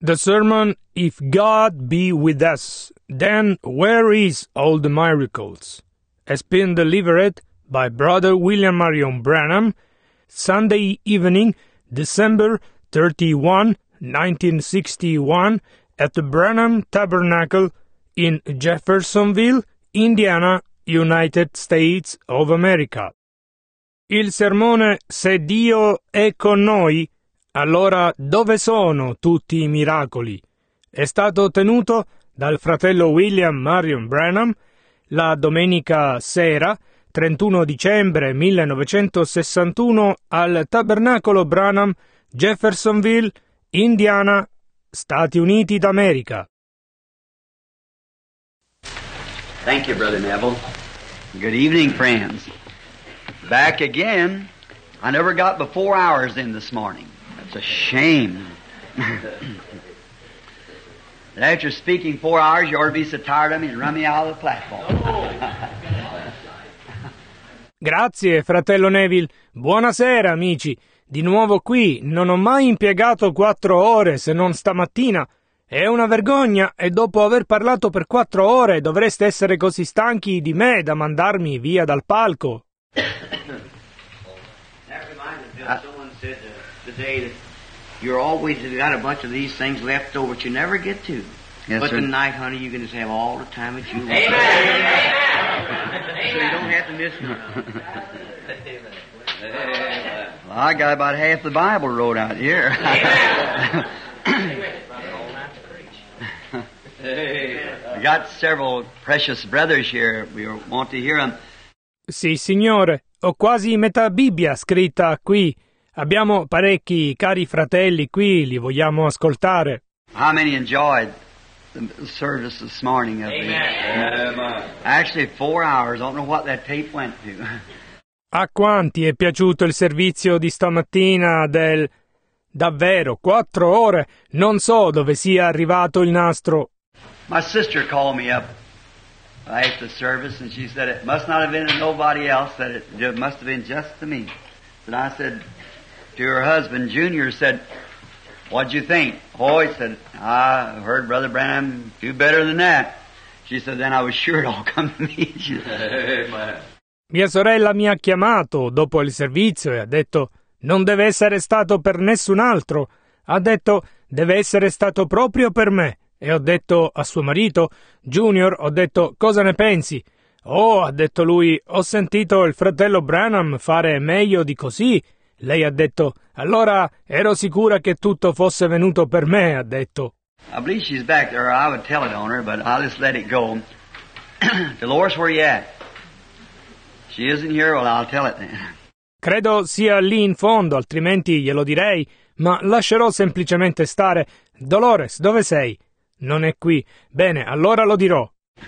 The sermon, If God Be With Us, Then Where Is All the Miracles? Has been delivered by Brother William Marion Branham, Sunday evening, December 31, 1961, at the Branham Tabernacle in Jeffersonville, Indiana, United States of America. Il sermone Se Dio è con noi, allora dove sono tutti i miracoli? È stato tenuto dal fratello William Marion Branham la domenica sera, 31 dicembre 1961, al Tabernacolo Branham, Jeffersonville, Indiana, Stati Uniti d'America. Thank you, Brother Neville. Good evening, friends. Back again. I never got the 4 hours in this morning. That's a shame. After speaking 4 hours, you ought to be so tired of me and run me out of the platform. Grazie, fratello Neville. Buonasera, amici. Di nuovo qui. Non ho mai impiegato 4 ore, se non stamattina. È una vergogna, e dopo aver parlato per 4 ore dovreste essere così stanchi di me da mandarmi via dal palco. Someone said today that you're always got a bunch of these things left over that you never get to. Yes, but sir. tonight, honey, you can just have all the time that you want. Amen. So you don't have to miss one. Well, I got about half the Bible wrote out here. We got several precious brothers here. We want to hear them. Sì, signore. Ho quasi metà Bibbia scritta qui. Abbiamo parecchi cari fratelli qui, li vogliamo ascoltare. How many enjoyed the service this morning? Actually, 4 hours. I don't know what that tape went to. A quanti è piaciuto il servizio di stamattina del... Davvero, 4 ore? Non so dove sia arrivato il nastro. My sister called me up after the service, and she said it must not have been to nobody else, that it must have been just to me. And I said to her husband, Junior, said, what'd you think? Oh, he said, I heard Brother Branham do better than that. She said, then I was sure it all come to me. She said, Mia sorella mi ha chiamato dopo il servizio e ha detto, non deve essere stato per nessun altro. Ha detto, deve essere stato proprio per me. E ho detto a suo marito, Junior, ho detto, cosa ne pensi? Oh, ha detto lui, ho sentito il fratello Branham fare meglio di così. Lei ha detto, allora ero sicura che tutto fosse venuto per me, ha detto. I believe she's back there. I would tell it on her, but I'll just let it go. Dolores, where you at? She isn't here, well, I'll tell it then. Credo sia lì in fondo, altrimenti glielo direi, ma lascerò semplicemente stare. Dolores, dove sei? Non è qui. Bene, allora lo dirò.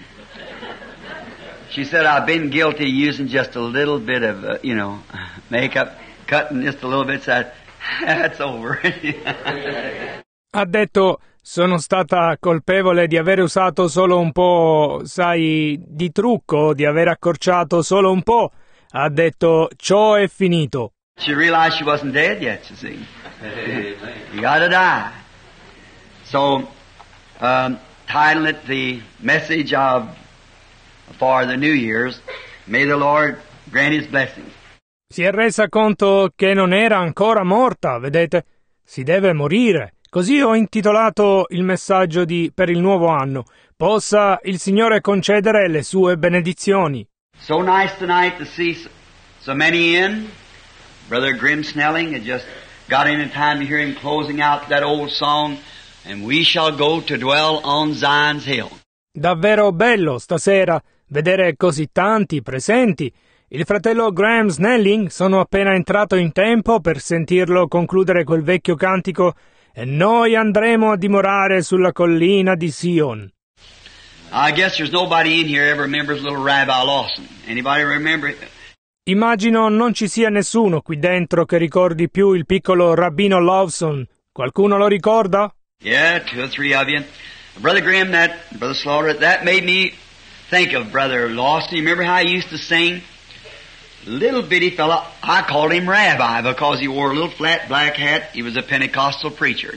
She said, I've been guilty using just a little bit of, makeup, cutting just a little bit, so that's over. Ha detto, sono stata colpevole di aver usato solo un po', sai, di trucco, di aver accorciato solo un po'. Ha detto, ciò è finito. She realized she wasn't dead yet, you see. You gotta die. So, title it the message for the New Year's, may the Lord grant His blessings. Si è resa conto che non era ancora morta, vedete? Si deve morire. Così ho intitolato il messaggio per il nuovo anno. Possa il Signore concedere le sue benedizioni. So nice tonight to see so many in. Brother Grim Snelling had just got in time to hear him closing out that old song, and we shall go to dwell on Zion's hill. Davvero bello stasera vedere così tanti presenti. Il fratello Graham Snelling sono appena entrato in tempo per sentirlo concludere quel vecchio cantico e noi andremo a dimorare sulla collina di Sion. I guess there's nobody in here ever remembers little Rabbi Lawson. Anybody remember it? Immagino non ci sia nessuno qui dentro che ricordi più il piccolo rabbino Lawson. Qualcuno lo ricorda? Yeah, 2 or 3 of you. Brother Grimm, Brother Slaughter, that made me think of Brother Lawson. You remember how he used to sing? Little bitty fella, I called him Rabbi because he wore a little flat black hat. He was a Pentecostal preacher.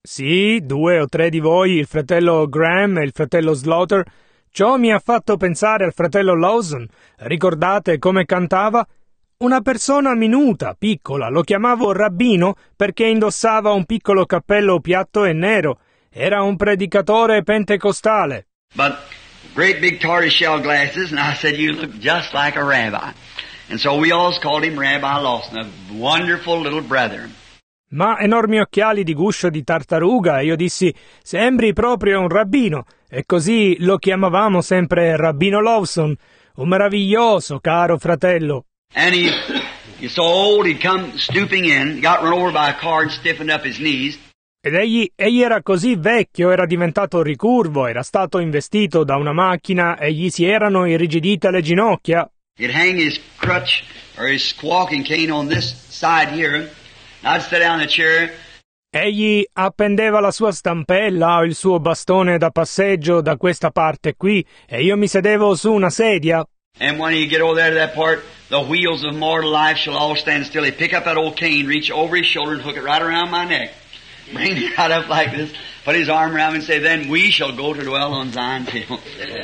Sì, 2 o 3 di voi, il fratello Graham e il fratello Slaughter. Ciò mi ha fatto pensare al fratello Lawson. Ricordate come cantava? Una persona minuta, piccola, lo chiamavo rabbino perché indossava un piccolo cappello piatto e nero. Era un predicatore pentecostale. But great big tortoiseshell glasses, and I said, you look just like a rabbi. And so we always called him Rabbi Lawson, a wonderful little brother. Ma enormi occhiali di guscio di tartaruga, e io dissi, sembri proprio un rabbino, e così lo chiamavamo sempre Rabbino Lawson, un meraviglioso, caro fratello. And he's so old, he'd come stooping in, got run over by a car and stiffened up his knees. Ed egli era così vecchio, era diventato ricurvo, era stato investito da una macchina e gli si erano irrigidite le ginocchia. He'd hang his crutch or his walking cane on this side here. I'd sit down in the chair. Egli appendeva la sua stampella o il suo bastone da passeggio da questa parte qui e io mi sedevo su una sedia. And when you get over there to that part, the wheels of mortal life shall all stand still. He'd pick up that old cane, reach over his shoulder and hook it right around my neck. Bring me right up like this, put his arm around me and say, then we shall go to dwell on Zion Hill.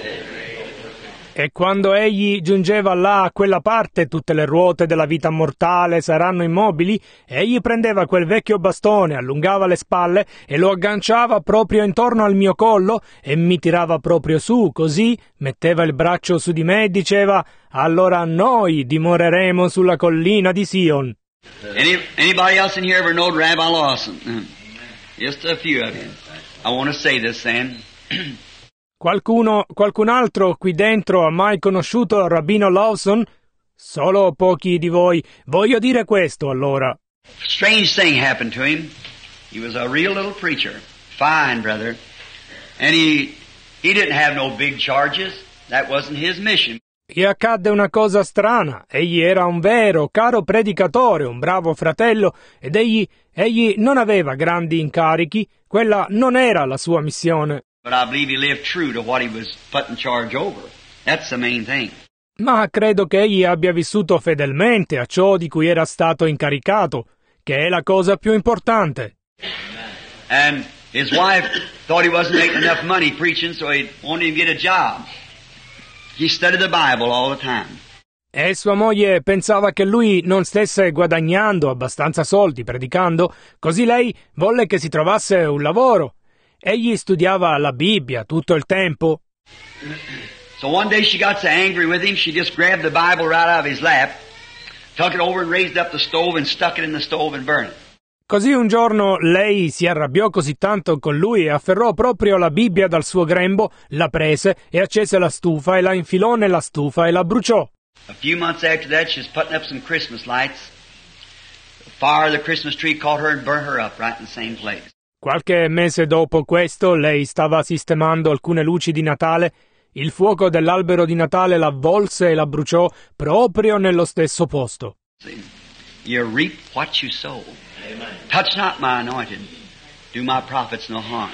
E quando egli giungeva là a quella parte, tutte le ruote della vita mortale saranno immobili, egli prendeva quel vecchio bastone, allungava le spalle e lo agganciava proprio intorno al mio collo e mi tirava proprio su, così metteva il braccio su di me e diceva, allora noi dimoreremo sulla collina di Sion. Anybody else in here ever knowed Rabbi Lawson? Just a few of you. I want to say this then. Qualcun altro qui dentro ha mai conosciuto Rabbino Lawson? Solo pochi di voi. Voglio dire questo, allora. Strange thing happened to him. He was a real little preacher. Fine, brother. And he didn't have no big charges. That wasn't his mission. Gli accadde una cosa strana. Egli era un vero, caro predicatore, un bravo fratello, ed egli non aveva grandi incarichi. Quella non era la sua missione. But I believe he lived true to what he was put in charge over. That's the main thing. Ma credo che egli abbia vissuto fedelmente a ciò di cui era stato incaricato, che è la cosa più importante. And his wife thought he wasn't making enough money preaching, so he wanted him to get a job. He studied the Bible all the time. E sua moglie pensava che lui non stesse guadagnando abbastanza soldi predicando, così lei volle che si trovasse un lavoro. Egli studiava la Bibbia tutto il tempo. So one day she got so angry with him, she just grabbed the Bible right out of his lap, took it over and raised up the stove and stuck it in the stove and burned it. Così un giorno lei si arrabbiò così tanto con lui e afferrò proprio la Bibbia dal suo grembo, la prese e accese la stufa e la infilò nella stufa e la bruciò. A few months after that, she was putting up some Christmas lights. The fire of the Christmas tree caught her and burnt her up right in the same place. Qualche mese dopo questo, lei stava sistemando alcune luci di Natale. Il fuoco dell'albero di Natale la avvolse e la bruciò proprio nello stesso posto. You reap what you sow. Touch not my anointed. Do my prophets no harm.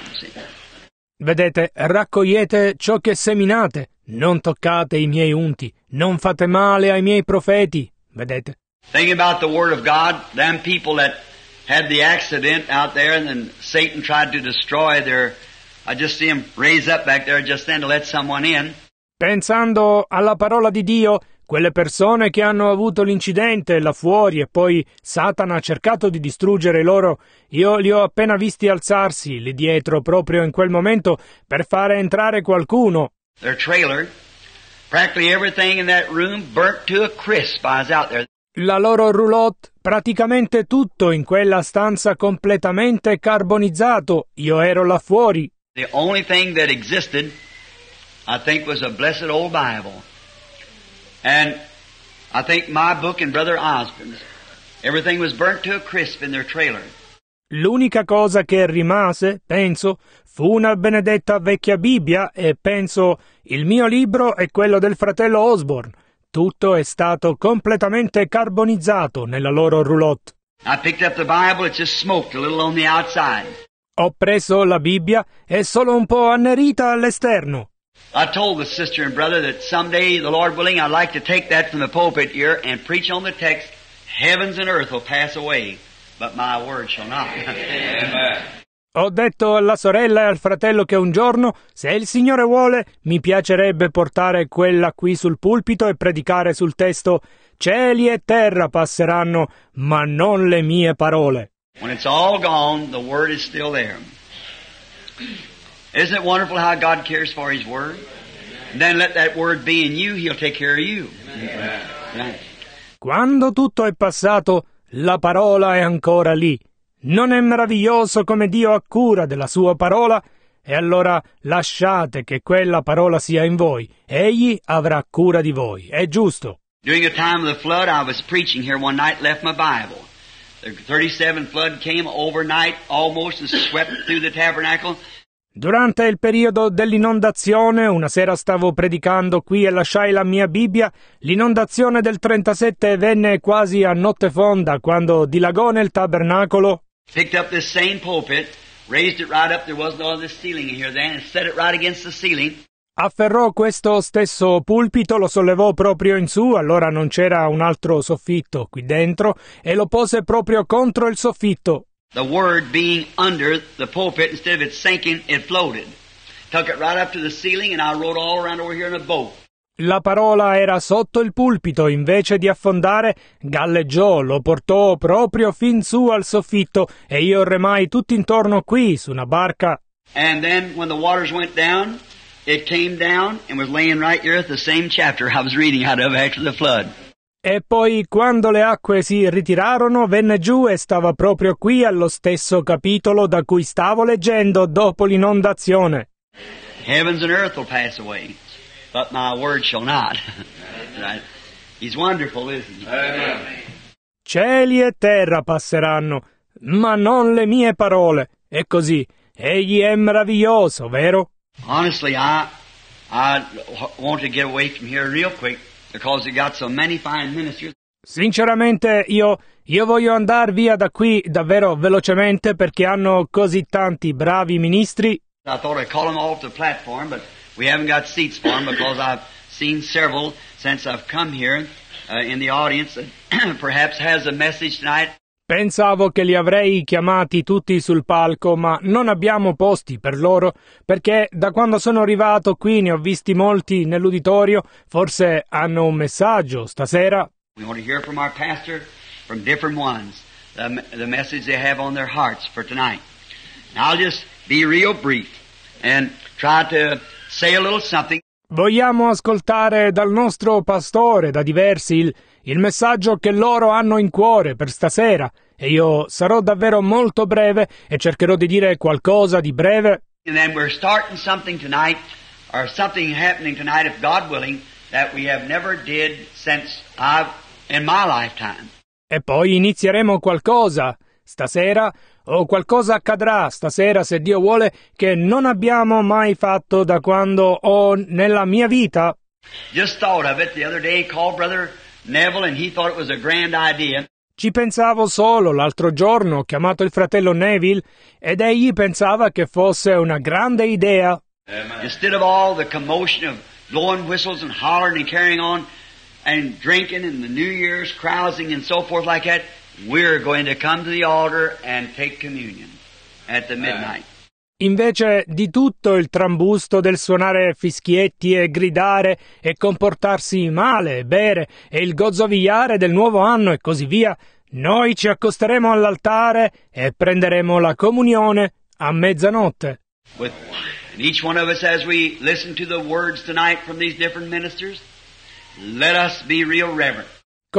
Vedete, raccogliete ciò che seminate. Non toccate i miei unti. Non fate male ai miei profeti. Vedete? Thinking about the word of God, them people that had the accident out there and then Satan tried to destroy their... I just see him raise up back there just then to let someone in. Pensando alla parola di Dio, quelle persone che hanno avuto l'incidente là fuori e poi Satana ha cercato di distruggere loro, io li ho appena visti alzarsi lì dietro proprio in quel momento per fare entrare qualcuno. Their trailer, practically everything in that room burnt to a crisp. I was out there. La loro roulotte, praticamente tutto in quella stanza completamente carbonizzato. Io ero là fuori. The only thing that existed, I think, was a blessed old Bible. And I think my book and Brother Osborne's, everything was burnt to a crisp in their trailer. L'unica cosa che rimase, penso, fu una benedetta vecchia Bibbia e penso il mio libro e quello del fratello Osborne. Tutto è stato completamente carbonizzato nella loro roulotte. I picked up the Bible, it just smoked a little on the outside. Ho preso la Bibbia e solo un po' annerita all'esterno. I told the sister and brother that someday, the Lord willing, I'd like to take that from the pulpit here and preach on the text, heavens and earth will pass away, but my word shall not. Ho detto alla sorella e al fratello che un giorno, se il Signore vuole, mi piacerebbe portare quella qui sul pulpito e predicare sul testo «Cieli e terra passeranno, ma non le mie parole». When it's all gone, the Word is still there. Isn't it wonderful how God cares for His Word? And then let that Word be in you, He'll take care of you. Right. Quando tutto è passato, la parola è ancora lì. Non è meraviglioso come Dio ha cura della sua parola? E allora lasciate che quella parola sia in voi. Egli avrà cura di voi. È giusto. During the time of the flood, I was preaching here one night, left my Bible. The 37 flood came overnight almost and swept through the tabernacle. Durante il periodo dell'inondazione, una sera stavo predicando qui e lasciai la mia Bibbia. L'inondazione del 37 venne quasi a notte fonda quando dilagò nel tabernacolo. Picked up this same pulpit, raised it right up, there was no other ceiling in here then, and set it right against the ceiling. Afferrò questo stesso pulpito, lo sollevò proprio in su, allora non c'era un altro soffitto qui dentro, e lo pose proprio contro il soffitto. The Word being under the pulpit, instead of it sinking, it floated. Took it right up to the ceiling, and I rode all around over here in a boat. La parola era sotto il pulpito, invece di affondare, galleggiò, lo portò proprio fin su al soffitto, e io remai tutto intorno qui, su una barca. And then, when the waters went down, it came down and was laying right here at the same chapter I was reading out of after the flood. E poi, quando le acque si ritirarono, venne giù e stava proprio qui allo stesso capitolo da cui stavo leggendo dopo l'inondazione. Heavens and earth will pass away, but my word shall not. Right? He's wonderful, isn't he? Amen. Cieli e terra passeranno, ma non le mie parole. E così, egli è meraviglioso, vero? Honestly, I want to get away from here real quick because we got so many fine ministers. Sinceramente, io voglio andar via da qui davvero velocemente perché hanno così tanti bravi ministri. I thought I'd call them off the platform, but we haven't got seats for them because I've seen several since I've come here in the audience that perhaps has a message tonight. Pensavo che li avrei chiamati tutti sul palco, ma non abbiamo posti per loro, perché da quando sono arrivato qui ne ho visti molti nell'uditorio, forse hanno un messaggio stasera. We want to hear from our pastor, from different ones, the message they have on their hearts for tonight. And I'll just be real brief and try to say a little something. Vogliamo ascoltare dal nostro pastore, da diversi, il messaggio che loro hanno in cuore per stasera, e io sarò davvero molto breve e cercherò di dire qualcosa di breve. And then we're starting something tonight, or something happening tonight, if God willing, that we have never did since in my lifetime. E poi inizieremo qualcosa stasera, o qualcosa accadrà stasera, se Dio vuole, che non abbiamo mai fatto da quando ho nella mia vita. Just thought of it the other day, called Brother Neville, and he thought it was a grand idea. Ci pensavo solo l'altro giorno, ho chiamato il fratello Neville, ed egli pensava che fosse una grande idea. Instead of all the commotion of blowing whistles and hollering and carrying on and drinking and the New Year's carousing and so forth like that, we're going to come to the altar and take communion at the midnight. Invece di tutto il trambusto del suonare fischietti e gridare e comportarsi male e bere e il gozzovigliare del nuovo anno e così via, noi ci accosteremo all'altare e prenderemo la comunione a mezzanotte. And each one of us, as we listen to the words tonight from these different ministers, let us be real reverent.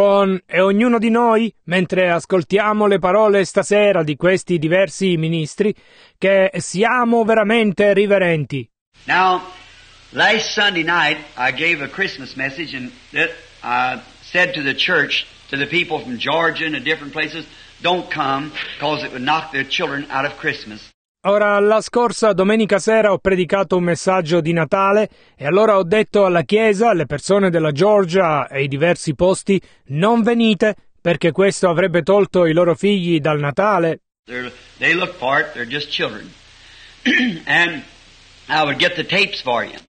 E ognuno di noi, mentre ascoltiamo le parole stasera di questi diversi ministri, che siamo veramente riverenti. Now, last Sunday night, I gave a Christmas message, and I said to the church, to the people from Georgia and the different places, don't come, because it would knock their children out of Christmas. Ora, la scorsa domenica sera ho predicato un messaggio di Natale e allora ho detto alla Chiesa, alle persone della Georgia e ai diversi posti, non venite perché questo avrebbe tolto i loro figli dal Natale. They look for it, they're just children. And I would get the tapes for you.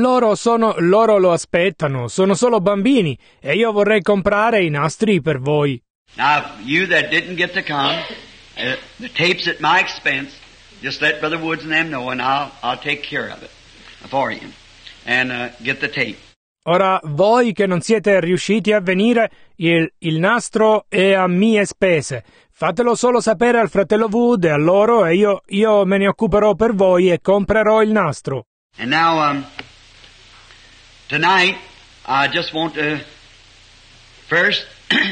Loro lo aspettano, sono solo bambini e io vorrei comprare i nastri per voi. Now, you that didn't get to come, the tapes at my expense, just let Brother Woods and them know, and I'll take care of it for you, and get the tape. Ora, voi che non siete riusciti a venire, il nastro è a mie spese. Fatelo solo sapere al fratello Wood e a loro, e io me ne occuperò per voi e comprerò il nastro. And now, tonight, I just want to first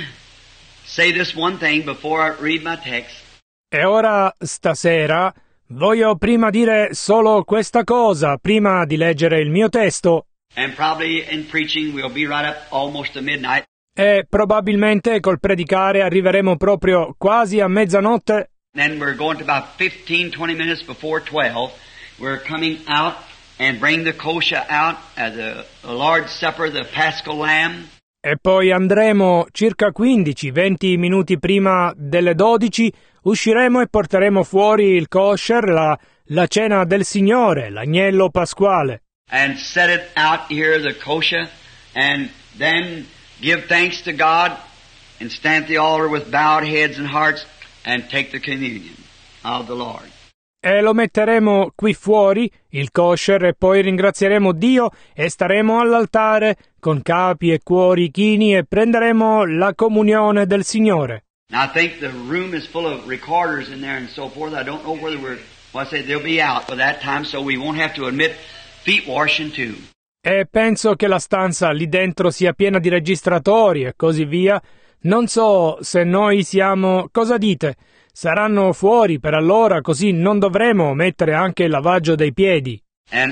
say this one thing before I read my text. E ora, stasera, voglio prima dire solo questa cosa, prima di leggere il mio testo. And probably in preaching we'll be right up almost to midnight. E probabilmente col predicare arriveremo proprio quasi a mezzanotte. Then we're going to about 15-20 minutes before 12. We're coming out and bring the kosher out as the Lord's Supper, the Paschal Lamb. E poi andremo circa 15-20 minuti prima delle 12, usciremo e porteremo fuori il kosher, la cena del Signore, l'agnello pasquale. And set it out here, the kosher, and then give thanks to God and stand at the altar with bowed heads and hearts and take the communion of the Lord. E lo metteremo qui fuori, il kosher, e poi ringrazieremo Dio e staremo all'altare con capi e cuori chini e prenderemo la comunione del Signore. Now I think the room is full of recorders in there and so forth. I don't know whether they'll be out by that time, so we won't have to admit feet washing too. E penso che la stanza lì dentro sia piena di registratori e così via. Non so se noi siamo... Cosa dite? Saranno fuori per allora, così non dovremo mettere anche il lavaggio dei piedi. And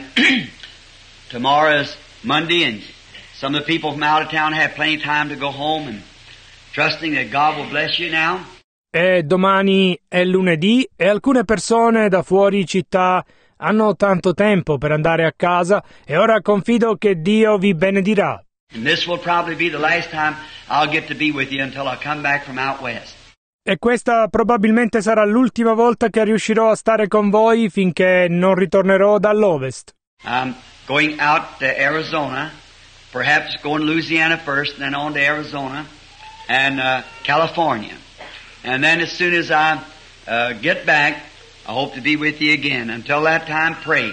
tomorrow is Monday, and some of the people from out of town have plenty of time to go home, and trusting that God will bless you now. E domani è lunedì e alcune persone da fuori città hanno tanto tempo per andare a casa e ora confido che Dio vi benedirà. And this will probably be the last time I'll get to be with you until I come back from out west. E questa probabilmente sarà l'ultima volta che riuscirò a stare con voi finché non ritornerò dall'ovest. I'm going out to Arizona, perhaps going to Louisiana first, then on to Arizona and California. And then as soon as I get back, I hope to be with you again. Until that time, pray.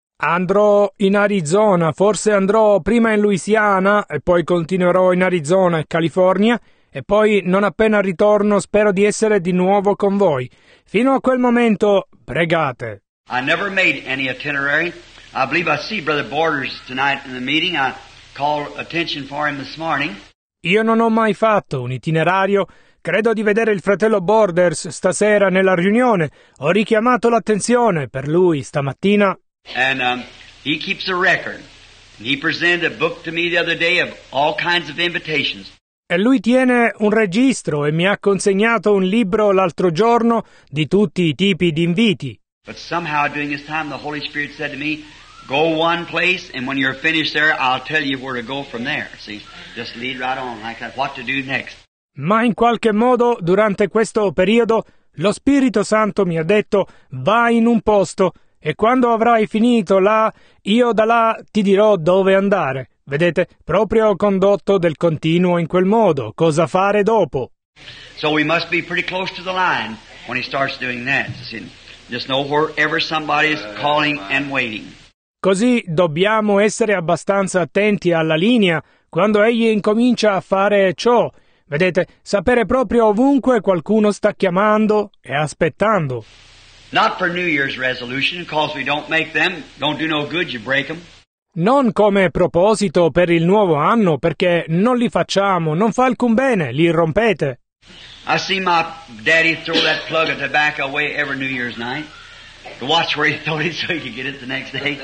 Andrò in Arizona, forse andrò prima in Louisiana e poi continuerò in Arizona e California e poi non appena ritorno spero di essere di nuovo con voi. Fino a quel momento pregate. I never made any itinerary. I believe I see Brother Borders tonight in the meeting. I called attention for him this morning. Io non ho mai fatto un itinerario. Credo di vedere il fratello Borders stasera nella riunione. Ho richiamato l'attenzione per lui stamattina. And he keeps a record. He presented a book to me the other day of all kinds of invitations. E lui tiene un registro e mi ha consegnato un libro l'altro giorno di tutti i tipi di inviti. But somehow during this time the Holy Spirit said to me, go one place and when you're finished there I'll tell you where to go from there. See, just lead right on like that, what to do next. Ma in qualche modo durante questo periodo lo Spirito Santo mi ha detto vai in un posto e quando avrai finito là, io da là ti dirò dove andare. Vedete, proprio condotto del continuo in quel modo, cosa fare dopo. So we must be pretty close to the line when he starts doing that. See, just know wherever somebody is calling and waiting. Così dobbiamo essere abbastanza attenti alla linea quando egli incomincia a fare ciò. Vedete, sapere proprio ovunque qualcuno sta chiamando e aspettando. Not for New Year's resolution, because we don't make them, don't do no good, you break them. Non come proposito per il nuovo anno, perché non li facciamo, non fa alcun bene, li rompete. I see my daddy throw that plug of tobacco away every New Year's night to watch where he threw it so he could get it the next day.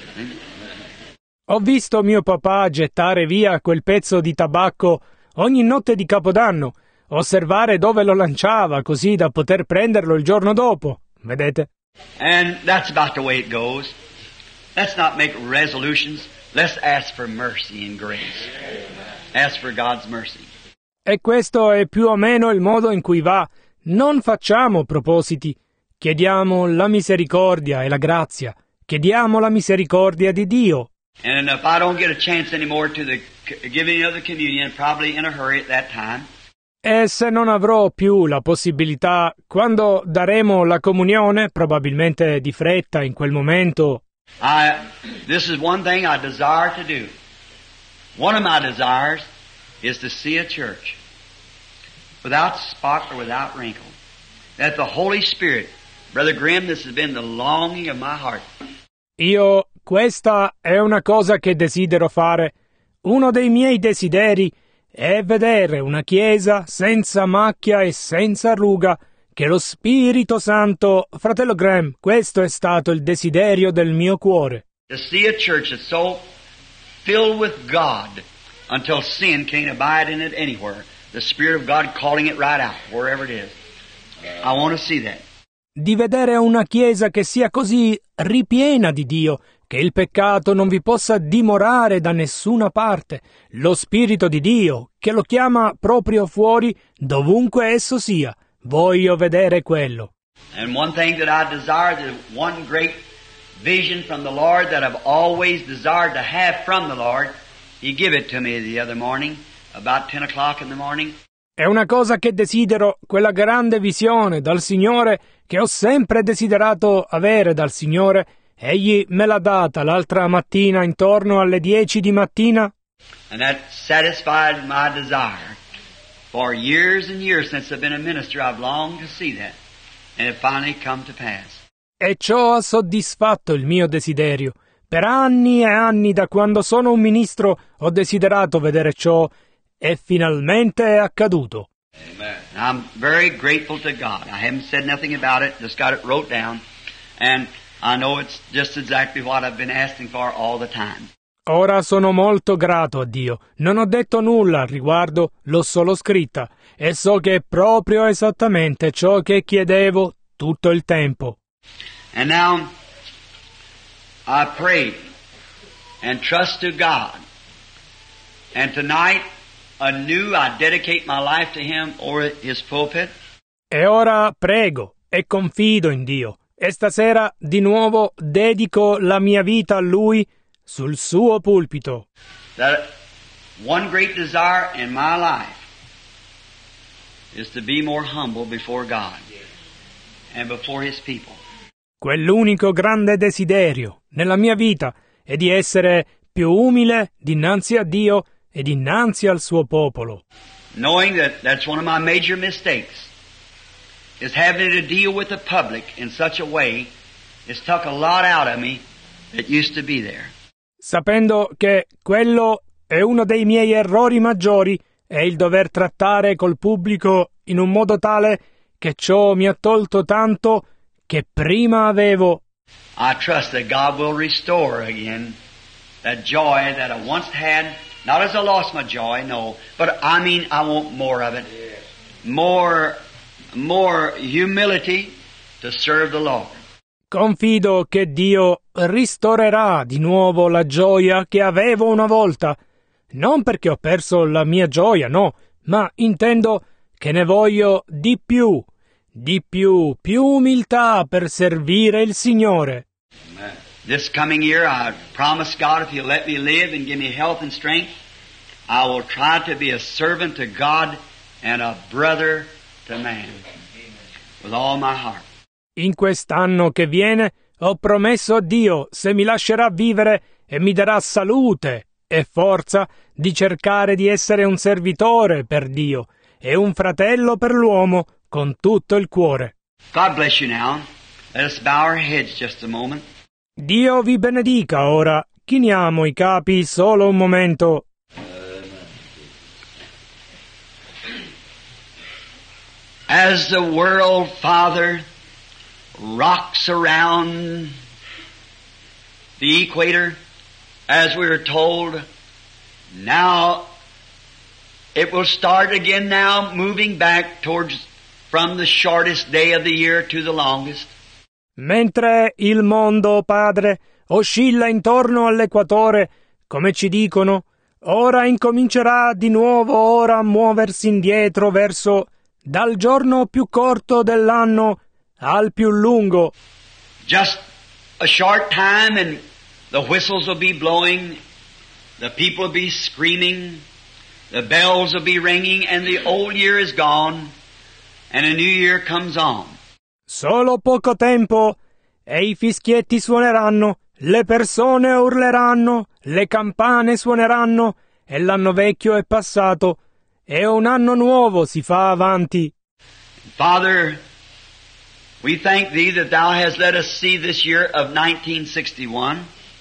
Ho visto mio papà gettare via quel pezzo di tabacco ogni notte di Capodanno, osservare dove lo lanciava così da poter prenderlo il giorno dopo, vedete? And that's about the way it goes. Let's not make resolutions. Let's ask for mercy and grace. Ask for God's mercy. E questo è più o meno il modo in cui va. Non facciamo propositi. Chiediamo la misericordia e la grazia. Chiediamo la misericordia di Dio. And if I don't get a chance anymore to the giving of the communion, probably in a hurry at that time. E se non avrò più la possibilità, quando daremo la comunione, probabilmente di fretta in quel momento, this is one thing I desire to do. One of my desires is to see a church without spot or without wrinkle. That the Holy Spirit, Brother Grimm, this has been the longing of my heart. Questa è una cosa che desidero fare. Uno dei miei desideri è vedere una chiesa senza macchia e senza ruga, che lo Spirito Santo, fratello Graham, questo è stato il desiderio del mio cuore. To see a church that's so filled with God until sin can't abide in it anywhere. The Spirit of God calling it right out, wherever it is. I want to see that. Di vedere una chiesa che sia così ripiena di Dio, che il peccato non vi possa dimorare da nessuna parte, lo Spirito di Dio, che lo chiama proprio fuori, dovunque esso sia. Voglio vedere quello. And one thing that I desire, the one great vision from the Lord that I've always desired to have from the Lord, He gave it to me the other morning, about 10 o'clock in the morning. È una cosa che desidero, quella grande visione dal Signore che ho sempre desiderato avere dal Signore. Egli me l'ha data l'altra mattina intorno alle 10 di mattina. And that satisfied my desire. For years and years since I've been a minister, I've longed to see that. And it finally come to pass. E ciò ha soddisfatto il mio desiderio. Per anni e anni da quando sono un ministro ho desiderato vedere ciò e finalmente è accaduto. Amen. I'm very grateful to God. I haven't said nothing about it, just got it wrote down. And I know it's just exactly what I've been asking for all the time. Ora sono molto grato a Dio. Non ho detto nulla al riguardo, l'ho solo scritta e so che è proprio esattamente ciò che chiedevo tutto il tempo. And now I pray and trust to God. And tonight anew I dedicate my life to Him or His pulpit. E ora prego e confido in Dio. E stasera di nuovo dedico la mia vita a Lui sul suo pulpito. That one great desire in my life is to be more humble before God and before His people. Quell'unico grande desiderio nella mia vita è di essere più umile dinanzi a Dio e dinanzi al suo popolo. Knowing that that's one of my major mistakes is having to deal with the public in such a way it's took a lot out of me that used to be there. Sapendo che quello è uno dei miei errori maggiori è il dover trattare col pubblico in un modo tale che ciò mi ha tolto tanto che prima avevo. I trust that God will restore again that joy that I once had, not as I lost my joy, no, but I mean I want more of it. More humility to serve the Lord. Confido che Dio ristorerà di nuovo la gioia che avevo una volta. Non perché ho perso la mia gioia, no, ma intendo che ne voglio di più, più umiltà per servire il Signore. Amen. This coming year I promise God if He'll let me live and give me health and strength, I will try to be a servant to God and a brother to man with all my heart. In quest'anno che viene ho promesso a Dio, se mi lascerà vivere e mi darà salute e forza, di cercare di essere un servitore per Dio e un fratello per l'uomo con tutto il cuore. God bless you now. Let us bow our heads just a moment. Dio vi benedica ora. Chiniamo i capi solo un momento. As the world, Father, rocks around the equator, as we are told, now it will start again now, moving back towards from the shortest day of the year to the longest. Mentre il mondo, Padre, oscilla intorno all'equatore, come ci dicono, ora incomincerà di nuovo ora a muoversi indietro verso dal giorno più corto dell'anno al più lungo. Just a short time and the whistles will be blowing, the people will be screaming, the bells will be ringing and the old year is gone and a new year comes on. Solo poco tempo e i fischietti suoneranno, le persone urleranno, le campane suoneranno e l'anno vecchio è passato e un anno nuovo si fa avanti. Father, we thank Thee that Thou hast let us see this year of 1961,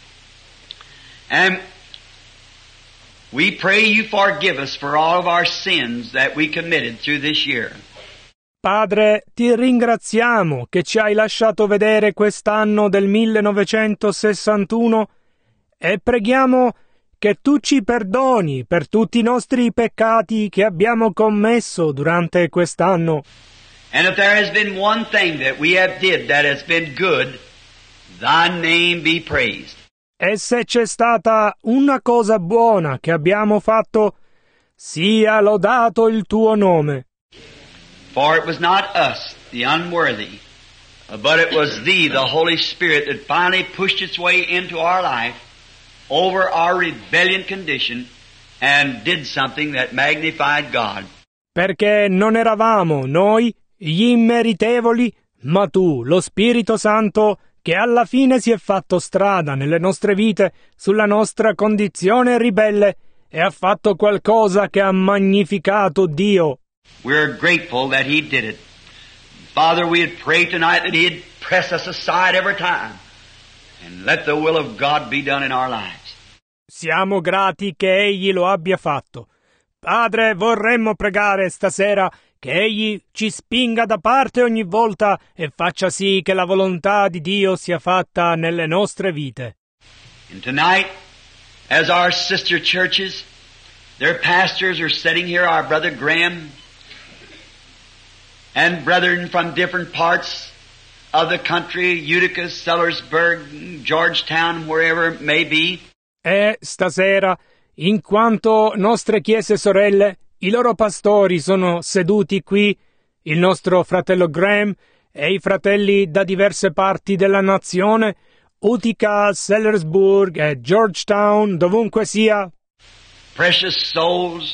and we pray You forgive us for all of our sins that we committed through this year. Padre, ti ringraziamo che ci hai lasciato vedere quest'anno del 1961 e preghiamo che tu ci perdoni per tutti i nostri peccati che abbiamo commesso durante quest'anno. And if there has been one thing that we have did that has been good, Thy name be praised. E se c'è stata una cosa buona che abbiamo fatto, sia lodato il tuo nome. For it was not us, the unworthy, but it was Thee, the Holy Spirit, that finally pushed its way into our life, over our rebellion condition, and did something that magnified God. Perché non eravamo noi gli immeritevoli, ma tu, lo Spirito Santo, che alla fine si è fatto strada nelle nostre vite sulla nostra condizione ribelle e ha fatto qualcosa che ha magnificato Dio. We're grateful that He did it. Father, we'd pray tonight that He'd press us aside every time and let the will of God be done in our lives. Siamo grati che Egli lo abbia fatto. Padre, vorremmo pregare stasera che Egli ci spinga da parte ogni volta e faccia sì che la volontà di Dio sia fatta nelle nostre vite. And tonight, as our sister churches, their pastors are sitting here, our brother Graham, and brethren from different parts of the country, Utica, Sellersburg, Georgetown, wherever it may be. E stasera, in quanto nostre chiese sorelle, i loro pastori sono seduti qui, il nostro fratello Graham e i fratelli da diverse parti della nazione, Utica, Sellersburg e Georgetown, dovunque sia. Precious souls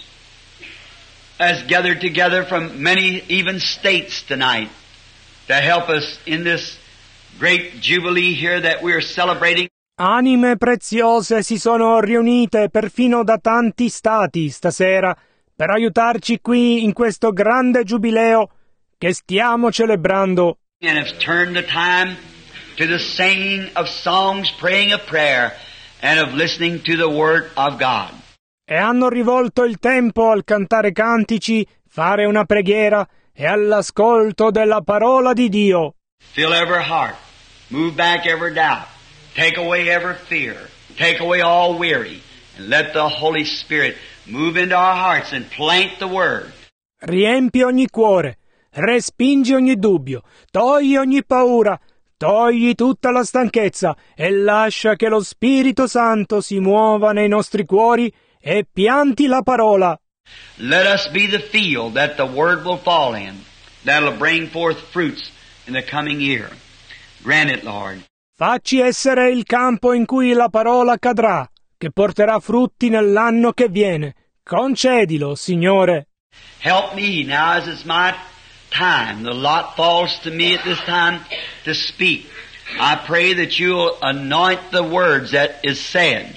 as gathered together from many even states tonight to help us in this great jubilee here that we are celebrating. Anime preziose si sono riunite perfino da tanti stati stasera per aiutarci qui in questo grande giubileo che stiamo celebrando. And have turned the time to the singing of songs, praying a prayer, and of listening to the Word of God. E hanno rivolto il tempo al cantare cantici, fare una preghiera e all'ascolto della parola di Dio. Fill every heart, move back every doubt, take away every fear, take away all weary, and let the Holy Spirit move into our hearts and plant the Word. Riempi ogni cuore, respingi ogni dubbio, togli ogni paura, togli tutta la stanchezza e lascia che lo Spirito Santo si muova nei nostri cuori e pianti la parola. Let us be the field that the Word will fall in, that'll bring forth fruits in the coming year. Grant it, Lord. Facci essere il campo in cui la parola cadrà, che porterà frutti nell'anno che viene. Concedilo, Signore. Help me now as it's my time. The lot falls to me at this time to speak. I pray that you'll anoint the words that is said.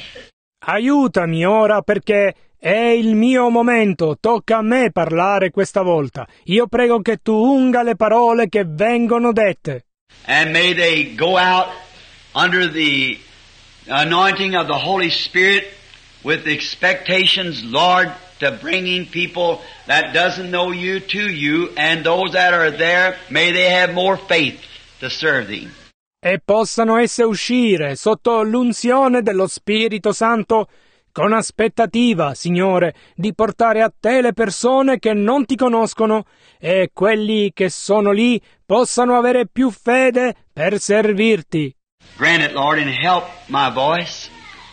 Aiutami ora perché è il mio momento, tocca a me parlare questa volta. Io prego che tu unga le parole che vengono dette. And may they go out under the anointing of the Holy Spirit with expectations, Lord, to bringing people that doesn't know you to you, and those that are there, may they have more faith to serve thee. E possano esse uscire sotto l'unzione dello Spirito Santo con aspettativa, Signore, di portare a te le persone che non ti conoscono e quelli che sono lì possano avere più fede per servirti. Grant it, Lord, and help my voice.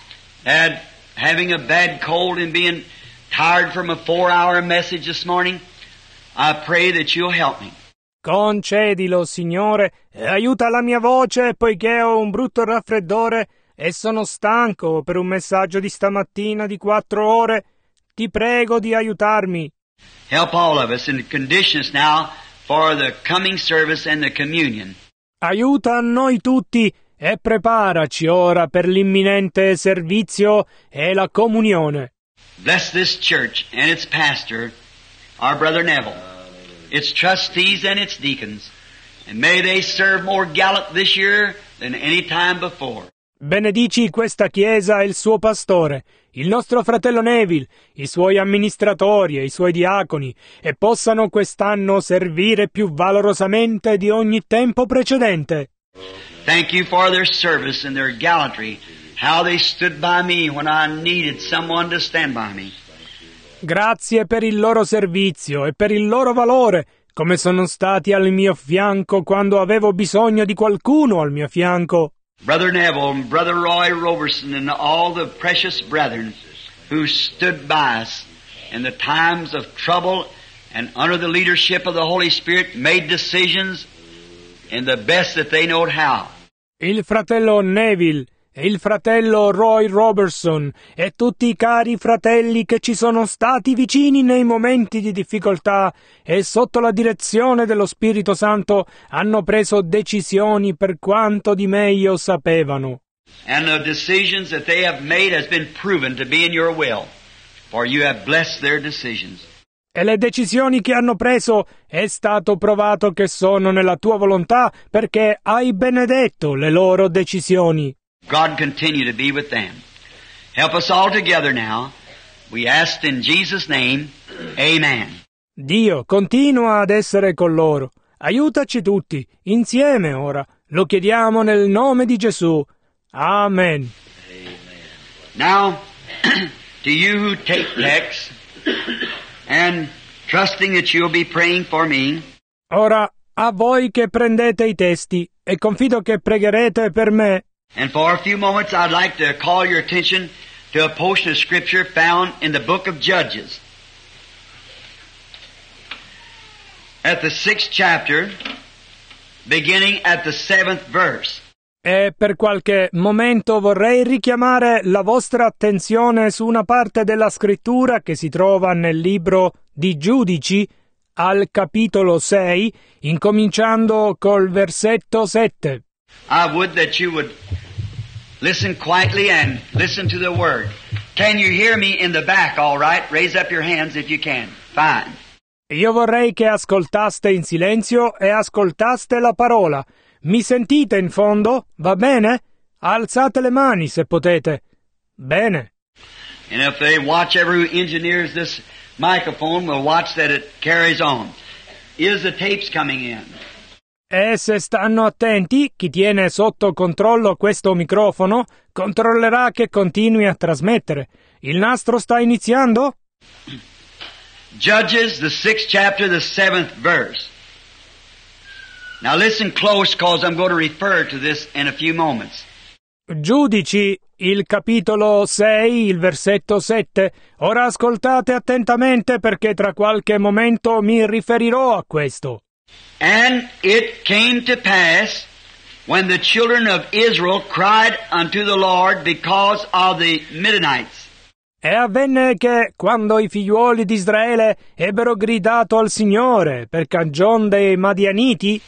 And having a bad cold and being tired from a 4-hour message this morning, I pray that you'll help me. Concedilo, Signore, e aiuta la mia voce, poiché ho un brutto raffreddore e sono stanco per un messaggio di stamattina di 4 ore. ti prego di aiutarmi. Help all of us and condition us now for the coming service and the communion. Aiuta noi tutti e preparaci ora per l'imminente servizio e la comunione. Bless this church and its pastor, our brother Neville, its trustees and its deacons, and may they serve more gallant this year than any time before. Benedici questa chiesa e il suo pastore, il nostro fratello Neville, i suoi amministratori e i suoi diaconi, e possano quest'anno servire più valorosamente di ogni tempo precedente. Thank you for their service and their gallantry, how they stood by me when I needed someone to stand by me. Grazie per il loro servizio e per il loro valore, come sono stati al mio fianco quando avevo bisogno di qualcuno al mio fianco. Brother Neville and Brother Roy Roberson and all the precious brethren who stood by us in the times of trouble and under the leadership of the Holy Spirit made decisions in the best that they knowed how. Il fratello Neville e il fratello Roy Robertson e tutti i cari fratelli che ci sono stati vicini nei momenti di difficoltà e sotto la direzione dello Spirito Santo hanno preso decisioni per quanto di meglio sapevano. And the decisions that they have made has been proven to be in your will, for you have blessed their decisions. E le decisioni che hanno preso è stato provato che sono nella tua volontà perché hai benedetto le loro decisioni. God continue to be with them. Help us all together now. We ask in Jesus' name, Amen. Dio continua ad essere con loro. Aiutaci tutti, insieme ora. Lo chiediamo nel nome di Gesù. Amen. Now, to you who take texts, and trusting that you'll be praying for me, Ora, a voi che prendete i testi, e confido che pregherete per me. and for a few moments I'd like to call your attention to a portion of Scripture found in the book of Judges. At the 6th chapter, beginning at the 7th verse. E per qualche momento vorrei richiamare la vostra attenzione su una parte della scrittura che si trova nel libro di Giudici, al capitolo 6, incominciando col versetto 7. I would that you would listen quietly and listen to the word. Can you hear me in the back, all right? Raise up your hands if you can. Fine. Io vorrei che ascoltaste in silenzio e ascoltaste la parola. Mi sentite in fondo? Va bene? Alzate le mani se potete. Bene. And if they watch ever who engineers this microphone will watch that it carries on. Is the tapes coming in? E se stanno attenti, chi tiene sotto controllo questo microfono controllerà che continui a trasmettere. Il nastro sta iniziando? Judges, the 6th chapter, the 7th verse. Now listen close because I'm going to refer to this in a few moments. Giudici, il capitolo 6, il versetto 7. Ora ascoltate attentamente perché tra qualche momento mi riferirò a questo. And it came to pass, when the children of Israel cried unto the Lord because of the Midianites, E avvenne che, quando i figliuoli di Israele ebbero gridato al Signore per cagion dei Madianiti,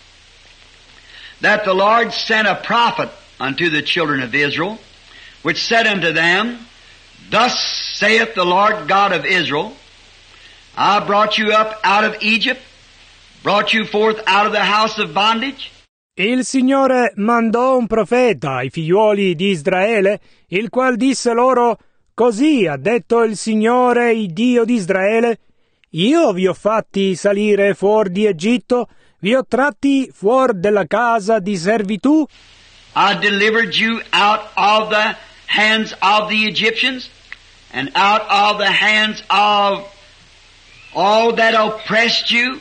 that the Lord sent a prophet unto the children of Israel, which said unto them, Thus saith the Lord God of Israel, I brought you up out of Egypt, brought you forth out of the house of bondage. il Signore mandò un profeta ai figliuoli di Israele, il qual disse loro: Così ha detto il Signore, il Dio di Israele, io vi ho fatti salire fuori di Egitto, vi ho tratti fuori della casa di servitù. I delivered you out of the hands of the Egyptians, and out of the hands of all that oppressed you,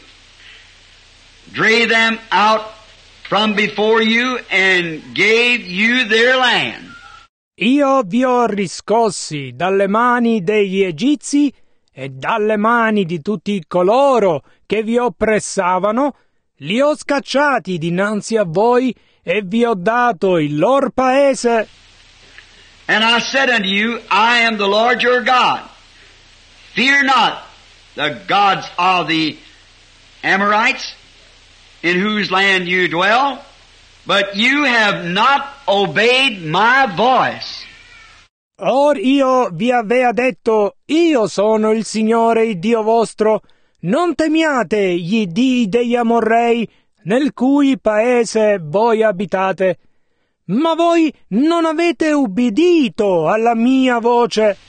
drave them out from before you, and gave you their land. Io vi ho riscossi dalle mani degli egizi e dalle mani di tutti coloro che vi oppressavano, li ho scacciati dinanzi a voi e vi ho dato il lor paese. And I said unto you, I am the Lord your God. fear not the gods of the Amorites, in whose land you dwell, but you have not obeyed my voice. Or io vi avea detto, io sono il Signore il Dio vostro, non temiate gli dii degli Amorrei, nel cui paese voi abitate. Ma voi non avete ubbidito alla mia voce.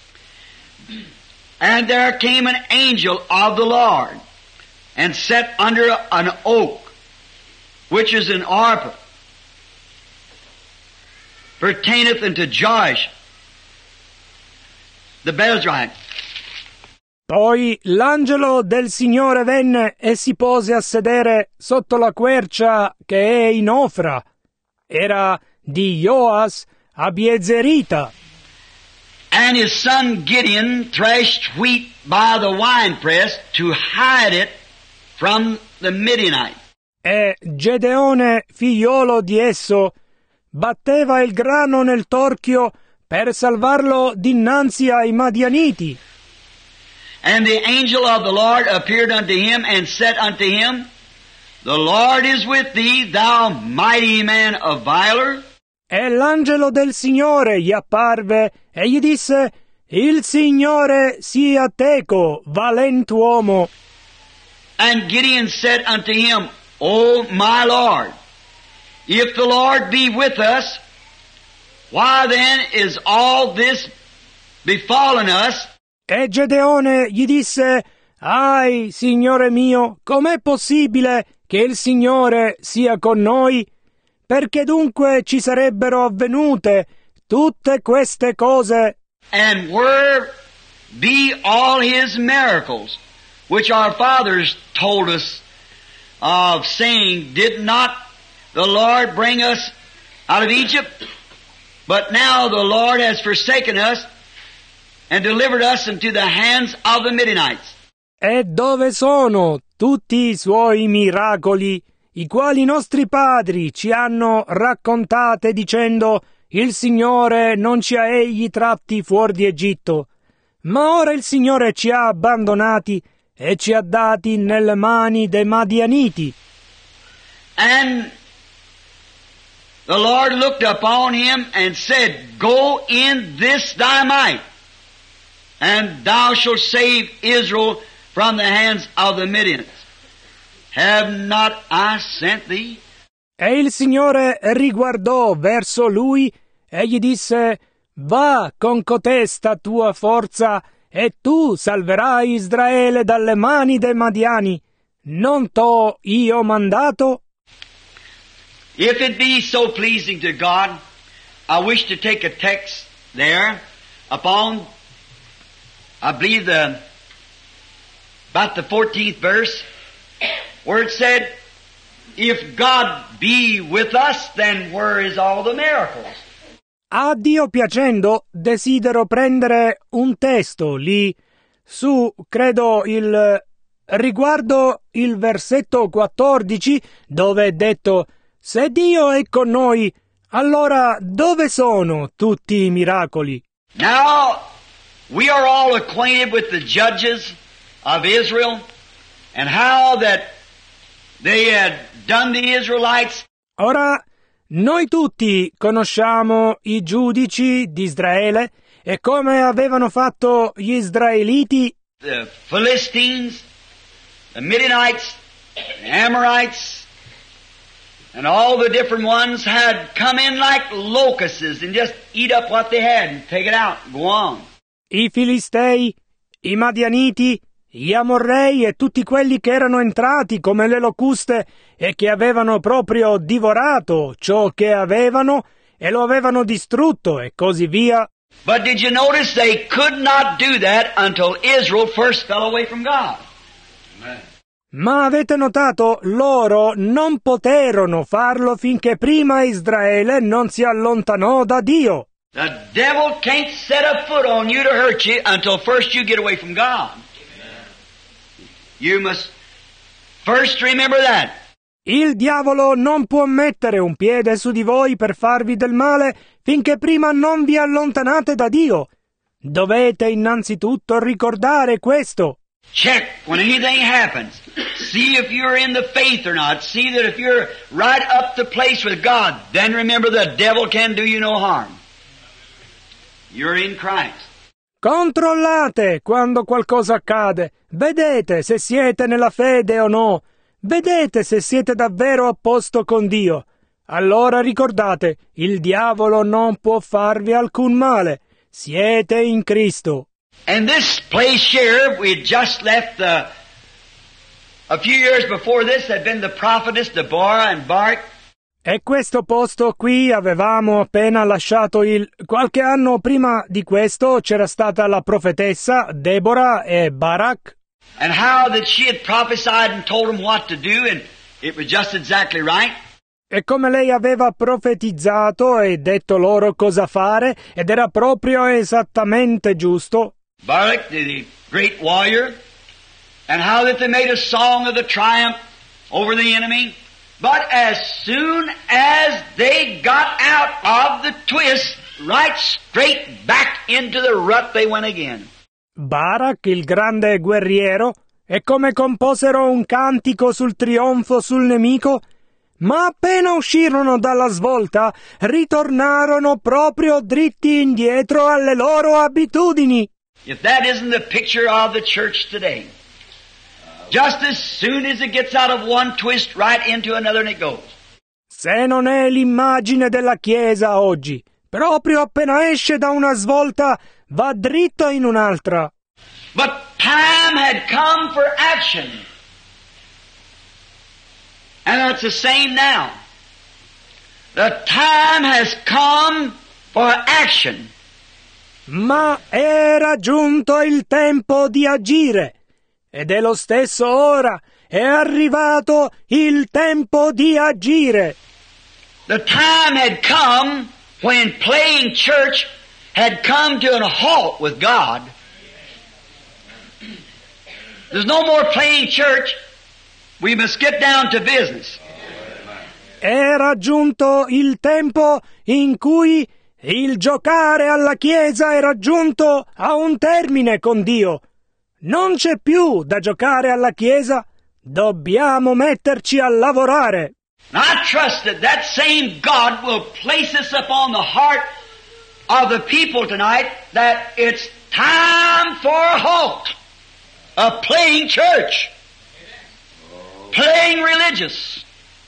And there came an angel of the Lord, and sat under an oak, which is an Orpah, pertaineth unto Joash the Bezrite. Poi l'angelo del Signore venne e si pose a sedere sotto la quercia che è in Ofra. Era di Joas Abiezerita. And his son Gideon threshed wheat by the winepress to hide it from the Midianite. E Gedeone, figliolo di esso, batteva il grano nel torchio per salvarlo dinanzi ai Madianiti. And the angel of the Lord appeared unto him and said unto him, The Lord is with thee, thou mighty man of valor. E l'angelo del Signore gli apparve e gli disse, Il Signore sia teco, valentuomo. And Gideon said unto him, O my Lord, if the Lord be with us, why then is all this befallen us? E Gedeone gli disse, Ahi, Signore mio, com'è possibile che il Signore sia con noi? Perché dunque ci sarebbero avvenute tutte queste cose? And where be all his miracles, which our fathers told us of, saying, Did not the Lord bring us out of Egypt? But now the Lord has forsaken us and delivered us into the hands of the Midianites. E dove sono tutti i suoi miracoli, i quali i nostri padri ci hanno raccontate dicendo, il Signore non ci ha egli tratti fuori di Egitto, ma ora il Signore ci ha abbandonati e ci ha dati nelle mani dei Madianiti. And the Lord looked upon him and said, Go in this thy might, and thou shalt save Israel from the hands of the Midianites. Have not I sent thee? E il Signore riguardò verso lui e gli disse, Va con cotesta tua forza, e tu salverai Israele dalle mani dei Madiani. Non t'ho io mandato? If it be so pleasing to God, I wish to take a text there upon, I believe about the 14th verse, where it said, If God be with us, then where is all the miracles? A Dio piacendo, desidero prendere un testo lì, su, credo, riguardo il versetto 14, dove è detto, se Dio è con noi, allora dove sono tutti i miracoli? Now, we are all acquainted with the judges of Israel, and how that they had done the Israelites. Ora, noi tutti conosciamo i giudici di Israele e come avevano fatto gli israeliti, The Philistines, the Midianites, the Amorites, and all the different ones had come in like locusts and just eat up what they had and take it out and go on. i Filistei, i Madianiti, gli Amorrei e tutti quelli che erano entrati come le locuste e che avevano proprio divorato ciò che avevano e lo avevano distrutto e così via. But did you notice they could not do that until Israel first fell away from God? Amen. Ma avete notato? Loro non poterono farlo finché prima Israele non si allontanò da Dio. The devil can't set a foot on you to hurt you until first you get away from God. You must first remember that. Il diavolo non può mettere un piede su di voi per farvi del male finché prima non vi allontanate da Dio. Dovete innanzitutto ricordare questo. Check when anything happens. See if you're in the faith or not. See that if you're right up to place with God, then remember the devil can do you no harm. You're in Christ. Controllate quando qualcosa accade. Vedete se siete nella fede o no. Vedete se siete davvero a posto con Dio. Allora ricordate, il diavolo non può farvi alcun male. Siete in Cristo. And this place here, we had just left a few years before this had been the prophetess Deborah and Barak. E questo posto qui avevamo appena lasciato qualche anno prima di questo c'era stata la profetessa Deborah e Barak. And how that she had prophesied and told them what to do, and it was just exactly right. E come lei aveva profetizzato e detto loro cosa fare, ed era proprio esattamente giusto. Barak, the great warrior, and how that they made a song of the triumph over the enemy. But as soon as they got out of the twist, right straight back into the rut they went again. Barak, il grande guerriero, e come composero un cantico sul trionfo sul nemico, ma appena uscirono dalla svolta, ritornarono proprio dritti indietro alle loro abitudini. If that isn't the picture of the church today, just as soon as it gets out of one twist, right into another and it goes. Se non è l'immagine della Chiesa oggi, proprio appena esce da una svolta, va dritto in un'altra. But time had come for action. And it's the same now. The time has come for action. Ma era giunto il tempo di agire. Ed è lo stesso ora. È arrivato il tempo di agire. The time had come when playing church had come to a halt with God. There's no more playing church. We must get down to business. Era giunto il tempo in cui il giocare alla Chiesa era giunto a un termine con Dio. Non c'è più da giocare alla Chiesa, dobbiamo metterci a lavorare. I trust that that same God will place this upon the heart of the people tonight that it's time for a halt of playing church, playing religious,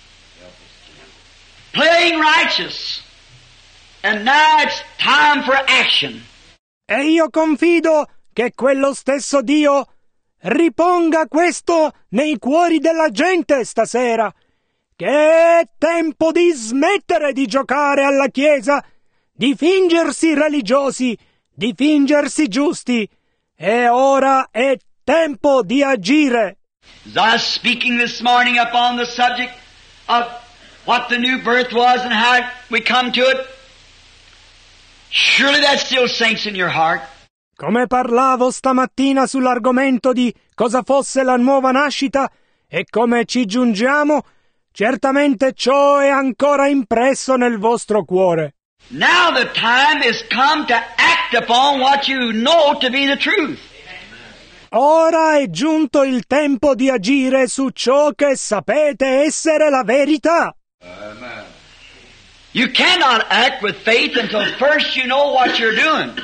playing righteous, and now it's time for action. E io confido che quello stesso Dio riponga questo nei cuori della gente stasera, che è tempo di smettere di giocare alla Chiesa, di fingersi religiosi, di fingersi giusti, e ora è tempo di agire. As I was speaking this morning upon the subject of what the new birth was and how we come to it, surely that still sinks in your heart. Come parlavo stamattina sull'argomento di cosa fosse la nuova nascita e come ci giungiamo, certamente ciò è ancora impresso nel vostro cuore. Now the time is come to act upon what you know to be the truth. Ora è giunto il tempo di agire su ciò che sapete essere la verità. Amen. You cannot act with faith until first you know what you're doing.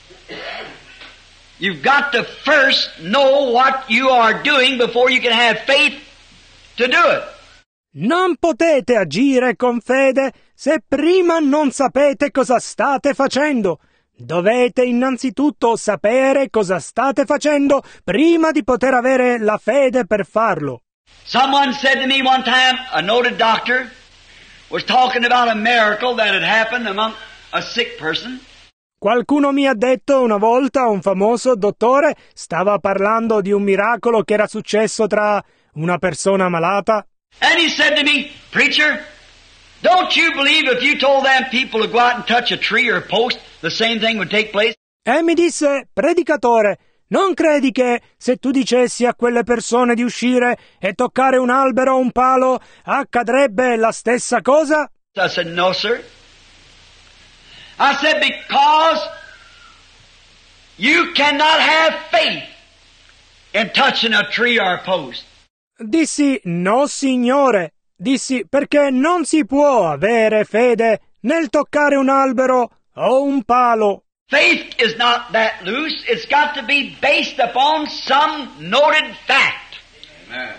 You've got to first know what you are doing before you can have faith to do it. Non potete agire con fede se prima non sapete cosa state facendo. Dovete innanzitutto sapere cosa state facendo prima di poter avere la fede per farlo. Someone said to me one time, a noted doctor was talking about a miracle that had happened among a sick person. Qualcuno mi ha detto una volta, un famoso dottore stava parlando di un miracolo che era successo tra una persona malata. And he said to me, "Preacher, don't you believe if you told them people to go out and touch a tree or a post, the same thing would take place?" E mi disse, predicatore, non credi che se tu dicessi a quelle persone di uscire e toccare un albero o un palo, accadrebbe la stessa cosa? I said, "No, sir." I said, "Because You cannot have faith in touching a tree or a post. Dissi, no signore. Dissi, perché non si può avere fede nel toccare un albero o un palo. Faith is not that loose. It's got to be based upon some noted fact. Amen.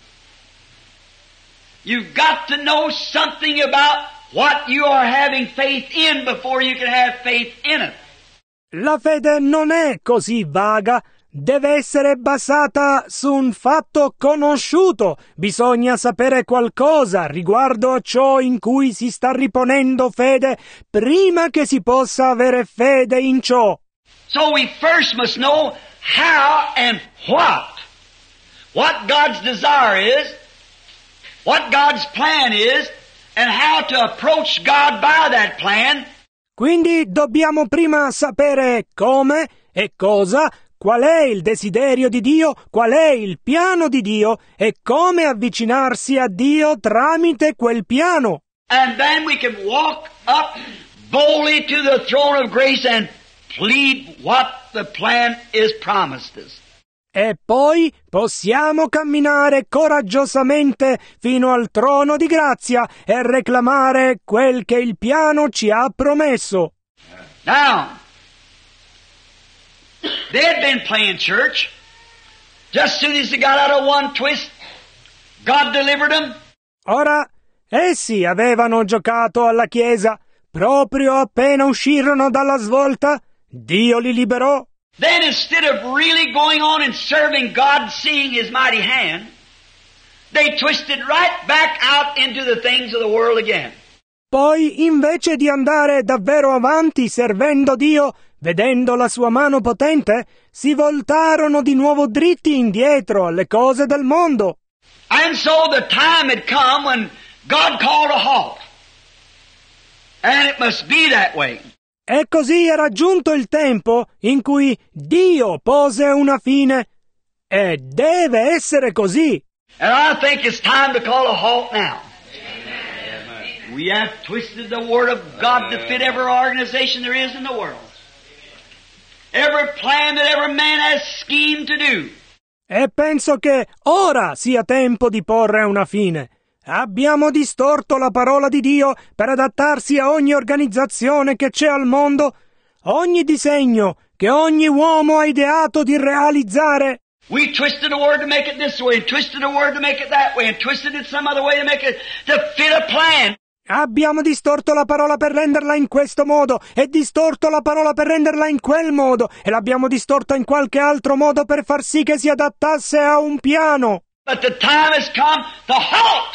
You've got to know something about what you are having faith in before you can have faith in it. La fede non è così vaga, deve essere basata su un fatto conosciuto. Bisogna sapere qualcosa riguardo a ciò in cui si sta riponendo fede prima che si possa avere fede in ciò. So we first must know how and what God's desire is, what God's plan is, and how to approach God by that plan. Quindi dobbiamo prima sapere come e cosa, qual è il desiderio di Dio, qual è il piano di Dio e come avvicinarsi a Dio tramite quel piano. And then we can walk up boldly to the throne of grace and plead what the plan is promised us. E poi possiamo camminare coraggiosamente fino al trono di grazia e reclamare quel che il piano ci ha promesso. Now, they had been playing church. Just as soon as they got out of one twist, God delivered them. Ora, essi avevano giocato alla Chiesa. Proprio appena uscirono dalla svolta, Dio li liberò. Then instead of really going on and serving God, seeing His mighty hand, they twisted right back out into the things of the world again. Poi, invece di andare davvero avanti servendo Dio, vedendo la sua mano potente, si voltarono di nuovo dritti indietro alle cose del mondo. And so the time had come when God called a halt. And it must be that way. E così era giunto il tempo in cui Dio pose una fine. E deve essere così. And I think it's time to call a halt now. Amen. We have twisted the Word of God to fit every organization there is in the world. Every plan that every man has schemed to do. E penso che ora sia tempo di porre una fine. Abbiamo distorto la parola di Dio per adattarsi a ogni organizzazione che c'è al mondo, ogni disegno che ogni uomo ha ideato di realizzare. We twisted the word to make it this way, and twisted the word to make it that way, and twisted it some other way to make it to fit a plan. Abbiamo distorto la parola per renderla in questo modo, e distorto la parola per renderla in quel modo, e l'abbiamo distorta in qualche altro modo per far sì che si adattasse a un piano. But the time has come to halt.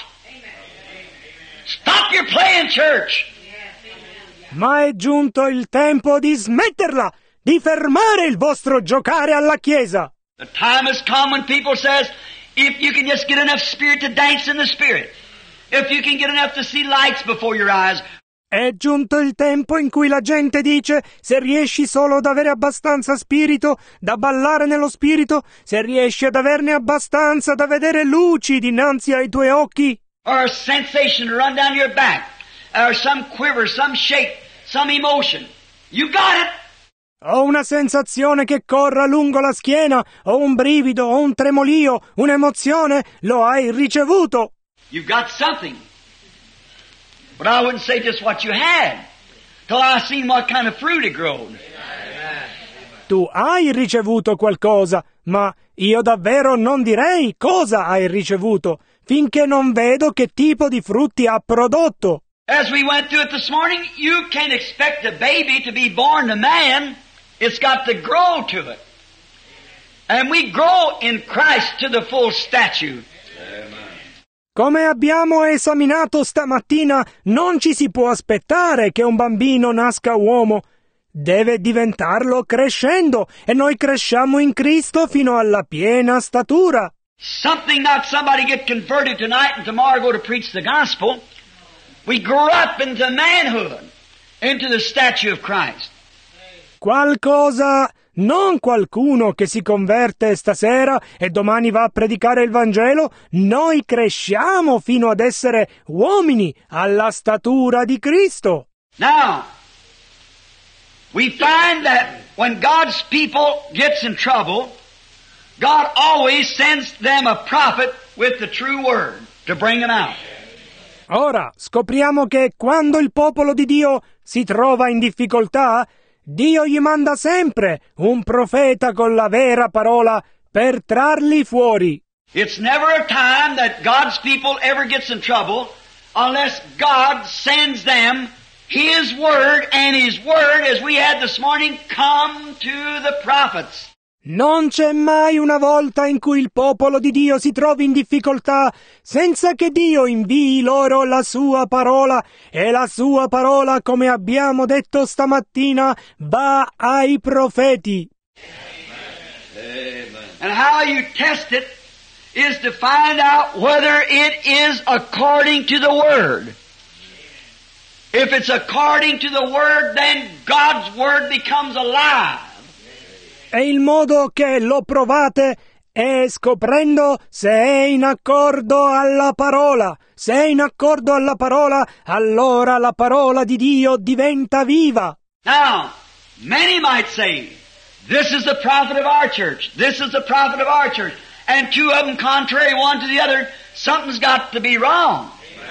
Stop your playing, church. Ma è giunto il tempo di smetterla, di fermare il vostro giocare alla Chiesa. The time has come when people says, if you can just get enough spirit to dance in the spirit, if you can get enough to see lights before your eyes. È giunto il tempo in cui la gente dice, se riesci solo ad avere abbastanza spirito da ballare nello spirito, se riesci ad averne abbastanza da vedere luci dinanzi ai tuoi occhi, or a sensation to run down your back, or some quiver, some shake, some emotion. You got it. o una sensazione che corra lungo la schiena, o un brivido, o un tremolio, un'emozione, lo hai ricevuto. You've got something. But I wouldn't say just what you had, till I seen what kind of fruit it growed. Tu hai ricevuto qualcosa, ma io davvero non direi cosa hai ricevuto, finché non vedo che tipo di frutti ha prodotto. As we went through it this morning, you can't expect a baby to be born to man. It's got to grow to it. And we grow in Christ to the full stature. Come abbiamo esaminato stamattina, non ci si può aspettare che un bambino nasca uomo. Deve diventarlo crescendo, e noi cresciamo in Cristo fino alla piena statura. Something, not somebody get converted tonight and tomorrow go to preach the gospel. We grow up into manhood, into the statue of Christ. Qualcosa, non qualcuno che si converte stasera e domani va a predicare il Vangelo. Noi cresciamo fino ad essere uomini alla statura di Cristo. Now, we find that when God's people gets in trouble, God always sends them a prophet with the true word to bring them out. Ora scopriamo che quando il popolo di Dio si trova in difficoltà, Dio gli manda sempre un profeta con la vera parola per trarli fuori. It's never a time that God's people ever gets in trouble unless God sends them His Word, and His Word, as we had this morning, come to the prophets. Non c'è mai una volta in cui il popolo di Dio si trovi in difficoltà senza che Dio invii loro la sua parola, e la sua parola, come abbiamo detto stamattina, va ai profeti. Amen. And how you test it is to find out whether it is according to the Word. If it's according to the Word, then God's Word becomes alive. E il modo che lo provate è scoprendo se è in accordo alla parola. Se è in accordo alla parola, allora la parola di Dio diventa viva. Now, many might say, this is the prophet of our church, this is the prophet of our church, and two of them contrary one to the other, something's got to be wrong.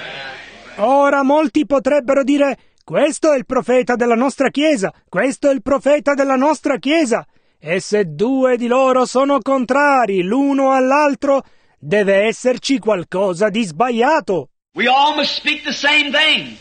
Ora molti potrebbero dire, questo è il profeta della nostra Chiesa, questo è il profeta della nostra Chiesa. E se due di loro sono contrari l'uno all'altro, deve esserci qualcosa di sbagliato. We all must speak the same thing.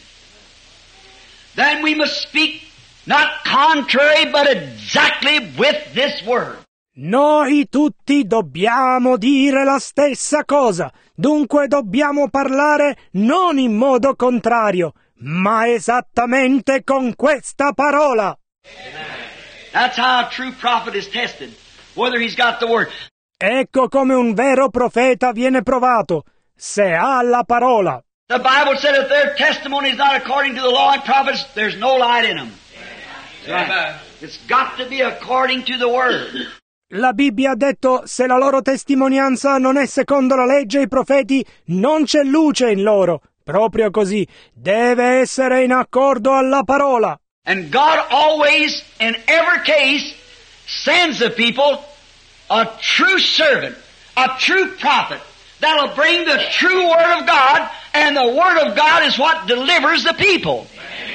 Then we must speak not contrary, but exactly with this word. Noi tutti dobbiamo dire la stessa cosa, dunque dobbiamo parlare non in modo contrario, ma esattamente con questa parola. That's how a true prophet is tested, whether he's got the word. Ecco come un vero profeta viene provato, se ha la parola. The Bible said if their testimony is not according to the law and prophets, there's no light in them. Right. It's got to be according to the word. La Bibbia ha detto, se la loro testimonianza non è secondo la legge e i profeti, non c'è luce in loro. Proprio così, deve essere in accordo alla parola. And God always, in every case, sends the people a true servant, a true prophet, that'll bring the true Word of God, and the Word of God is what delivers the people.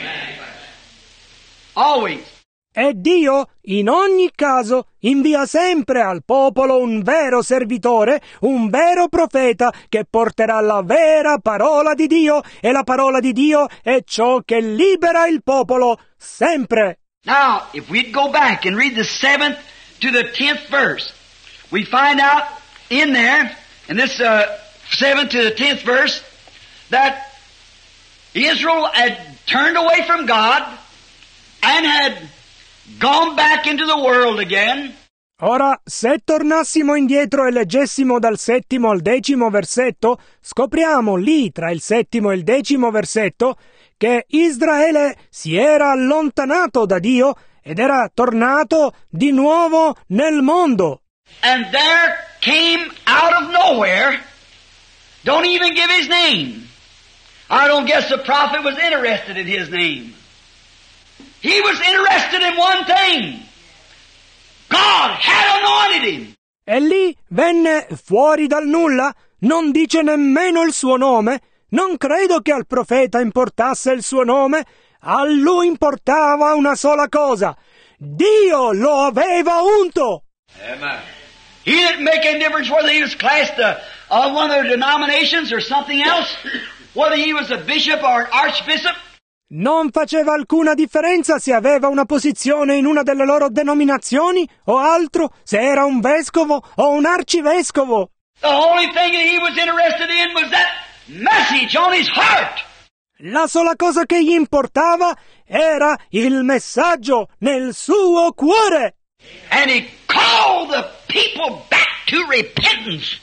Always. E Dio, in ogni caso, invia sempre al popolo un vero servitore, un vero profeta, che porterà la vera parola di Dio, e la parola di Dio è ciò che libera il popolo, sempre. Now, if we'd go back and read the 7th to the 10th verse, we find out in there, in this 7th to the 10th verse, that Israel had turned away from God and had gone back into the world again. Ora, se tornassimo indietro e leggessimo dal 7° al 10° versetto, scopriamo lì, tra il 7° e il 10° versetto, che Israele si era allontanato da Dio ed era tornato di nuovo nel mondo. And there came out of nowhere, don't even give his name. I don't guess the prophet was interested in his name. He was interested in one thing. God had anointed him. E lì venne fuori dal nulla, non dice nemmeno il suo nome. Non credo che al profeta importasse il suo nome. A lui importava una sola cosa. Dio lo aveva unto. Amen. He didn't make any difference whether he was classed one of their denominations or something else, whether he was a bishop or an archbishop. Non faceva alcuna differenza se aveva una posizione in una delle loro denominazioni o altro, se era un vescovo o un arcivescovo. The only thing that he was interested in was that message on his heart. La sola cosa che gli importava era il messaggio nel suo cuore. And he called the people back to repentance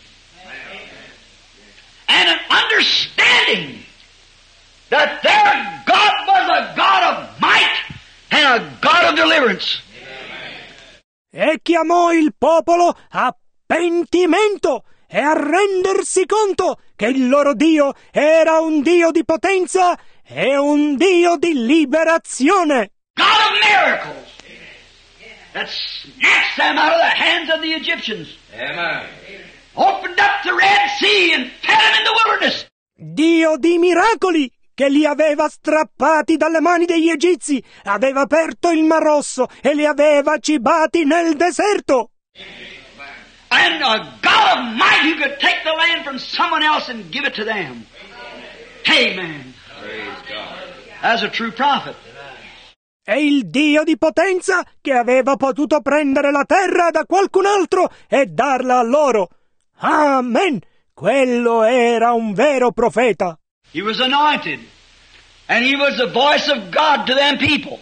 and an understanding that their God was a God of might and a God of deliverance. E chiamò il popolo a pentimento e a rendersi conto che il loro Dio era un Dio di potenza e un Dio di liberazione. God of miracles. that snatched them out of the hands of the Egyptians. Amen. Opened up the Red Sea and fed them in the wilderness. Dio di miracoli, che li aveva strappati dalle mani degli egizi, aveva aperto il Mar Rosso e li aveva cibati nel deserto. And a God of might who could take the land from someone else and give it to them. Amen. Praise God. As a true prophet. È il Dio di potenza che aveva potuto prendere la terra da qualcun altro e darla a loro. Amen. Quello era un vero profeta. He was anointed. And he was the voice of God to them people.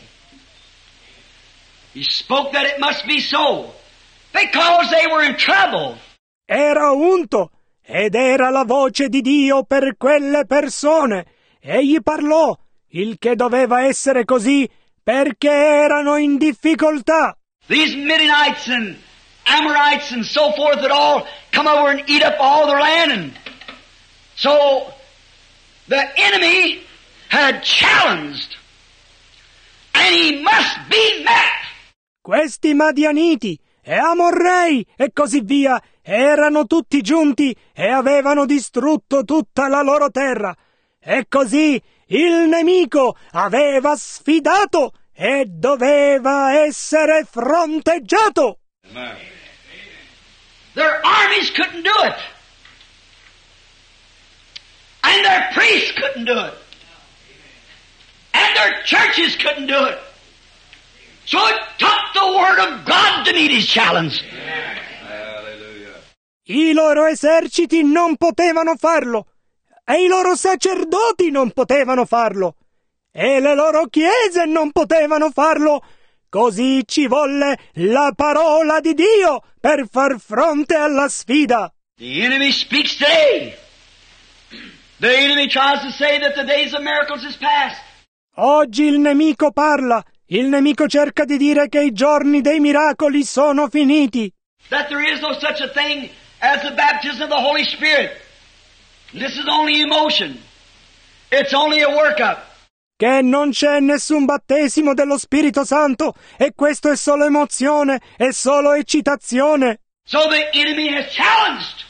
He spoke that it must be so. Because they were in trouble. Era unto ed era la voce di Dio per quelle persone. Egli parlò, il che doveva essere così, perché erano in difficoltà. These Midianites and Amorites and so forth had all come over and eat up all their land. And so the enemy had challenged. And he must be met. Questi Madianiti e Amorrei e così via erano tutti giunti e avevano distrutto tutta la loro terra. E così il nemico aveva sfidato e doveva essere fronteggiato. Amen. Their armies couldn't do it. And their priests couldn't do it. And their churches couldn't do it. So it took the Word of God to meet his challenge. Hallelujah. I loro eserciti non potevano farlo, e i loro sacerdoti non potevano farlo, e le loro chiese non potevano farlo. Così ci volle la parola di Dio per far fronte alla sfida. The enemy speaks today. The enemy tries to say that the days of miracles is past. Oggi il nemico parla. Il nemico cerca di dire che i giorni dei miracoli sono finiti. That there is no such a thing as the baptism of the Holy Spirit. This is only emotion. It's only a workup. Che non c'è nessun battesimo dello Spirito Santo e questo è solo emozione, è solo eccitazione. So the enemy has challenged.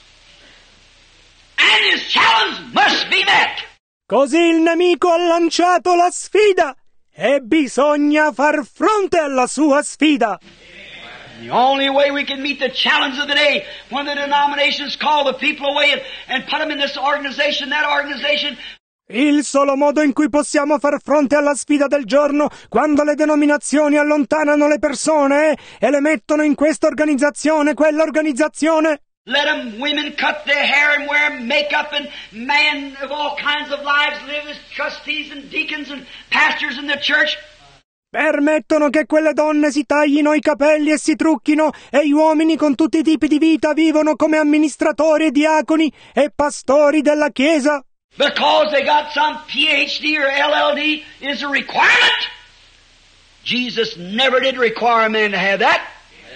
And his challenge must be met. Così il nemico ha lanciato la sfida e bisogna far fronte alla sua sfida. The only way we can meet the challenge of the day, when the denominations call the people away and put them in this organization, that organization. Il solo modo in cui possiamo far fronte alla sfida del giorno, quando le denominazioni allontanano le persone e le mettono in questa organizzazione, quell'organizzazione. Let them women cut their hair and wear makeup, and men of all kinds of lives live as trustees and deacons and pastors in the church. Permettono che quelle donne si taglino i capelli e si trucchino, e gli uomini con tutti i tipi di vita vivono come amministratori e diaconi e pastori della Chiesa. Because they got some PhD or LLD is a requirement. Jesus never did require a man to have that.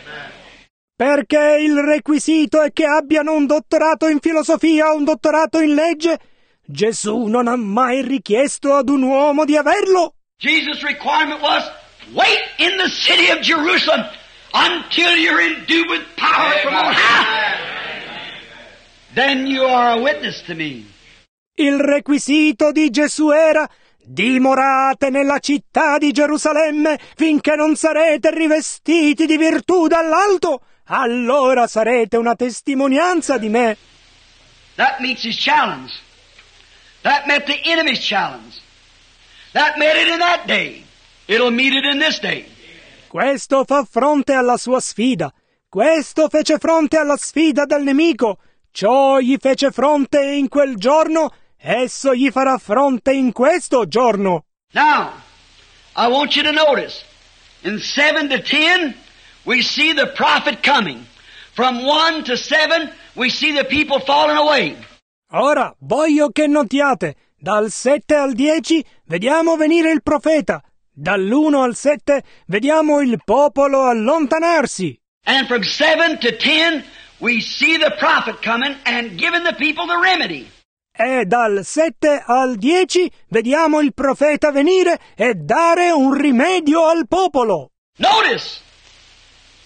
Perché il requisito è che abbiano un dottorato in filosofia o un dottorato in legge. Gesù non ha mai richiesto ad un uomo di averlo. Jesus' requirement was, wait in the city of Jerusalem until you're endued with power from on high. Then you are a witness to me. Il requisito di Gesù era: dimorate nella città di Gerusalemme finché non sarete rivestiti di virtù dall'alto. Allora sarete una testimonianza di me. That meets his challenge. That met the enemy's challenge. That met it in that day. It'll meet it in this day. Questo fa fronte alla sua sfida. Questo fece fronte alla sfida del nemico. Ciò gli fece fronte in quel giorno. Esso gli farà fronte in questo giorno. Now, I want you to notice, in 7 to 10, we see the prophet coming. From 1 to 7, we see the people falling away. Ora, voglio che notiate, dal 7 al 10 vediamo venire il profeta. Dall'1 al 7 vediamo il popolo allontanarsi. And from 7 to 10, we see the prophet coming and giving the people the remedy. E dal 7 al 10 vediamo il profeta venire e dare un rimedio al popolo. Notice,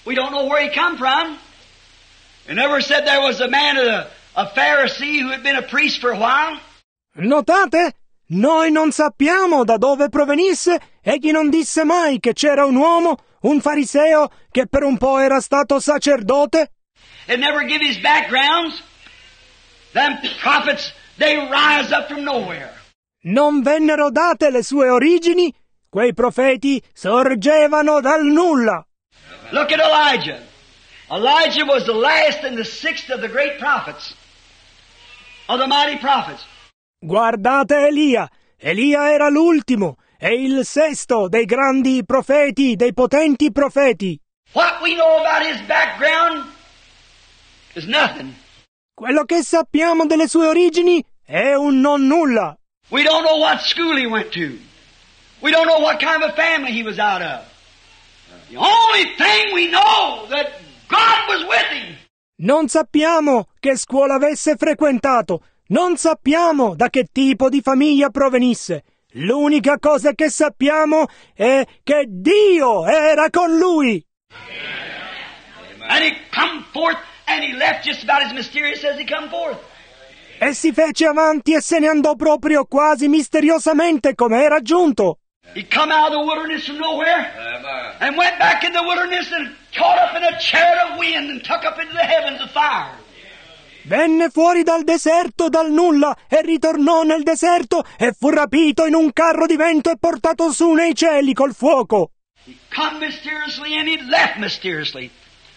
We don't know where he come from. It never said there was a man, a Pharisee who had been a priest for a while. Notate? Noi non sappiamo da dove provenisse. Egli non disse mai che c'era un uomo, un fariseo, che per un po' era stato sacerdote. It never give his backgrounds. Them prophets, they rise up from nowhere. Non vennero date le sue origini. Quei profeti sorgevano dal nulla. Look at Elijah. Elijah was the last and the sixth of the great prophets, of the mighty prophets. Guardate Elia. Elia era l'ultimo e il sesto dei grandi profeti, dei potenti profeti. What we know about his background is nothing. Quello che sappiamo delle sue origini è un non nulla. We don't know what school he went to. We don't know what kind of a family he was out of. The only thing we know that God was with him. Non sappiamo che scuola avesse frequentato. Non sappiamo da che tipo di famiglia provenisse. L'unica cosa che sappiamo è che Dio era con lui. And he come forth and he left just about as mysterious as he come forth. E si fece avanti e se ne andò proprio quasi misteriosamente come era giunto. He come out of the wilderness from nowhere and went back in the wilderness and caught up in a chariot of wind and took up into the heavens of fire. Venne fuori dal deserto dal nulla e ritornò nel deserto e fu rapito in un carro di vento e portato su nei cieli col fuoco. He come mysteriously and he left mysteriously.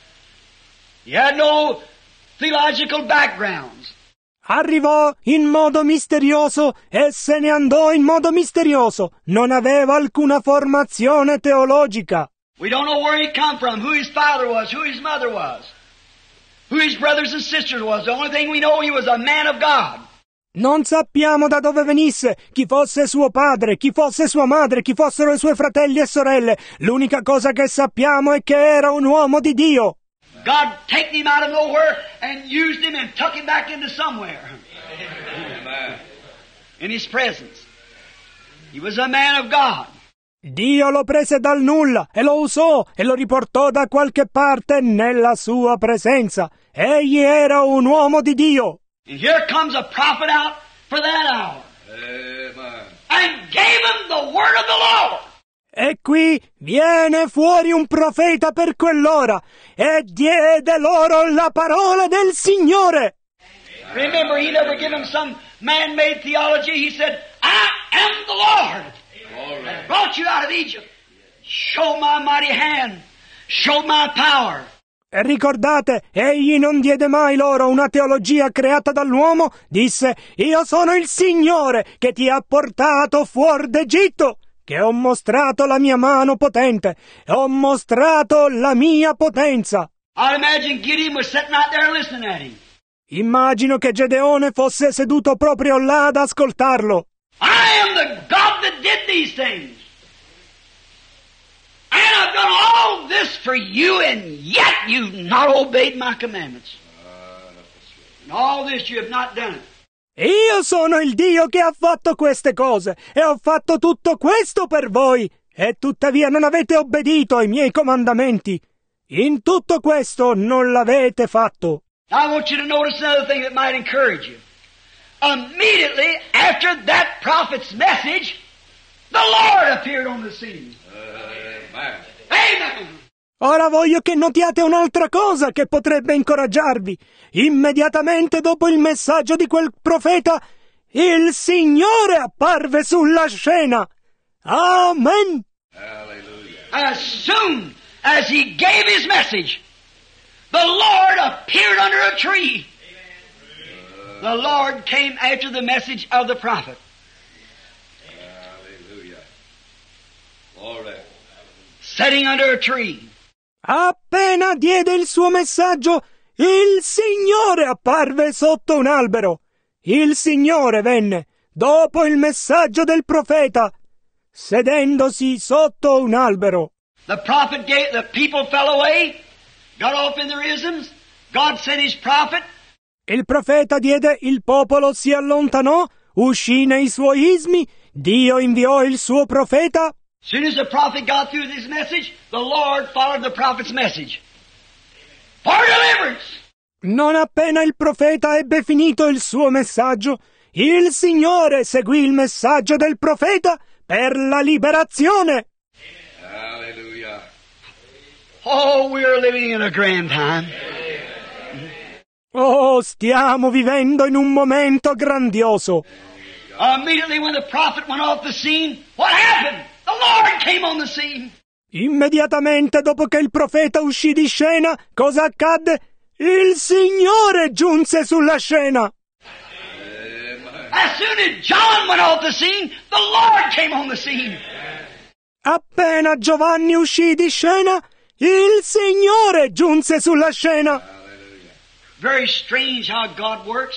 He had no theological backgrounds. Arrivò in modo misterioso e se ne andò in modo misterioso. Non aveva alcuna formazione teologica. We don't know where he come from, who his father was, who his mother was, who his brothers and sisters was. The only thing we know, he was a man of God. Non sappiamo da dove venisse, chi fosse suo padre, chi fosse sua madre, chi fossero i suoi fratelli e sorelle. L'unica cosa che sappiamo è che era un uomo di Dio. God taken him out of nowhere and used him and took him back into somewhere. Amen. In his presence. He was a man of God. Dio lo prese dal nulla e lo usò e lo riportò da qualche parte nella sua presenza. Egli era un uomo di Dio. And here comes a prophet out for that hour. Amen. And gave him the word of the Lord. E qui viene fuori un profeta per quell'ora e diede loro la parola del Signore. Remember, he never gave him some man-made theology. He said, I am the Lord that brought you out of Egypt. Show my mighty hand. Show my power. E ricordate, egli non diede mai loro una teologia creata dall'uomo. Disse, io sono il Signore che ti ha portato fuori d'Egitto. Che ho mostrato la mia mano potente, e ho mostrato la mia potenza. I imagine Gideon was sitting out there listening at him. Immagino che Gedeone fosse seduto proprio là ad ascoltarlo. I am the God that did these things. And I've done all this for you, and yet you've not obeyed my commandments. And all this you have not done it. Io sono il Dio che ha fatto queste cose e ho fatto tutto questo per voi e tuttavia non avete obbedito ai miei comandamenti. In tutto questo non l'avete fatto. I want you to notice another thing that might encourage you. Immediately after that prophet's message, the Lord appeared on the scene. Amen. Amen. Ora voglio che notiate un'altra cosa che potrebbe incoraggiarvi. Immediatamente dopo il messaggio di quel profeta, il Signore apparve sulla scena. Amen. Hallelujah. As soon as he gave his message, the Lord appeared under a tree. The Lord came after the message of the prophet. Hallelujah. Glory. Sitting under a tree. Appena diede il suo messaggio, il Signore apparve sotto un albero. Il Signore venne dopo il messaggio del profeta, sedendosi sotto un albero. The prophet gave, the people fell away, got off in their isms. God sent his prophet. Il profeta diede, il popolo si allontanò, uscì nei suoi ismi, Dio inviò il suo profeta. As soon as the prophet got through his message, the Lord followed the prophet's message. for deliverance. Non appena il profeta ebbe finito il suo messaggio, il Signore seguì il messaggio del profeta per la liberazione. Hallelujah. Oh, we're living in a grand time. Oh, stiamo vivendo in un momento grandioso. Immediately when the prophet went off the scene, what happened? The Lord came on the scene. Immediatamente dopo che il profeta uscì di scena, cosa accadde? Il Signore giunse sulla scena. As soon as John went off the scene, the Lord came on the scene. Appena Giovanni uscì di scena, il Signore giunse sulla scena. Very strange how God works,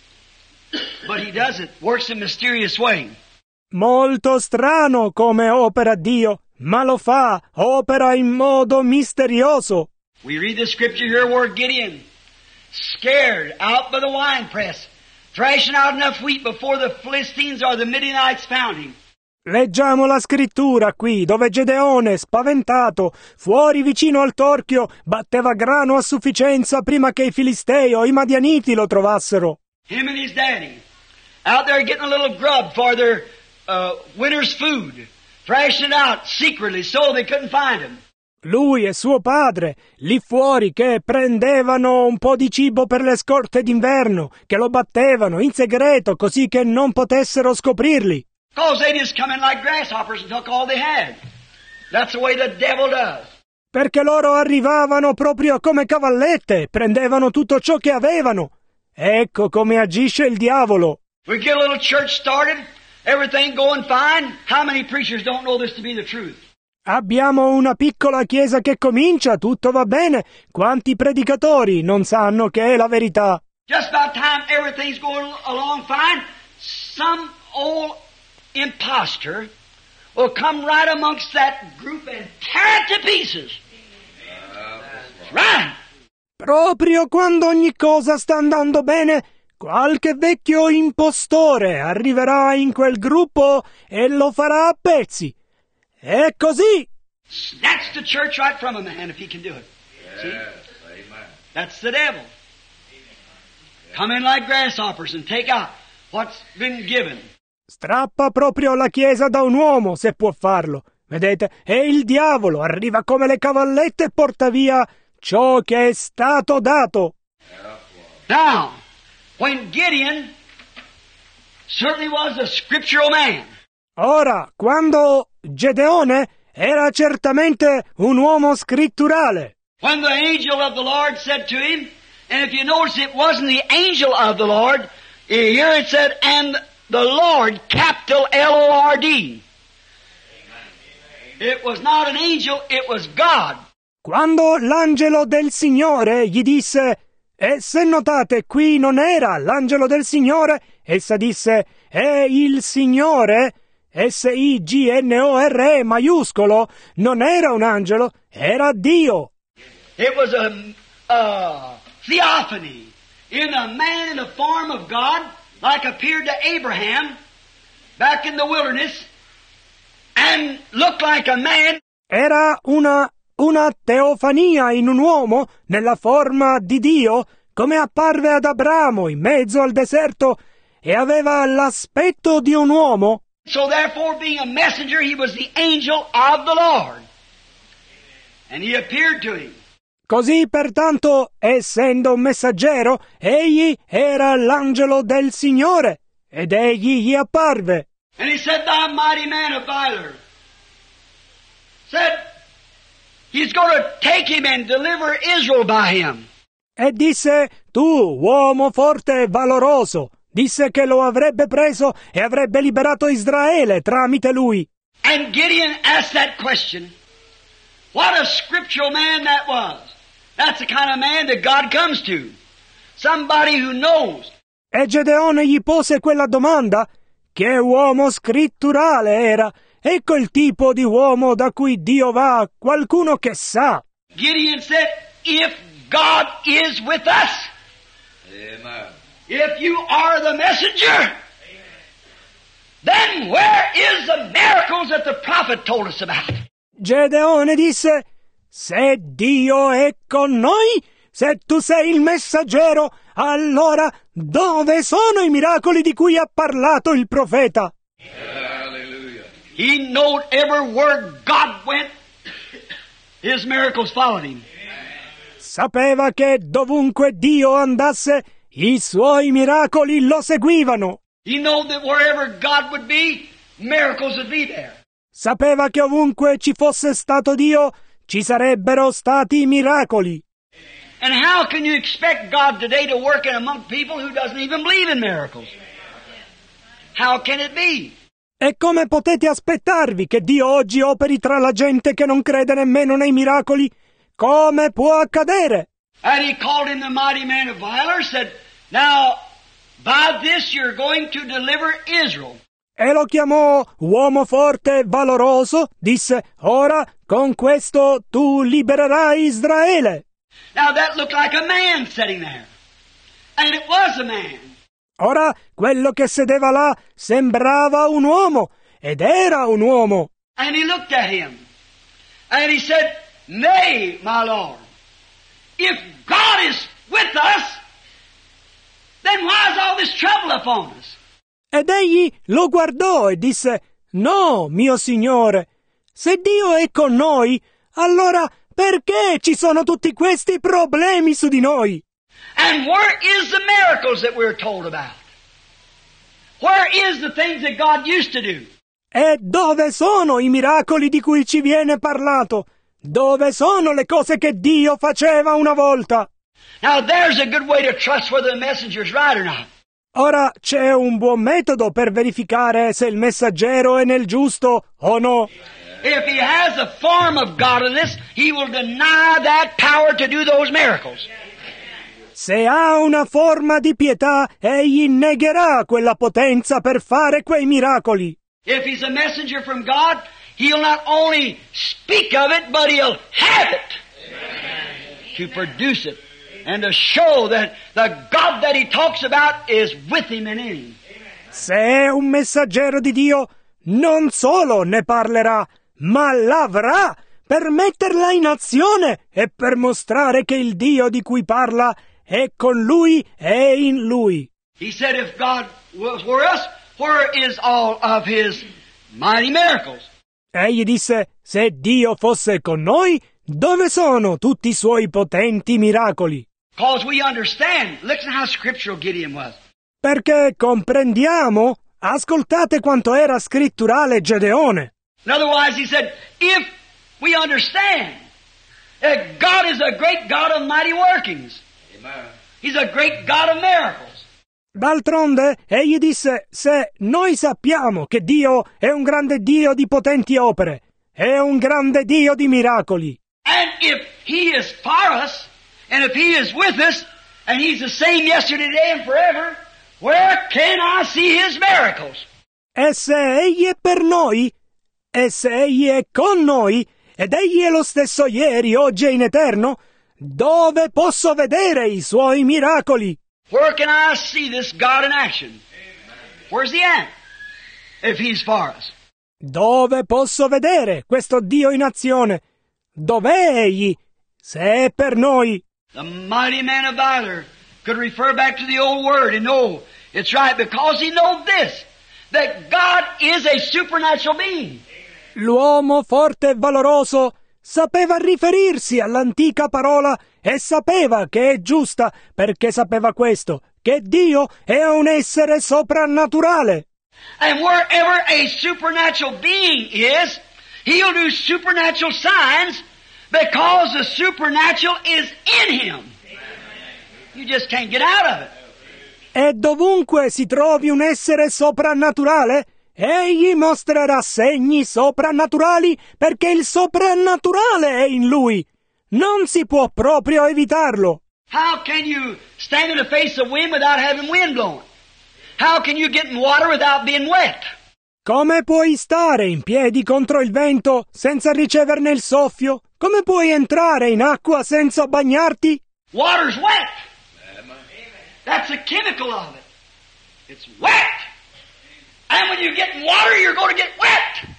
but He does it. Works in a mysterious way. Molto strano come opera Dio, ma lo fa, opera in modo misterioso. We read the scripture here where Gideon, scared out by the winepress, thrashing out enough wheat before the Philistines or the Midianites found him. Leggiamo la scrittura qui, dove Gedeone, spaventato, fuori vicino al torchio, batteva grano a sufficienza prima che i Filistei o i Madianiti lo trovassero. Him and his daddy, out there getting a little grub for their winter's food, thrashing it out secretly so they couldn't find him. Lui e suo padre, lì fuori, che prendevano un po' di cibo per le scorte d'inverno, che lo battevano in segreto così che non potessero scoprirli. Because they just come in like grasshoppers and took all they had. That's the way the devil does. Perché loro arrivavano proprio come cavallette, prendevano tutto ciò che avevano. Ecco come agisce il diavolo. We get a little church started, everything going fine. How many preachers don't know this to be the truth? Abbiamo una piccola chiesa che comincia, tutto va bene. Quanti predicatori non sanno che è la verità? Just about time everything's going along fine, some old imposter will come right amongst that group and tear it to pieces. That's right. Proprio quando ogni cosa sta andando bene, qualche vecchio impostore arriverà in quel gruppo e lo farà a pezzi. È così. Snatch the church right from a man if he can do it. See? Amen. That's the devil. Come in like grasshoppers and take out what's been given. Strappa proprio la chiesa da un uomo, se può farlo. Vedete? E il diavolo arriva come le cavallette e porta via ciò che è stato dato. Now, when Gideon certainly was a scriptural man, Ora, quando Gedeone era certamente un uomo scritturale, when the angel of the Lord said to him, and if you notice it wasn't the angel of the Lord, here it said, and the Lord, capital L-O-R-D. It was not an angel, it was God. quando l'angelo del Signore gli disse, e se notate qui non era l'angelo del Signore, essa disse, è il Signore, S-I-G-N-O-R-E maiuscolo, non era un angelo, era Dio. It was a theophany in a man in the form of God, like appeared to Abraham back in the wilderness, and looked like a man. Era una teofania in un uomo nella forma di Dio, come apparve ad Abramo in mezzo al deserto, e aveva l'aspetto di un uomo. So therefore, being a messenger, he was the angel of the Lord. And he appeared to him. Così pertanto, essendo un messaggero, egli era l'angelo del Signore, ed egli gli apparve. And he said, thou mighty man of valor, said, he's going to take him and deliver Israel by him. E disse, tu, uomo forte e valoroso, disse che lo avrebbe preso e avrebbe liberato Israele tramite lui. And Gideon asked that question. What a scriptural man that was. That's the kind of man that God comes to. Somebody who knows. E Gedeone gli pose quella domanda. Che uomo scritturale era. Ecco il tipo di uomo da cui Dio va, qualcuno che sa. Gideon said, if God is with us, Amen. if you are the messenger, then where is the miracles that the prophet told us about? Gedeone disse, se Dio è con noi, Se tu sei il messaggero, allora dove sono i miracoli di cui ha parlato il profeta? Hallelujah. He knowed every word God went, His miracles followed Him. Sapeva che dovunque Dio andasse, i suoi miracoli lo seguivano. He knew that wherever God would be, miracles would be there. Sapeva che ovunque ci fosse stato Dio, ci sarebbero stati miracoli. And how can you expect God today to work in among people who doesn't even believe in miracles? How can it be? E come potete aspettarvi che Dio oggi operi tra la gente che non crede nemmeno nei miracoli? Come può accadere? And He called him the mighty man of valor, said, now, by this you're going to deliver Israel. E lo chiamò uomo forte e valoroso, disse, ora con questo tu libererai Israele. Now that looked like a man sitting there. And it was a man. Ora quello che sedeva là sembrava un uomo, ed era un uomo. And he looked at him. And he said, nay, my Lord, if God is with us, then why is all this trouble upon us? Ed egli lo guardò e disse, no, mio Signore, se Dio è con noi, allora perché ci sono tutti questi problemi su di noi? And where is the miracles that we're told about? Where is the things that God used to do? E dove sono i miracoli di cui ci viene parlato? Dove sono le cose che Dio faceva una volta? Now there's a good way to trust whether the messenger's right or not. Ora c'è un buon metodo per verificare se il messaggero è nel giusto o no. If he has a form of godliness, he will deny that power to do those miracles. Se ha una forma di pietà, egli negherà quella potenza per fare quei miracoli. If he's a messenger from God, he'll not only speak of it, but he'll have it to produce it and to show that the God that he talks about is with him and in him. Se è un messaggero di Dio, non solo ne parlerà, ma l'avrà per metterla in azione e per mostrare che il Dio di cui parla è con lui e in lui. He said if God was for us, where is all of his mighty miracles? Egli disse, se Dio fosse con noi, dove sono tutti i suoi potenti miracoli? Because we understand. Listen how scriptural Gideon was. Perché comprendiamo, ascoltate quanto era scritturale Gedeone. In other words, he said, if we understand that God is a great God of mighty workings. Amen. He's a great God of miracles. D'altronde, egli disse, se noi sappiamo che Dio è un grande Dio di potenti opere, è un grande Dio di miracoli. And if He is for us, and if He is with us, and He's the same yesterday, today, and forever, where can I see His miracles? E se egli è per noi, e se egli è con noi, ed egli è lo stesso ieri, oggi e in eterno, dove posso vedere i suoi miracoli? Where can I see this God in action? Where's He at? If He's for us. Dove posso vedere questo Dio in azione? Dov'è egli? Se è per noi. The mighty man of valor could refer back to the old word and know it's right because he knows this, that God is a supernatural being. L'uomo forte e valoroso sapeva riferirsi all'antica parola e sapeva che è giusta perché sapeva questo, che Dio è un essere soprannaturale. And wherever a supernatural being is, he'll do supernatural signs because the supernatural is in him. You just can't get out of it. E dovunque si trovi un essere soprannaturale, egli mostrerà segni soprannaturali perché il soprannaturale è in lui. Non si può proprio evitarlo. How can you stand in the face of wind without having wind blowing? How can you get in water without being wet? Come puoi stare in piedi contro il vento senza riceverne il soffio? Come puoi entrare in acqua senza bagnarti? Water's wet. That's a chemical of it. It's wet. And when you get in water, you're going to get wet.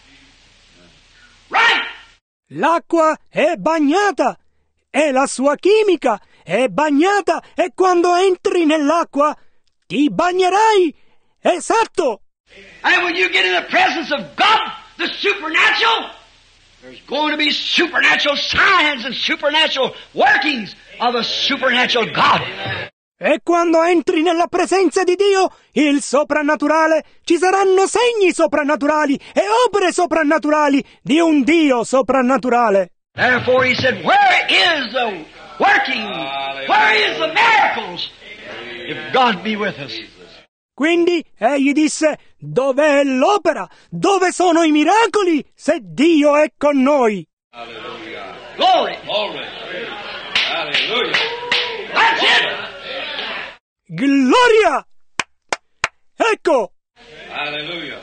Right? L'acqua è bagnata, è la sua chimica, è bagnata e quando entri nell'acqua ti bagnerai. Esatto! And when you get in the presence of God, the supernatural, there's going to be supernatural signs and supernatural workings of a supernatural God. E quando entri nella presenza di Dio, il soprannaturale, ci saranno segni soprannaturali e opere soprannaturali di un Dio soprannaturale. Therefore he said, where is the working? Where is the miracles? If God be with us. Quindi egli disse, dov'è l'opera? Dove sono i miracoli? Se Dio è con noi. Hallelujah. Glory. Glory. Hallelujah. That's it. Gloria! Ecco! Hallelujah.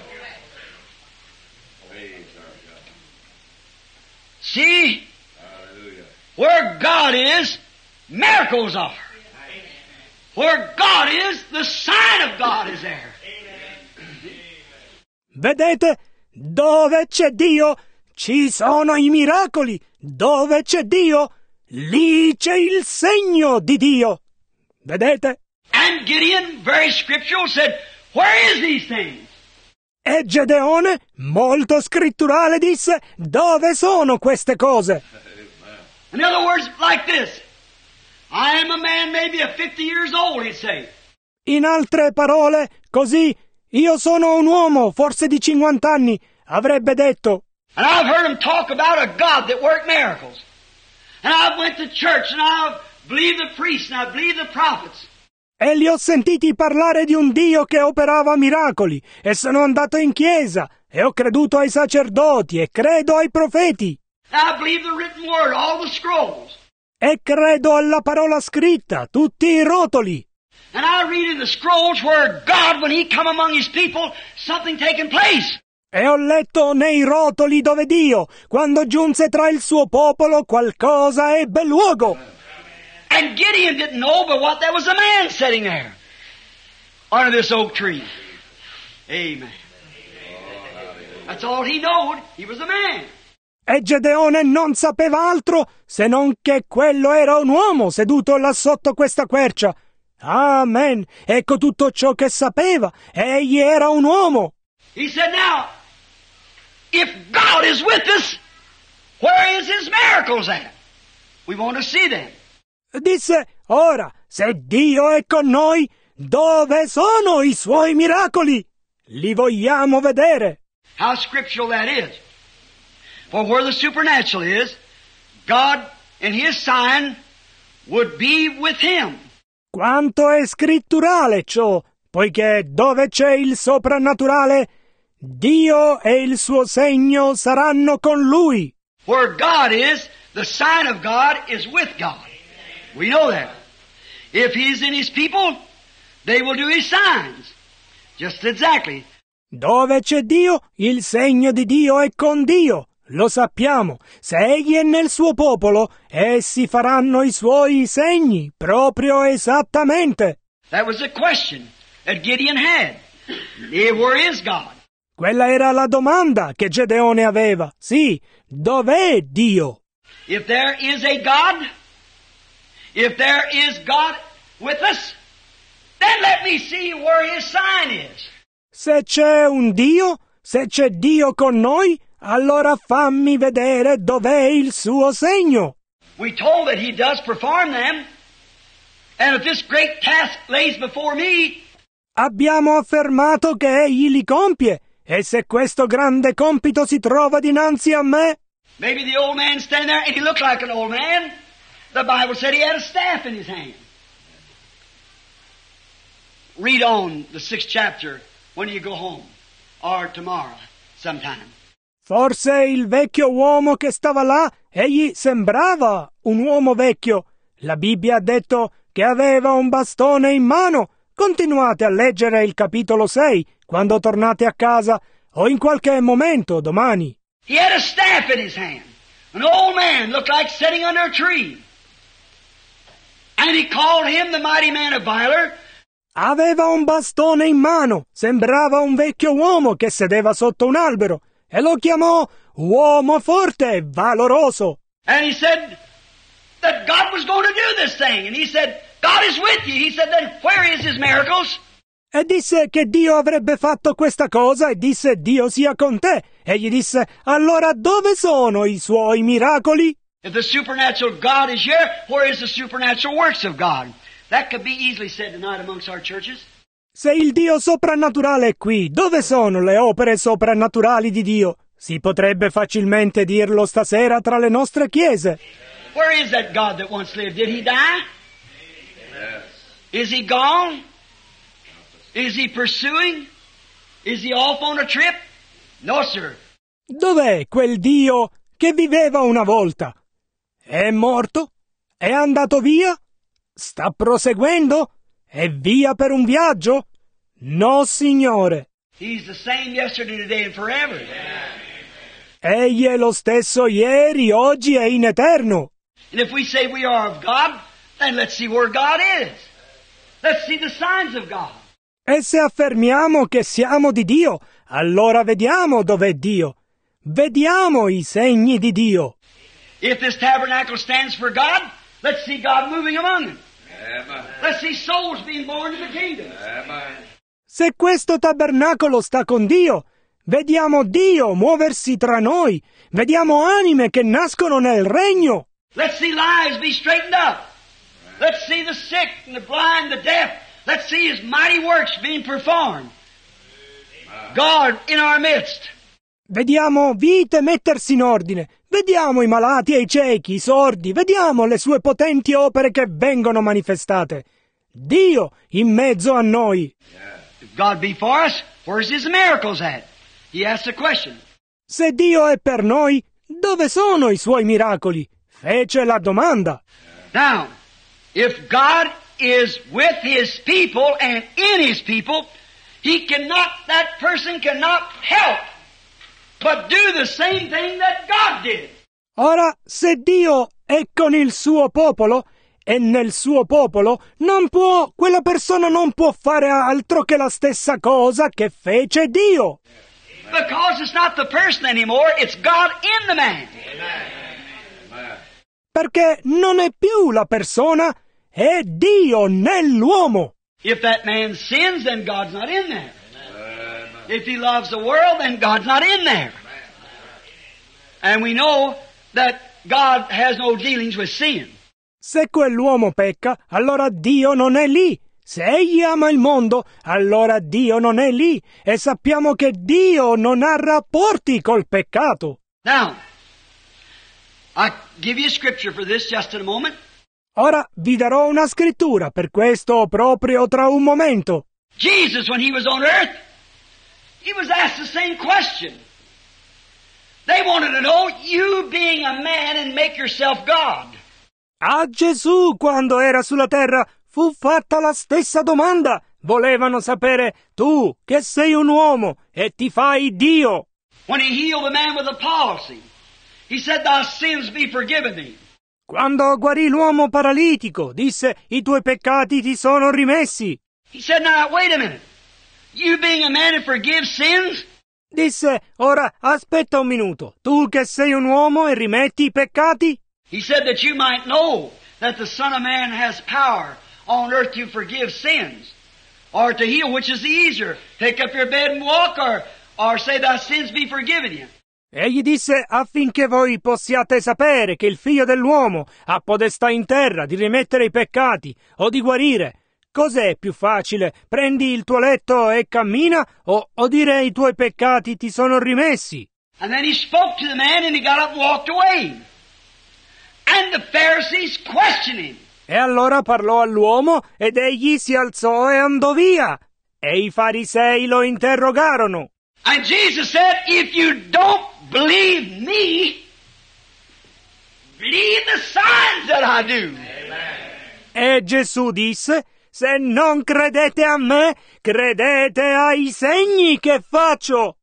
Praise our God. See, Hallelujah. where God is, miracles are. Where God is, the sign of God is there. Vedete? Dove c'è Dio, ci sono i miracoli. Dove c'è Dio, lì c'è il segno di Dio. Vedete? And Gideon, very scriptural, said, where is these things? E Gedeone, molto scritturale, disse, dove sono queste cose? In other words, like this. I am a man maybe of 50 years old, he'd say. In altre parole, così, io sono un uomo, forse di 50 anni, avrebbe detto. And I've heard him talk about a God that worked miracles. And I went to church and I believed the priests and I believed the prophets. E li ho sentiti parlare di un Dio che operava miracoli, e sono andato in chiesa, e ho creduto ai sacerdoti, e credo ai profeti. And I believe the written word, all the scrolls. E credo alla parola scritta, tutti i rotoli. And I read in the scrolls where God, when He come among His people, something taking place. E ho letto nei rotoli dove Dio, quando giunse tra il suo popolo, qualcosa ebbe luogo. And Gideon didn't know but what there was a man sitting there under this oak tree. Amen. That's all he knowed. He was a man. E Gedeone non sapeva altro se non che quello era un uomo seduto là sotto questa quercia. Amen. Ecco tutto ciò che sapeva. Egli era un uomo. He said, now, if God is with us, where is His miracles at? We want to see them. Disse, ora, se Dio è con noi, dove sono i Suoi miracoli? Li vogliamo vedere. How scriptural that is. For where the supernatural is, God and His sign would be with him. Quanto è scritturale ciò, poiché dove c'è il soprannaturale, Dio e il suo segno saranno con lui. Where God is, the sign of God is with God. We know that. If He's in His people, they will do His signs. Just exactly. Dove c'è Dio, il segno di Dio è con Dio. Lo sappiamo. Se Egli è nel suo popolo, essi faranno i suoi segni, proprio esattamente. That was the question that Gideon had. Where is God? Quella era la domanda che Gedeone aveva. Sì, dov'è Dio? If there is a God, if there is God with us, then let me see where His sign is. Se c'è un Dio, se c'è Dio con noi, allora fammi vedere dov'è il suo segno. We told that He does perform them, and if this great task lays before me, Abbiamo affermato che Egli li compie, e se questo grande compito si trova dinanzi a me, maybe the old man standing there, and he looked like an old man. The Bible said he had a staff in his hand. Read on the 6th chapter when you go home, or tomorrow, sometime. forse il vecchio uomo che stava là, egli sembrava un uomo vecchio. La Bibbia ha detto che aveva un bastone in mano. Continuate a leggere il capitolo 6 quando tornate a casa o in qualche momento domani. He had a staff in his hand. An old man looked like sitting under a tree. And he called him the mighty man of valor. Aveva un bastone in mano, sembrava un vecchio uomo che sedeva sotto un albero, e lo chiamò uomo forte e valoroso. And he said, that God was going to do this thing. And he said, God is with you. He said, then where is his miracles? E disse che Dio avrebbe fatto questa cosa e disse Dio sia con te. E gli disse, allora dove sono i suoi miracoli? If the supernatural God is here, where is the supernatural works of God? That could be easily said tonight amongst our churches. Se il Dio soprannaturale è qui, dove sono le opere soprannaturali di Dio? Si potrebbe facilmente dirlo stasera tra le nostre chiese. Where is that God that once lived? Did he die? Yes. Is he gone? Is he pursuing? Is he off on a trip? No, sir. Dov'è quel Dio che viveva una volta? È morto? È andato via? Sta proseguendo? È via per un viaggio? No, Signore. He's the same yesterday, today, and forever. Egli è lo stesso ieri, oggi e in eterno. And if we say we are of God, then let's see where God is. Let's see the signs of God. E se affermiamo che siamo di Dio, allora vediamo dov'è Dio. Vediamo i segni di Dio. If this tabernacle stands for God, let's see God moving among them. Amen. Let's see souls being born in the kingdom. Amen. Se questo tabernacolo sta con Dio, vediamo Dio muoversi tra noi. Vediamo anime che nascono nel regno. Let's see lives be straightened up. Let's see the sick and the blind, the deaf. Let's see His mighty works being performed. God in our midst. Vediamo vite mettersi in ordine. Vediamo i malati e i ciechi, i sordi. Vediamo le sue potenti opere che vengono manifestate. Dio in mezzo a noi. If God be for us, where's His miracles at? He asked a question. Se Dio è per noi, dove sono i suoi miracoli? Fece la domanda. Now, if God is with His people and in His people, that person cannot help but do the same thing that God did. Ora, se Dio è con il suo popolo e nel suo popolo, quella persona non può fare altro che la stessa cosa che fece Dio. Because it's not the person anymore, it's God in the man. Perché non è più la persona, è Dio nell'uomo. If that man sins, then God's not in there. If he loves the world, then God's not in there. And we know that God has no dealings with sin. Se quell'uomo pecca, allora Dio non è lì. Se egli ama il mondo, allora Dio non è lì. E sappiamo che Dio non ha rapporti col peccato. Now, I'll give you a scripture for this just in a moment. Ora vi darò una scrittura per questo proprio tra un momento. Jesus, when He was on earth, He was asked the same question. They wanted to know, you being a man and make yourself God. A Gesù, quando era sulla terra, fu fatta la stessa domanda. Volevano sapere, tu che sei un uomo e ti fai Dio. When He healed the man with the palsy, He said, thy sins be forgiven thee. Quando guarì l'uomo paralitico, disse, i tuoi peccati ti sono rimessi. He said, now wait a minute. You being a man and forgive sins? Disse, ora aspetta un minuto. Tu che sei un uomo e rimetti i peccati? He said that you might know that the Son of Man has power on earth to forgive sins, or to heal, which is the easier. Take up your bed and walk, or say thy sins be forgiven you. Egli disse, affinché voi possiate sapere che il Figlio dell'uomo ha potestà in terra di rimettere i peccati o di guarire. Cos'è più facile? Prendi il tuo letto e cammina, o dire i tuoi peccati ti sono rimessi? And then He spoke to the man and he got up and walked away. And the Pharisees questioned Him. E allora parlò all'uomo ed egli si alzò e andò via. E i farisei lo interrogarono. And Jesus said, if you don't believe me, believe the signs that I do. E Gesù disse, se non credete a me, credete ai segni che faccio.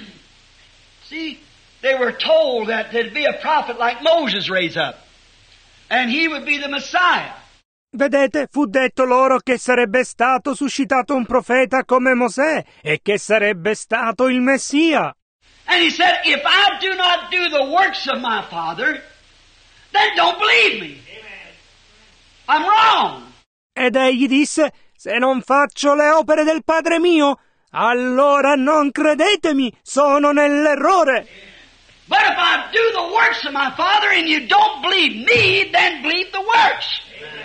See, they were told that there'd be a prophet like Moses raised up, and he would be the Messiah. Vedete, fu detto loro che sarebbe stato suscitato un profeta come Mosè e che sarebbe stato il Messia. And He said, if I do not do the works of my Father, then don't believe me. I'm wrong. Ed egli disse: se non faccio le opere del Padre mio, allora non credetemi, sono nell'errore. But if I do the works of my Father and you don't believe me, then believe the works.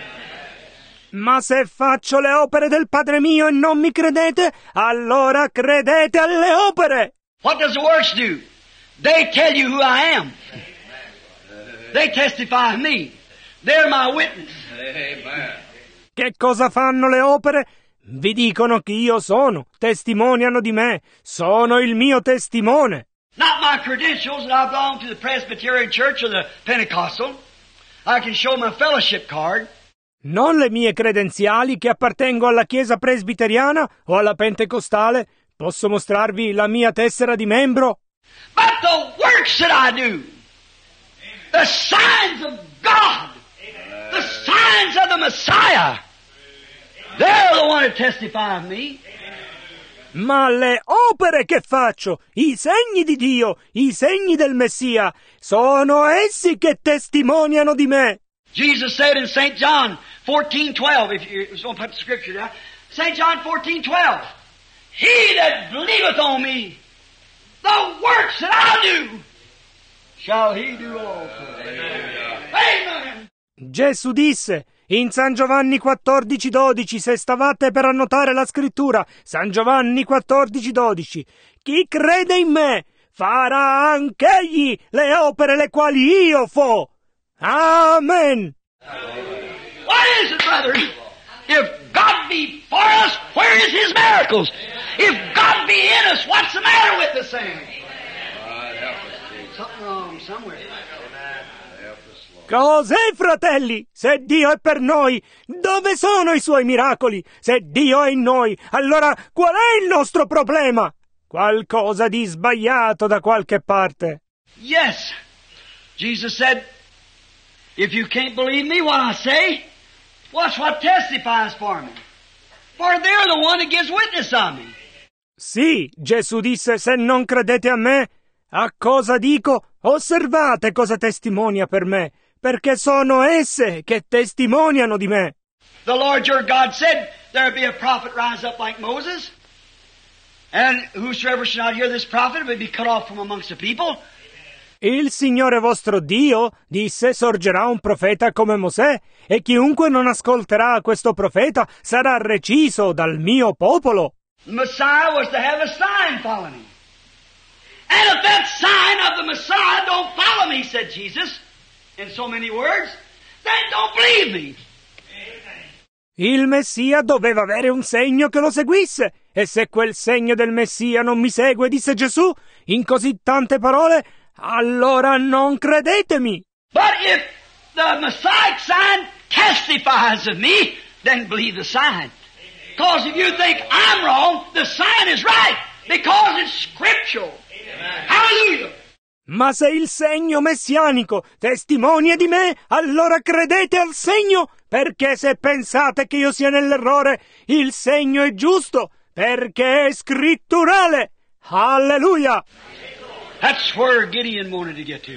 Ma se faccio le opere del Padre mio e non mi credete, allora credete alle opere. What does the works do? They tell you who I am. They testify of me. They're my witness. Amen. Che cosa fanno le opere? Vi dicono chi io sono, testimoniano di me, sono il mio testimone. Not my credentials that I belong to the Presbyterian Church or the Pentecostal. I can show my fellowship card. Non le mie credenziali che appartengo alla Chiesa presbiteriana o alla Pentecostale. Posso mostrarvi la mia tessera di membro. But the works that I do, the signs of God, the signs of the Messiah, they're the one that testify of me. Ma le opere che faccio, i segni di Dio, i segni del Messia, sono essi che testimoniano di me. Jesus said in St. John 14:12, if you want to put the scripture down, St. John 14:12, he that believeth on me, the works that I do, shall he do also. Amen. Gesù disse in San Giovanni 14:12, se stavate per annotare la scrittura, San Giovanni 14:12, chi crede in me farà anch'egli le opere le quali io fo. Amen. What is it, brother? If God be for us, where is His miracles? If God be in us, what's the matter with the thing? God help us, Jesus. Something wrong somewhere. Help us, Lord. Cos'è, fratelli? Se Dio è per noi, dove sono i suoi miracoli? Se Dio è in noi, allora qual è il nostro problema? Qualcosa di sbagliato da qualche parte. Yes. Jesus said, if you can't believe me what I say, watch what testifies for me. For they're the one that gives witness of me. Sì, Gesù disse, se non credete a me, a cosa dico? Osservate cosa testimonia per me, perché sono esse che testimoniano di me. The Lord your God said, there'll be a prophet rise up like Moses, and whosoever shall not hear this prophet will be cut off from amongst the people. Il Signore vostro Dio disse, sorgerà un profeta come Mosè, e chiunque non ascolterà questo profeta sarà reciso dal mio popolo. The Messiah was to have a sign following him. And if that sign of the Messiah don't follow me, said Jesus, in so many words, then don't believe me. Il Messia doveva avere un segno che lo seguisse, e se quel segno del Messia non mi segue, disse Gesù, in così tante parole, allora non credetemi. But if the Messiah sign testifies of me, then believe the sign. Because if you think I'm wrong, the sign is right, because it's scriptural. Hallelujah! Ma se il segno messianico testimonia di me, allora credete al segno, perché se pensate che io sia nell'errore, il segno è giusto, perché è scritturale. Alleluia! That's where Gideon wanted to get to.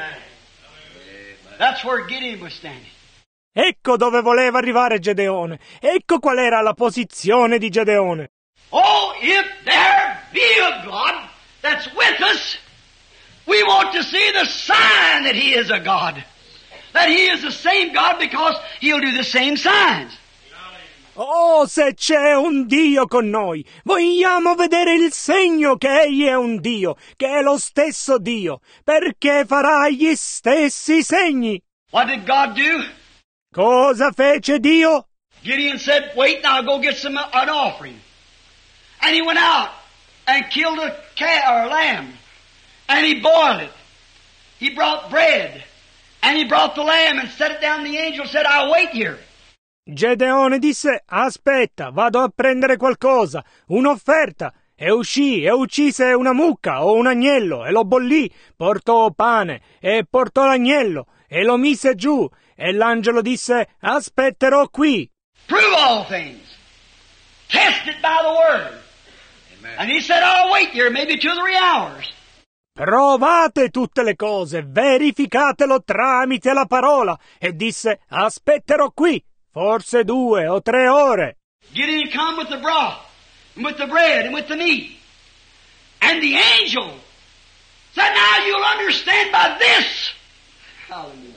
That's where Gideon was standing. Ecco dove voleva arrivare Gedeone. Ecco qual era la posizione di Gedeone. Oh, if there be a God that's with us, we want to see the sign that He is a God. That He is the same God because He'll do the same signs. Oh, se c'è un Dio con noi, vogliamo vedere il segno che Egli è un Dio, che è lo stesso Dio, perché farà gli stessi segni. What did God do? Cosa fece Dio? Gideon said, wait, now I'll go get an offering. And he went out and killed a calf or a lamb. And he boiled it. He brought bread. And he brought the lamb and set it down. The angel said, I'll wait here. Gedeone disse, aspetta, vado a prendere qualcosa, un'offerta. E uscì e uccise una mucca o un agnello e lo bollì, portò pane e portò l'agnello e lo mise giù. E l'angelo disse, aspetterò qui. Prove all things. Test it by the word. Amen. And he said, I'll wait here maybe 2 or 3 hours. Provate tutte le cose, verificatelo tramite la parola. E disse, aspetterò qui forse 2 o 3 ore. Gideon come with the broth, and with the bread, and with the meat. And the angel said, now you'll understand by this. Hallelujah.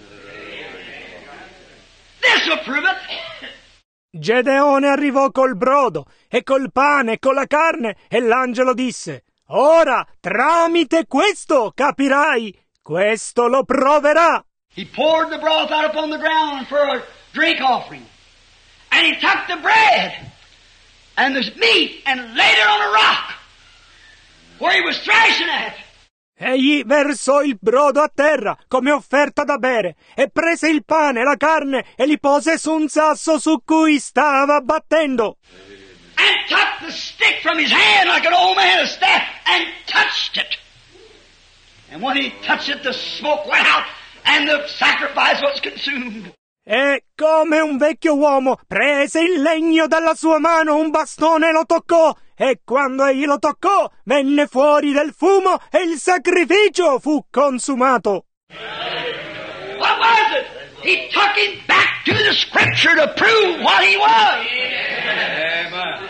This will prove it. Gedeone arrivò col brodo, e col pane, e con la carne, e l'angelo disse, ora, tramite questo, capirai, questo lo proverà. He poured the broth out upon the ground for a drink offering. And he took the bread and the meat and laid it on a rock where he was thrashing at. Egli versò il brodo a terra come offerta da bere e prese il pane e la carne e li pose su un sasso su cui stava battendo. And took the stick from his hand like an old man, a staff, and touched it. And when he touched it, the smoke went out and the sacrifice was consumed. E come un vecchio uomo prese il legno dalla sua mano, un bastone e lo toccò, e quando egli lo toccò venne fuori del fumo e il sacrificio fu consumato. What was it? He took him back to the scripture to prove what he was. Amen.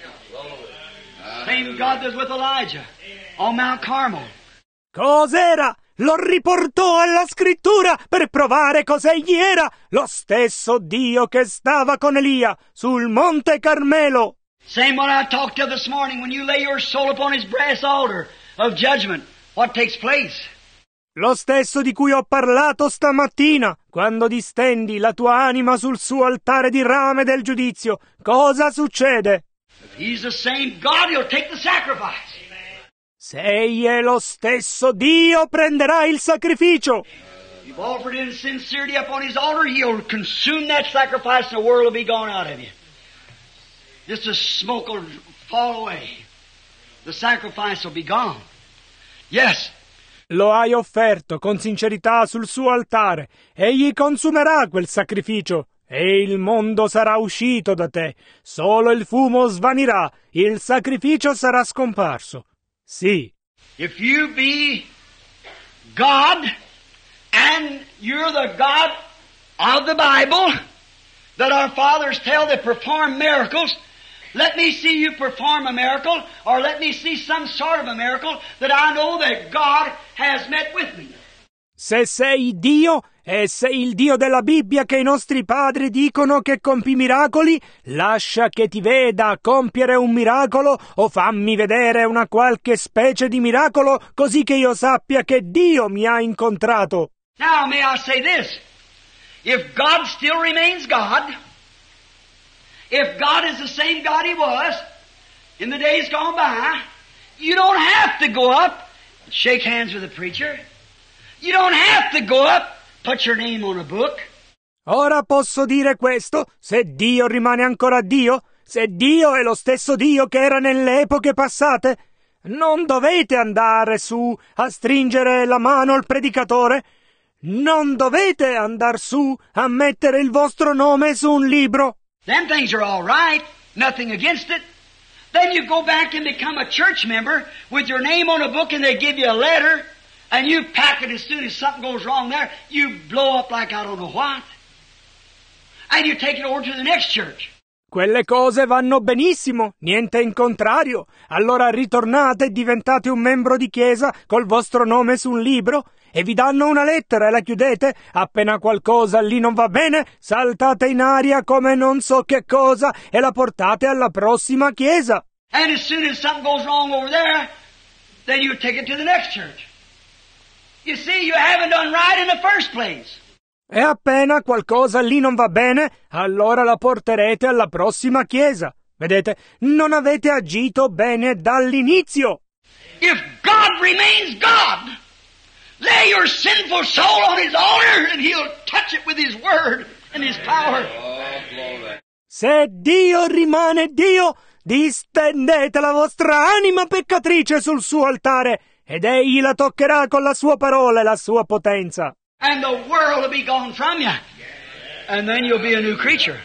Same God that was with Elijah on Mount Carmel. Cos'era? Lo riportò alla scrittura per provare cos'egli era, lo stesso Dio che stava con Elia sul Monte Carmelo. Same one I talked of this morning. When you lay your soul upon his brass altar of judgment, what takes place? Lo stesso di cui ho parlato stamattina, quando distendi la tua anima sul suo altare di rame del giudizio. Cosa succede? If he's the same God, he'll take the sacrifice. Se egli è lo stesso Dio, prenderà il sacrificio. You've offered it in sincerity upon his altar, he'll consume that sacrifice and the world will be gone out of you. Just the smoke will fall away. The sacrifice will be gone. Yes. Lo hai offerto con sincerità sul suo altare. Egli consumerà quel sacrificio e il mondo sarà uscito da te. Solo il fumo svanirà, il sacrificio sarà scomparso. Sì. If you be God and you're the God of the Bible that our fathers tell that perform miracles, let me see you perform a miracle, or let me see some sort of a miracle that I know that God has met with me. Se sei Dio e sei il Dio della Bibbia che i nostri padri dicono che compi miracoli, lascia che ti veda compiere un miracolo o fammi vedere una qualche specie di miracolo così che io sappia che Dio mi ha incontrato. Now may I say this, if God still remains God, if God is the same God He was in the days gone by, you don't have to go up and shake hands with the preacher. You don't have to go up, put your name on a book. Ora posso dire questo, se Dio rimane ancora Dio, se Dio è lo stesso Dio che era nelle epoche passate, non dovete andare su a stringere la mano al predicatore, non dovete andar su a mettere il vostro nome su un libro. Them things are all right, nothing against it. Then you go back and become a church member with your name on a book and they give you a letter and you pack it as soon as something goes wrong there, you blow up like I don't know what. And you take it over to the next church. Quelle cose vanno benissimo, niente in contrario. Allora ritornate e diventate un membro di chiesa col vostro nome su un libro e vi danno una lettera e la chiudete. Appena qualcosa lì non va bene, saltate in aria come non so che cosa e la portate alla prossima chiesa. And as soon as something goes wrong over there, then you take it to the next church. You see, you haven't done right in the first place. E appena qualcosa lì non va bene, allora la porterete alla prossima chiesa. Vedete, non avete agito bene dall'inizio. If God remains God, lay your sinful soul on His altar and He'll touch it with His word and His power. Oh, glory. Se Dio rimane Dio, distendete la vostra anima peccatrice sul suo altare ed Egli la toccherà con la sua parola e la sua potenza. And the world will be gone from you. And then you'll be a new creature.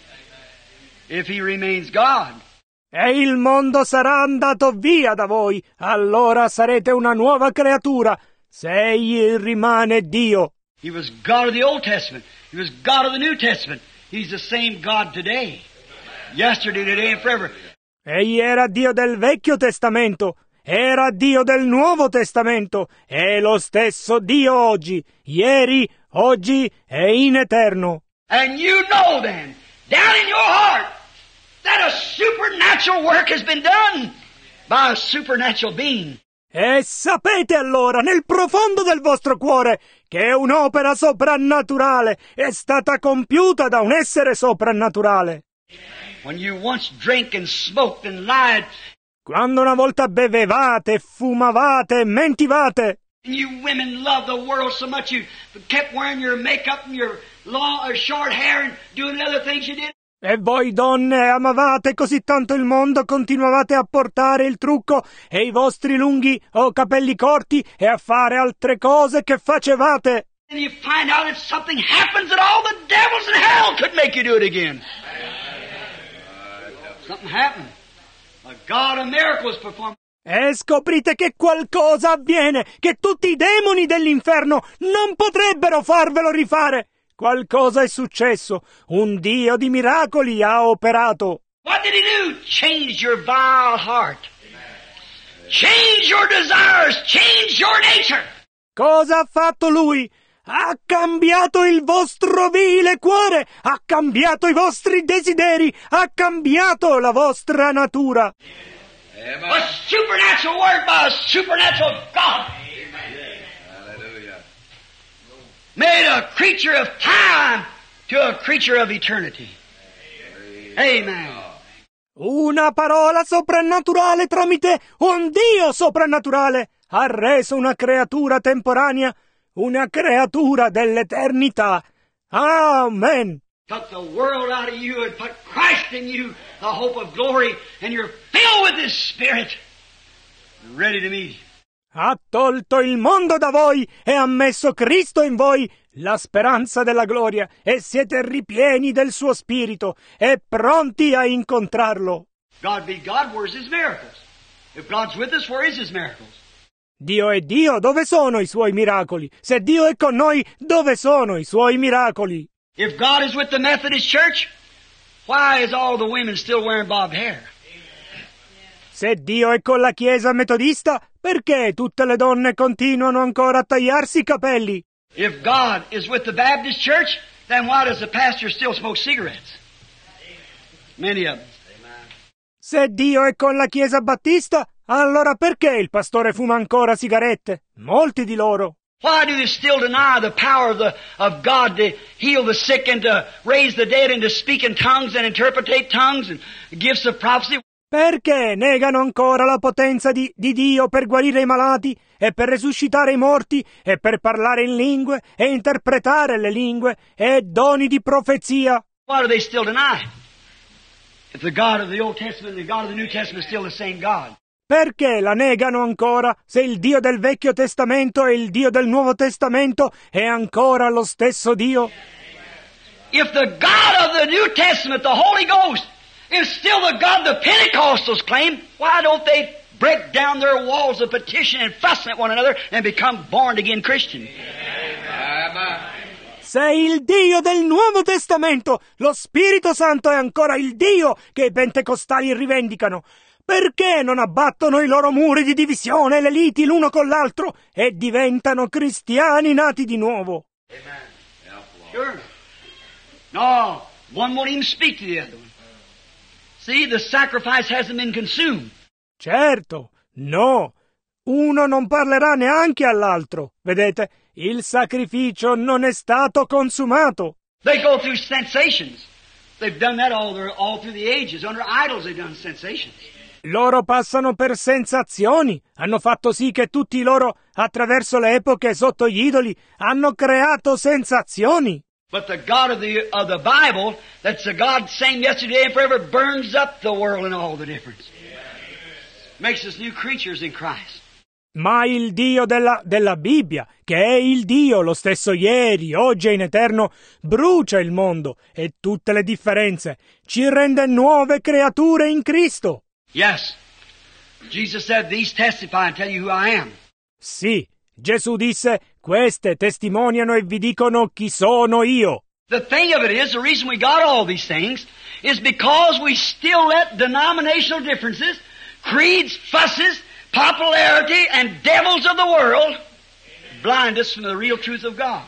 If He remains God. E il mondo sarà andato via da voi, allora sarete una nuova creatura, se Egli rimane Dio. He was God of the Old Testament. He was God of the New Testament. He's the same God today, yesterday, today, and forever. Egli era Dio del Vecchio Testamento, era Dio del Nuovo Testamento, è lo stesso Dio oggi, ieri, oggi e in eterno. And you know then, down in your heart, that a supernatural work has been done by a supernatural being. E sapete allora, nel profondo del vostro cuore, che un'opera soprannaturale è stata compiuta da un essere soprannaturale. When you once drank and smoked and lied, Quando una volta bevevate, fumavate e mentivate, and you women loved the world so much you kept wearing your makeup and your long or short hair and doing other things you did. e voi donne amavate così tanto il mondo, continuavate a portare il trucco e i vostri lunghi o capelli corti e a fare altre cose che facevate. And you find out that something happens that all the devils in hell could make you do it again. Something happened. A God of miracles performed. E scoprite che qualcosa avviene, che tutti i demoni dell'inferno non potrebbero farvelo rifare. Qualcosa è successo, un Dio di miracoli ha operato. What did he do? Change your vile heart. Change your desires. Change your nature. Cosa ha fatto lui? Ha cambiato il vostro vile cuore, ha cambiato i vostri desideri, ha cambiato la vostra natura. A supernatural word by a supernatural God. Hallelujah. Made a creature of time to a creature of eternity. Amen. Una parola soprannaturale tramite un Dio soprannaturale ha reso una creatura temporanea una creatura dell'eternità. Amen. Took the world out of you and put Christ in you, the hope of glory, and you're filled with His Spirit, ready to meet Him. Ha tolto il mondo da voi e ha messo Cristo in voi, la speranza della gloria, e siete ripieni del suo spirito e pronti a incontrarlo. God be God, where's His miracles? If God's with us, where is His miracles? Dio è Dio, dove sono i suoi miracoli? Se Dio è con noi, dove sono i suoi miracoli? If God is with the Methodist Church, why is all the women still wearing bobbed hair? Se Dio è con la Chiesa metodista, perché tutte le donne continuano ancora a tagliarsi i capelli? If God is with the Baptist Church, then why does the pastor still smoke cigarettes? Many of them. Se Dio è con la Chiesa battista, allora perché il pastore fuma ancora sigarette? Molti di loro. Why do they still deny the power of God to heal the sick and to raise the dead and to speak in tongues and interpretate tongues and gifts of prophecy? Perché negano ancora la potenza di Dio per guarire i malati e per resuscitare i morti e per parlare in lingue e interpretare le lingue e doni di profezia? Why do they still deny it? If the God of the Old Testament and the God of the New Testament is still the same God. Perché la negano ancora se il Dio del Vecchio Testamento e il Dio del Nuovo Testamento è ancora lo stesso Dio? If the God of the New Testament, the Holy Ghost, is still the God the Pentecostals claim, why don't they break down their walls of petition and fussing at one another and become born again Christians? Amen. Se il Dio del Nuovo Testamento, lo Spirito Santo è ancora il Dio che i pentecostali rivendicano, perché non abbattono i loro muri di divisione e le liti l'uno con l'altro e diventano cristiani nati di nuovo? Sure. No, one won't even speak to the other one. See, the sacrifice hasn't been consumed. Certo, no. Uno non parlerà neanche all'altro. Vedete, il sacrificio non è stato consumato. They go through sensations. They've done that all through the ages. Under idols they've done sensations. Loro passano per sensazioni. Hanno fatto sì che tutti loro, attraverso le epoche sotto gli idoli, hanno creato sensazioni. But the God of the Bible, that's the God same yesterday and forever, burns up the world and all the difference. Makes us new creatures in Christ. Ma il Dio della Bibbia, che è il Dio lo stesso ieri, oggi e in eterno, brucia il mondo e tutte le differenze, ci rende nuove creature in Cristo. Yes. Jesus said, these testify and tell you who I am. Sì, Gesù disse, queste testimoniano e vi dicono chi sono io. The thing of it is, the reason we got all these things is because we still let denominational differences, creeds, fusses, popularity, and devils of the world blind us from the real truth of God.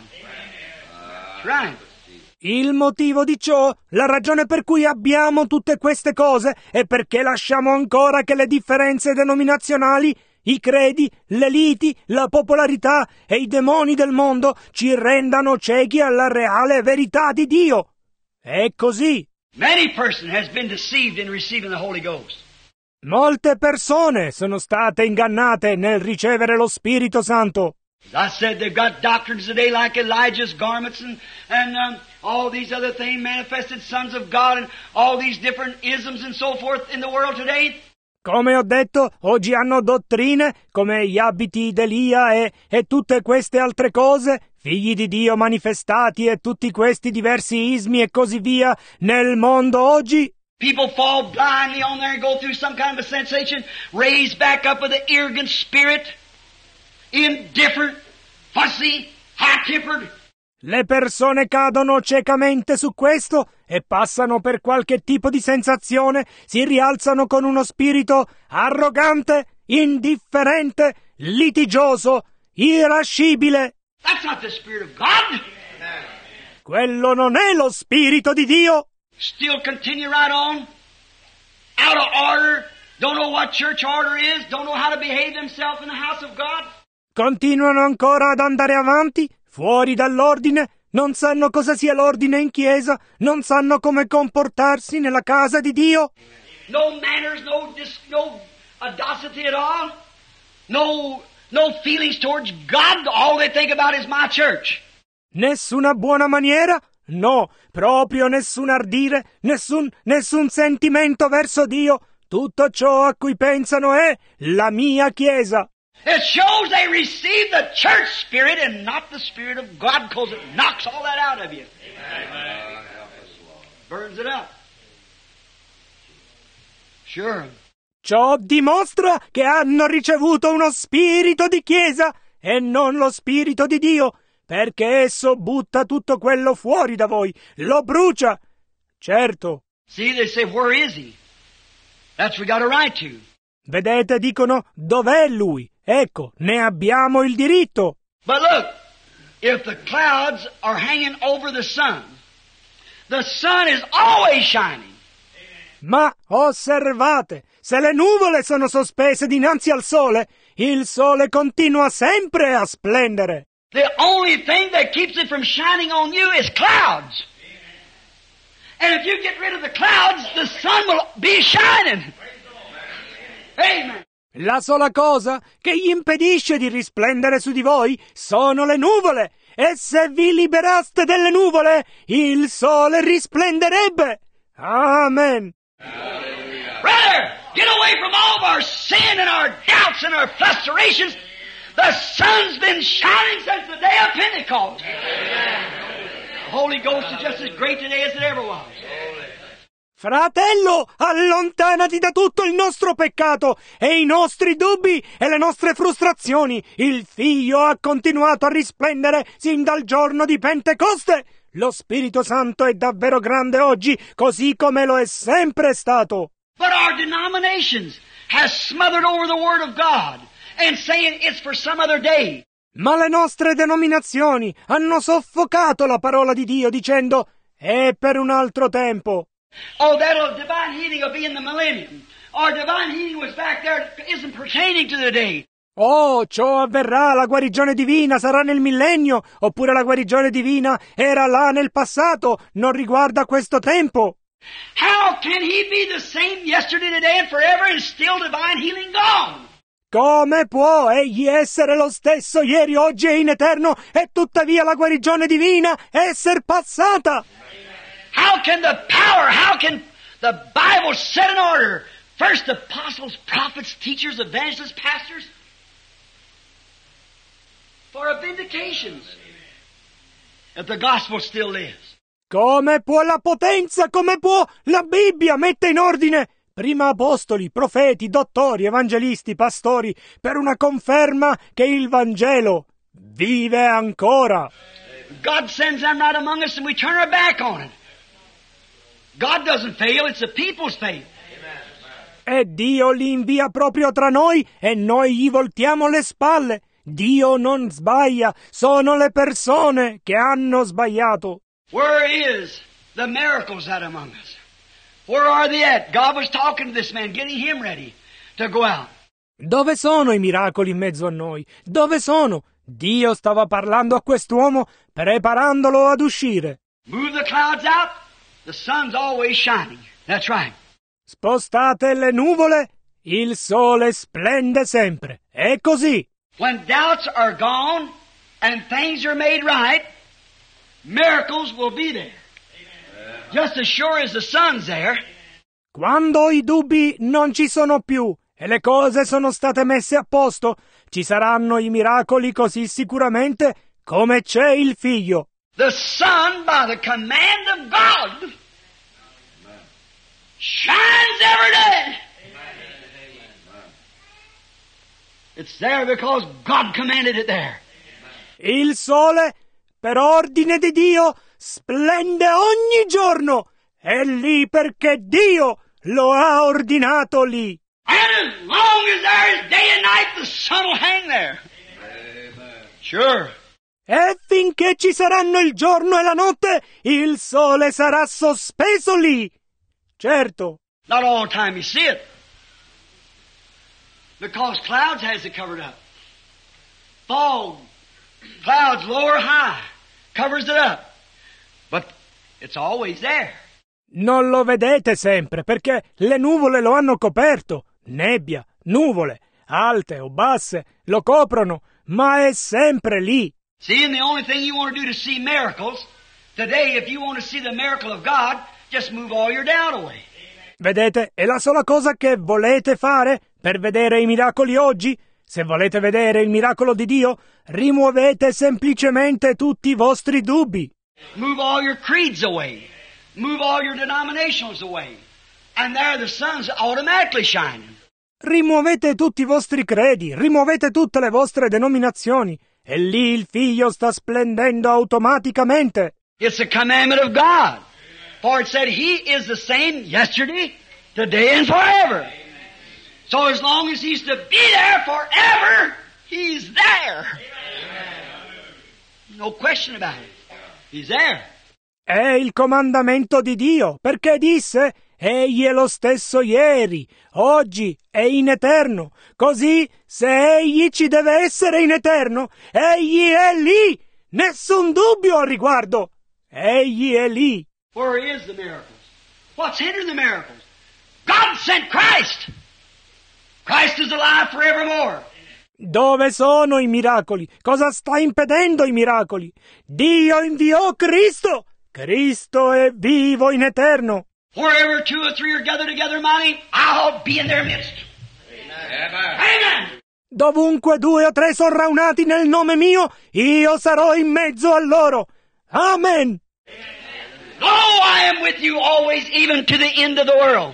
Right. Il motivo di ciò, la ragione per cui abbiamo tutte queste cose, è perché lasciamo ancora che le differenze denominazionali, i credi, le liti, la popolarità e i demoni del mondo ci rendano ciechi alla reale verità di Dio. È così. Many person has been deceived in receiving the Holy Ghost. Molte persone sono state ingannate nel ricevere lo Spirito Santo. As I said, they've got doctrines today like Elijah's garments and all these other things, manifested sons of God and all these different isms and so forth in the world today. Come ho detto, oggi hanno dottrine come gli abiti d'Elia e tutte queste altre cose, figli di Dio manifestati e tutti questi diversi ismi e così via nel mondo oggi. People fall blindly on there and go through some kind of a sensation, raised back up with an arrogant spirit, indifferent, fussy, high-tempered. Le persone cadono ciecamente su questo e passano per qualche tipo di sensazione, si rialzano con uno spirito arrogante, indifferente, litigioso, irascibile. That's not the Spirit of God. Quello non è lo Spirito di Dio. Still continue right on, out of order, don't know what church order is, don't know how to behave themselves in the house of God. Continuano ancora ad andare avanti, fuori dall'ordine, non sanno cosa sia l'ordine in chiesa, non sanno come comportarsi nella casa di Dio. No manners, no audacity at all, no feelings towards God. All they think about is my church. Nessuna buona maniera? No, proprio nessun ardire, nessun sentimento verso Dio. Tutto ciò a cui pensano è la mia chiesa. It shows they receive the church spirit and not the Spirit of God, because it knocks all that out of you. Amen. Burns it up. Sure. Ciò dimostra che hanno ricevuto uno spirito di chiesa e non lo spirito di Dio, perché esso butta tutto quello fuori da voi, lo brucia. Certo. See, they say, where is he? That's we got a right to. Vedete, dicono, dov'è lui? Ecco, ne abbiamo il diritto. But look, if the clouds are hanging over the sun is always shining. Ma osservate, se le nuvole sono sospese dinanzi al sole, il sole continua sempre a splendere. The only thing that keeps it from shining on you is clouds. And if you get rid of the clouds, the sun will be shining. Amen. La sola cosa che gli impedisce di risplendere su di voi sono le nuvole, e se vi liberaste delle nuvole, il sole risplenderebbe. Amen. Brother, get away from all of our sin and our doubts and our frustrations. The sun's been shining since the day of Pentecost. The Holy Ghost is just as great today as it ever was. Fratello, allontanati da tutto il nostro peccato e i nostri dubbi e le nostre frustrazioni. Il Figlio ha continuato a risplendere sin dal giorno di Pentecoste. Lo Spirito Santo è davvero grande oggi, così come lo è sempre stato. But our denominations has smothered over the Word of God and saying it's for some other day. Ma le nostre denominazioni hanno soffocato la parola di Dio dicendo è per un altro tempo. Oh, divine healing will be in the millennium. Our divine healing was back there, isn't pertaining to the day. Oh, ciò avverrà, la guarigione divina sarà nel millennio, oppure la guarigione divina era là nel passato, non riguarda questo tempo. How can he be the same yesterday, today, and forever and still divine healing gone? Come può egli essere lo stesso ieri, oggi e in eterno, e tuttavia la guarigione divina essere passata? How can the Bible set in order first apostles, prophets, teachers, evangelists, pastors for vindications if the gospel still lives? Come può la potenza, come può la Bibbia mette in ordine prima apostoli, profeti, dottori, evangelisti, pastori per una conferma che il Vangelo vive ancora? God sends them right among us and we turn our back on it. God doesn't fail, it's the people's faith. E Dio li invia proprio tra noi e noi gli voltiamo le spalle. Dio non sbaglia, sono le persone che hanno sbagliato. Where is the miracles out among us? Where are they at? God was talking to this man, getting him ready to go out. Dove sono i miracoli in mezzo a noi? Dove sono? Dio stava parlando a quest'uomo, preparandolo ad uscire. Move the clouds out, the sun's always shining. That's right. Spostate le nuvole, il sole splende sempre. È così. When doubts are gone and things are made right, miracles will be there. Just as sure as the sun's there. Quando i dubbi non ci sono più e le cose sono state messe a posto, ci saranno i miracoli così sicuramente come c'è il figlio. The sun, by the command of God, shines every day. It's there because God commanded it there. Il sole, per ordine di Dio, splende ogni giorno. È lì perché Dio lo ha ordinato lì. And as long as there is day and night, the sun will hang there. Sure. E finché ci saranno il giorno e la notte, il sole sarà sospeso lì. Certo. Not all the time you see it. Because clouds has it covered up. Fog, clouds low or high, covers it up. But it's always there. Non lo vedete sempre perché le nuvole lo hanno coperto. Nebbia, nuvole, alte o basse, lo coprono, ma è sempre lì. See, and the only thing you want to do to see miracles, today if you want to see the miracle of God, just move all your doubt away. Vedete, è la sola cosa che volete fare per vedere i miracoli oggi? Se volete vedere il miracolo di Dio, rimuovete semplicemente tutti i vostri dubbi. Move all your creeds away. Move all your denominations away. And there the sun's automatically shining. Rimuovete tutti i vostri credi, rimuovete tutte le vostre denominazioni, e lì il figlio sta splendendo automaticamente. It's a commandment of God. For it said He is the same yesterday, today, and forever. So as long as He's to be there forever, He's there. No question about it. He's there. È il comandamento di Dio, perché disse: Egli è lo stesso ieri, oggi e in eterno. Così, se Egli ci deve essere in eterno, Egli è lì. Nessun dubbio al riguardo. Egli è lì. Where is the miracles? What's hindering the miracles? God sent Christ. Christ is alive forevermore. Dove sono i miracoli? Cosa sta impedendo i miracoli? Dio inviò Cristo. Cristo è vivo in eterno. Wherever two or three are gathered together in my name, I'll be in their midst. Amen. Amen. Dovunque 2 o 3 sono raunati nel nome mio, io sarò in mezzo a loro. Amen. Lo, I am with you always, even to the end of the world.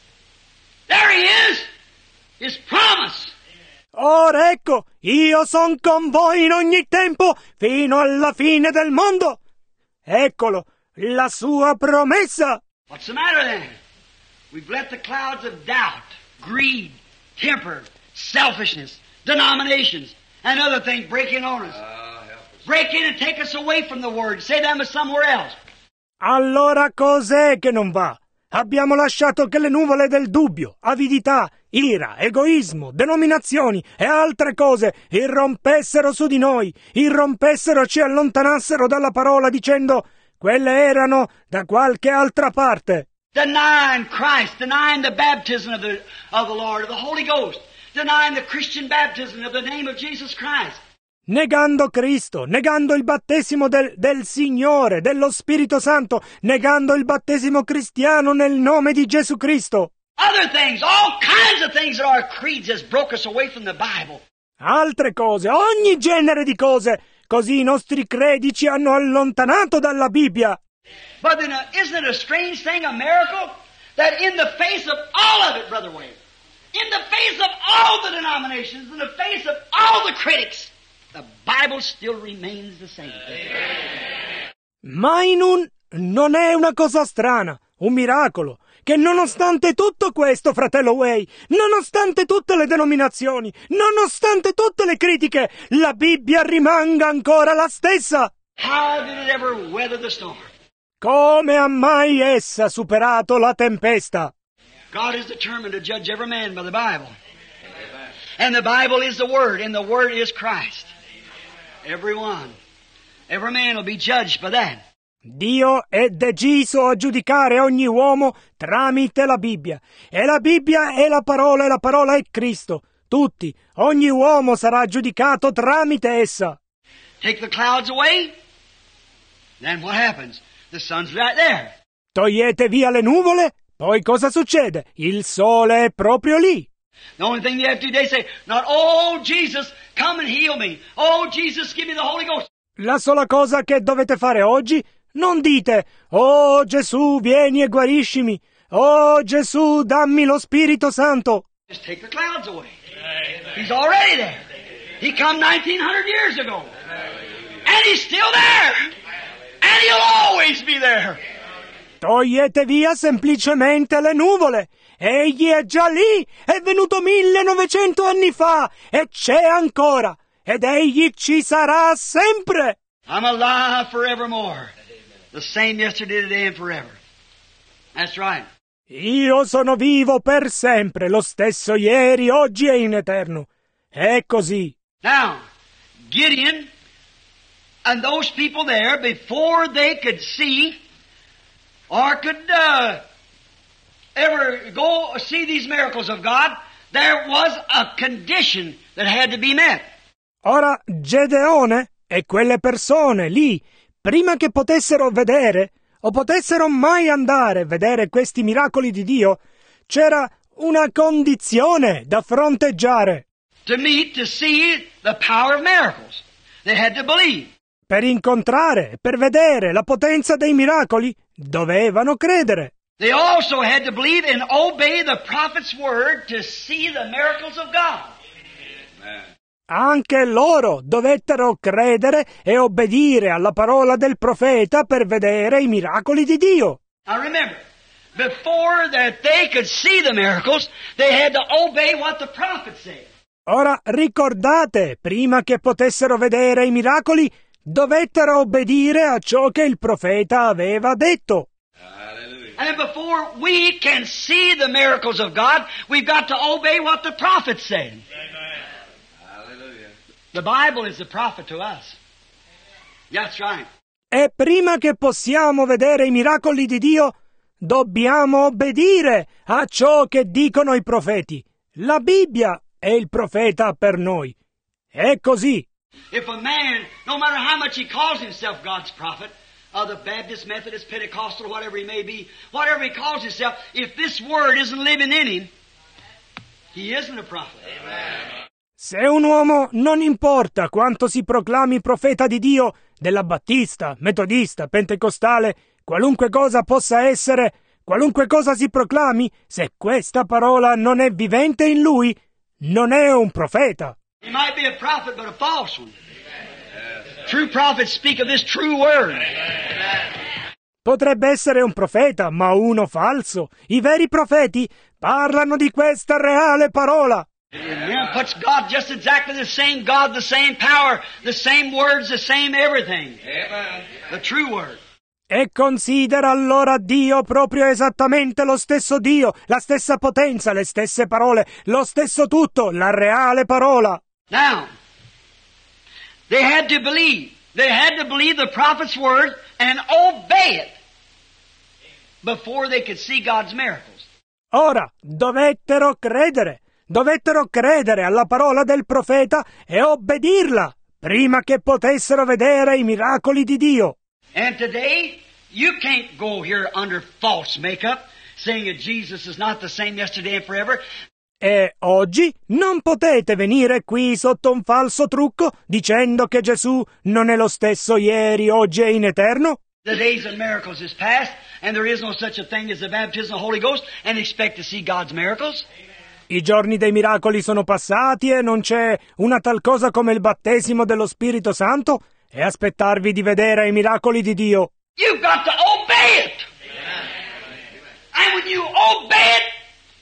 There He is. His promise. Ora ecco, io son con voi in ogni tempo, fino alla fine del mondo. Eccolo, la sua promessa. What's the matter then? We've let the clouds of doubt, greed, temper, selfishness, denominations, and other things break in on us. Break in and take us away from the Word. Say them as somewhere else. Allora cos'è che non va? Abbiamo lasciato che le nuvole del dubbio, avidità, ira, egoismo, denominazioni e altre cose irrompessero su di noi, irrompessero e ci allontanassero dalla parola dicendo: quelle erano da qualche altra parte. Denying Christ, denying the baptism of the Lord, of the Holy Ghost, denying the Christian baptism of the name of Jesus Christ. Negando Cristo, negando il battesimo del Signore, dello Spirito Santo, negando il battesimo cristiano nel nome di Gesù Cristo. Other things, all kinds of things that our creeds has broke us away from the Bible. Altre cose, ogni genere di cose, così i nostri credi ci hanno allontanato dalla Bibbia. But then, isn't it a strange thing, a miracle, that in the face of all of it, Brother Wade, in the face of all the denominations, in the face of all the critics, the Bible still remains the same. Ma non è una cosa strana, un miracolo, che nonostante tutto questo, fratello Way, nonostante tutte le denominazioni, nonostante tutte le critiche, la Bibbia rimanga ancora la stessa. How did it ever weather the storm? Come ha mai essa superato la tempesta? God is determined to judge every man by the Bible. And the Bible is the Word, and the Word is Christ. Every one. Every man will be judged by that. Dio è deciso a giudicare ogni uomo tramite la Bibbia. E la Bibbia è la parola, e la parola è Cristo. Tutti, ogni uomo sarà giudicato tramite essa. Take the clouds away, then what happens? The sun's right there. Togliete via le nuvole, poi cosa succede? Il sole è proprio lì. The only thing you have to do today is say, not, oh, Jesus, come and heal me. Oh, Jesus, give me the Holy Ghost. La sola cosa che dovete fare oggi, non dite, oh Gesù, vieni e guariscimi. Oh Gesù, dammi lo Spirito Santo. Just take the clouds away. He's already there. He come 1900 years ago. And He's still there. And He'll always be there. Togliete via semplicemente le nuvole. Egli è già lì, è venuto 1900 anni fa e c'è ancora. Ed Egli ci sarà sempre. I'm alive forevermore. The same yesterday, today, and forever. That's right. Io sono vivo per sempre, lo stesso ieri, oggi e in eterno. È così. Now, Gideon and those people there, before they could see or could ever go see these miracles of God, there was a condition that had to be met. Ora Gedeone e quelle persone lì, prima che potessero vedere o potessero mai andare a vedere questi miracoli di Dio, c'era una condizione da fronteggiare. To meet, to see the power of miracles. They had to believe. Per incontrare, per vedere la potenza dei miracoli, dovevano credere. They also had to believe and obey the prophet's word to see the miracles of God. Amen. Anche loro dovettero credere e obbedire alla parola del profeta per vedere i miracoli di Dio. Now remember, before that they could see the miracles, they had to obey what the prophet said. Ora ricordate, prima che potessero vedere i miracoli, dovettero obbedire a ciò che il profeta aveva detto. And before we can see the miracles of God, we've got to obey what the prophet said. The Bible is the prophet to us. That's right. E prima che possiamo vedere i miracoli di Dio, dobbiamo obbedire a ciò che dicono i profeti. La Bibbia è il profeta per noi. È così. If a man, no matter how much he calls himself God's prophet, of the Baptist, Methodist, Pentecostal, whatever he may be, whatever he calls himself, if this word isn't living in him, he isn't a prophet. Amen. Se un uomo, non importa quanto si proclami profeta di Dio, della Battista, Metodista, Pentecostale, qualunque cosa possa essere, qualunque cosa si proclami, se questa parola non è vivente in lui, non è un profeta. He might be a prophet, but a false one. True prophets speak of this true word. Potrebbe essere un profeta, ma uno falso. I veri profeti parlano di questa reale parola. Amen. Puts God just exactly the same God, the same power, the same words, the same everything. Amen. The true word. E considera allora Dio proprio esattamente lo stesso Dio, la stessa potenza, le stesse parole, lo stesso tutto, la reale parola. Now, they had to believe. They had to believe the prophet's word and obey it before they could see God's miracles. Ora, dovettero credere alla parola del profeta e obbedirla prima che potessero vedere i miracoli di Dio. And today, you can't go here under false makeup, saying that Jesus is not the same yesterday and forever. E oggi non potete venire qui sotto un falso trucco dicendo che Gesù non è lo stesso ieri, oggi e in eterno. The days of miracles is past, and there is no such a thing as the baptism of the Holy Ghost, and expect to see God's miracles. I giorni dei miracoli sono passati e non c'è una tal cosa come il battesimo dello Spirito Santo e aspettarvi di vedere i miracoli di Dio. You've got to obey it. And when you obey it,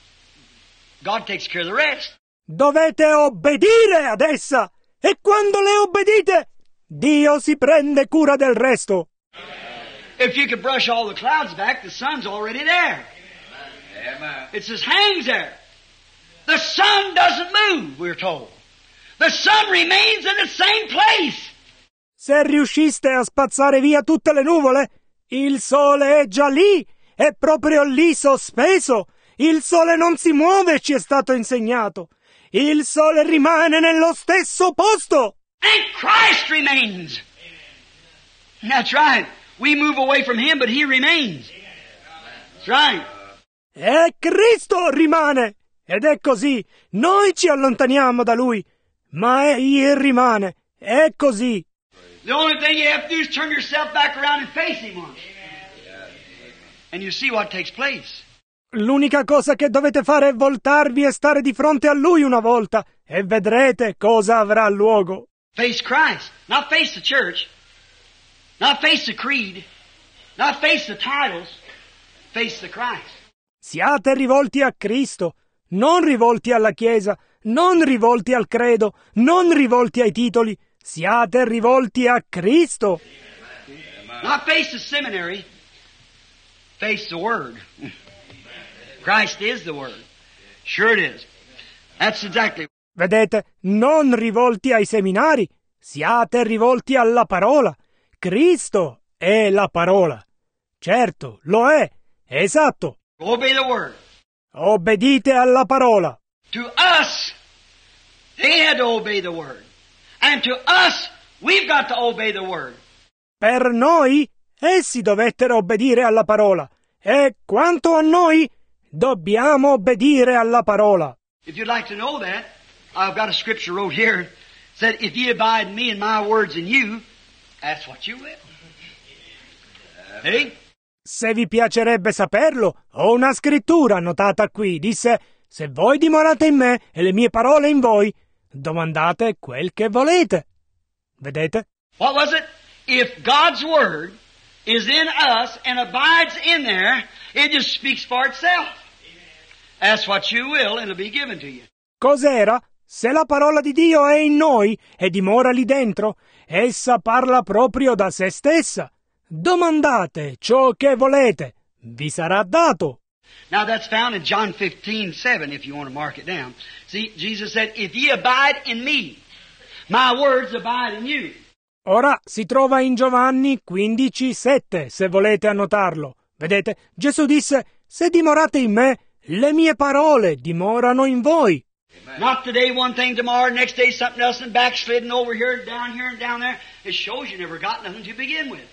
God takes care of the rest. Dovete obbedire ad essa e quando le obbedite, Dio si prende cura del resto. If you could brush all the clouds back, the sun's already there. Amen. It just hangs there. The sun doesn't move, we're told. The sun remains in the same place. Se riusciste a spazzare via tutte le nuvole, il sole è già lì, è proprio lì sospeso. Il sole non si muove, ci è stato insegnato. Il sole rimane nello stesso posto. And Christ remains. That's right. We move away from Him, but He remains. That's right. E Cristo rimane. Ed è così. Noi ci allontaniamo da Lui, ma Egli rimane. È così. The only thing you have to do is turn yourself back around and face Him once. And you see what takes place. L'unica cosa che dovete fare è voltarvi e stare di fronte a Lui una volta, e vedrete cosa avrà luogo. Face Christ. Not face the church. Not face the creed. Not face the titles. Face the Christ. Siate rivolti a Cristo, non rivolti alla Chiesa, non rivolti al credo, non rivolti ai titoli. Siate rivolti a Cristo. Not face the seminary. Face the Word. Christ is the Word. Sure it is. That's exactly. Vedete, non rivolti ai seminari, siate rivolti alla parola. Cristo è la parola. Certo, lo è. Esatto. Obey the Word. Obbedite alla parola. To us, they had to obey the Word. And to us, we've got to obey the Word. Per noi, essi dovettero obbedire alla parola. E quanto a noi, dobbiamo obbedire alla parola. If you'd like to know that, I've got a scripture wrote here. Said, if ye abide in me and my words in you, that's what you will. Hey? Se vi piacerebbe saperlo, ho una scrittura annotata qui. Disse, se voi dimorate in me e le mie parole in voi, domandate quel che volete. Vedete? What was it? If God's Word is in us and abides in there, it just speaks for itself. Ask what you will and it'll be given to you. Cos'era? Se la parola di Dio è in noi e dimora lì dentro, essa parla proprio da se stessa. Domandate ciò che volete, vi sarà dato. Now that's found in John 15:7 if you want to mark it down. See, Jesus said, if ye abide in me, my words abide in you. Ora si trova in Giovanni 15:7, se volete annotarlo. Vedete, Gesù disse, se dimorate in me, le mie parole dimorano in voi. Not today one thing, tomorrow, next day something else, and backslidden over here and down there. It shows you never got nothing to begin with.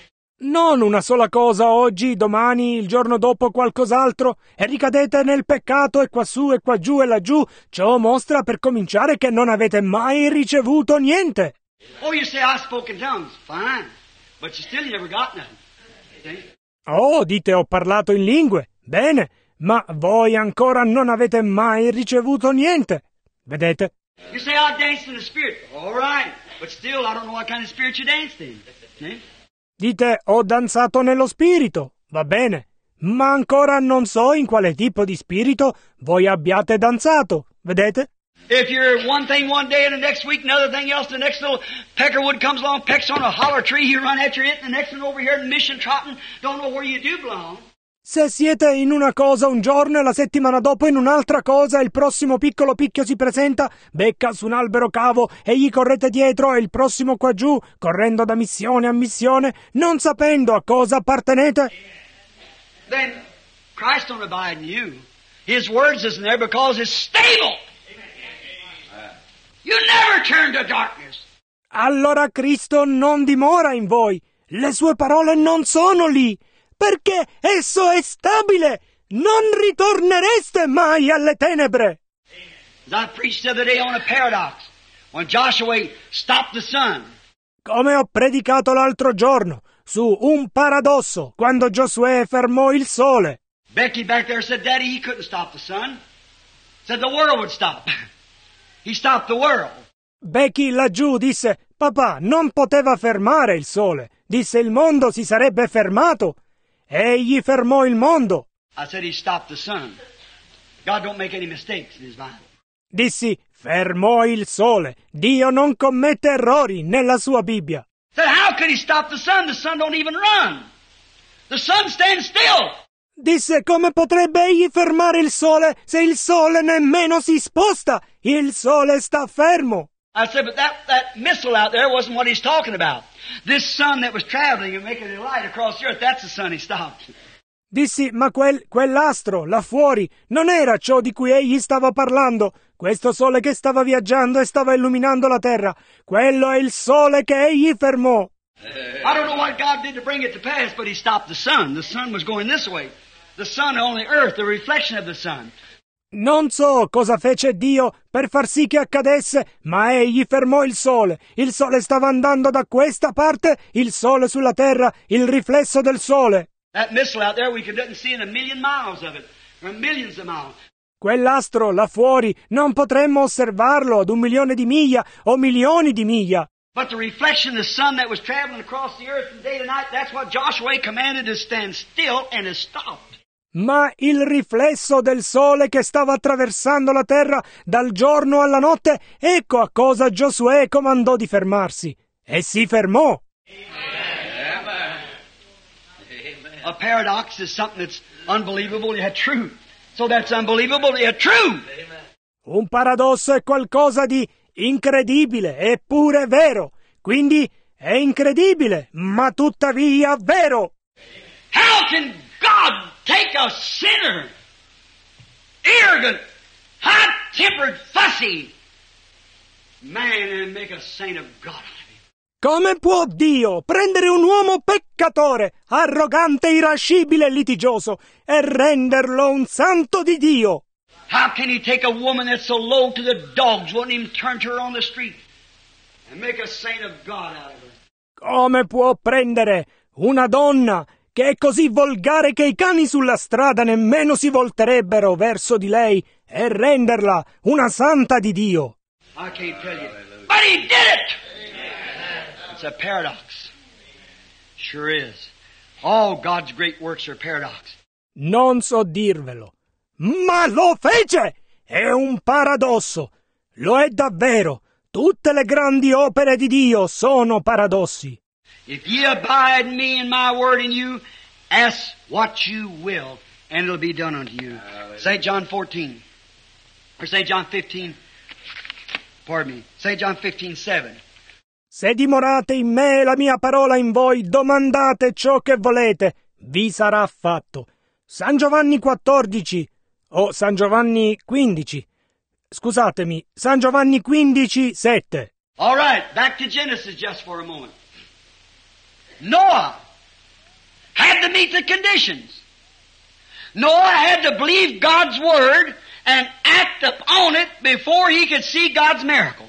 Non una sola cosa oggi, domani, il giorno dopo qualcos'altro, e ricadete nel peccato e quassù e quaggiù e laggiù. Ciò mostra per cominciare che non avete mai ricevuto niente. Oh, you say, I spoke in tongues. Fine. But you never got nothing. See? Oh, dite ho parlato in lingue. Bene, ma voi ancora non avete mai ricevuto niente. Vedete? You say, I danced in the Spirit. All right. But still, I don't know what kind of spirit you danced in. See? Dite ho danzato nello spirito. Va bene, ma ancora non so in quale tipo di spirito voi abbiate danzato. Vedete? If you're one thing one day and the next week another thing else, the next little peckerwood comes along, pecks on a holler tree, you run after it, and the next one over here in mission trotting, don't know where you do belong. Se siete in una cosa un giorno e la settimana dopo in un'altra cosa, il prossimo piccolo picchio si presenta, becca su un albero cavo e gli correte dietro e il prossimo qua giù, correndo da missione a missione, non sapendo a cosa appartenete. Then Christ don't abide in you. His words isn't there because it's stable. You never turn to darkness. Allora Cristo non dimora in voi. Le sue parole non sono lì. Perché esso è stabile, non ritornereste mai alle tenebre. As I preached the other day on a paradox, when Joshua stopped the sun. Come ho predicato l'altro giorno, su un paradosso, quando Giosuè fermò il sole. Becky back there said, Daddy, he couldn't stop the sun. said the world would stop. He stopped the world. Becky laggiù disse: papà, non poteva fermare il sole. Disse: il mondo si sarebbe fermato. Egli fermò il mondo. I said he stopped the sun. God don't make any mistakes in his mind. Dissi: fermò il sole. Dio non commette errori nella sua Bibbia. I said, how could he stop the sun? The sun don't even run. The sun stands still. Disse: come potrebbe egli fermare il sole se il sole nemmeno si sposta? Il sole sta fermo. I said, but that missile out there wasn't what he's talking about. This sun that was traveling and making a light across the earth, that's the sun he stopped. Dissi: ma quell'astro là fuori non era ciò di cui egli stava parlando. Questo sole che stava viaggiando e stava illuminando la terra, quello è il sole che egli fermò. I don't know what God did to bring it to pass, but he stopped the sun. The sun was going this way. The sun on the earth, the reflection of the sun. Non so cosa fece Dio per far sì che accadesse, ma egli fermò il sole. Il sole stava andando da questa parte, il sole sulla terra, il riflesso del sole. That missile out there, we couldn't see in a million miles of it, or millions of miles. Quell'astro là fuori non potremmo osservarlo ad 1 milione di miglia o milioni di miglia. But the reflection of the sun that was traveling across the earth from day to night, that's what Joshua commanded to stand still and has stopped. Ma il riflesso del sole che stava attraversando la terra dal giorno alla notte, ecco a cosa Giosuè comandò di fermarsi. E si fermò. A paradox is something that's unbelievable yet true. So that's unbelievable yet true. Un paradosso è qualcosa di incredibile eppure vero. Quindi è incredibile, ma tuttavia vero. How can God take a sinner, arrogant, hot-tempered, fussy man and make a saint of God out of him? Come può Dio prendere un uomo peccatore, arrogante, irascibile e litigioso, e renderlo un santo di Dio? How can he take a woman that's so low to the dogs, won't even turn to her on the street, and make a saint of God out of her? Come può prendere una donna che è così volgare che i cani sulla strada nemmeno si volterebbero verso di lei e renderla una santa di Dio? I can't tell you. But he did it! It's a paradox. Sure is. All God's great works are paradox. Non so dirvelo, ma lo fece! È un paradosso. Lo è davvero. Tutte le grandi opere di Dio sono paradossi. If ye abide in me and my word in you, ask what you will, and it'll be done unto you. St. John 14. Or St. John 15. Pardon me. St. John 15:7. Se dimorate in me e la mia parola in voi, domandate ciò che volete, vi sarà fatto. San Giovanni 14 o San Giovanni 15. Scusatemi, San Giovanni 15:7. All right, back to Genesis just for a moment. Noah had to meet the conditions. Noah had to believe God's word and act upon it before he could see God's miracle.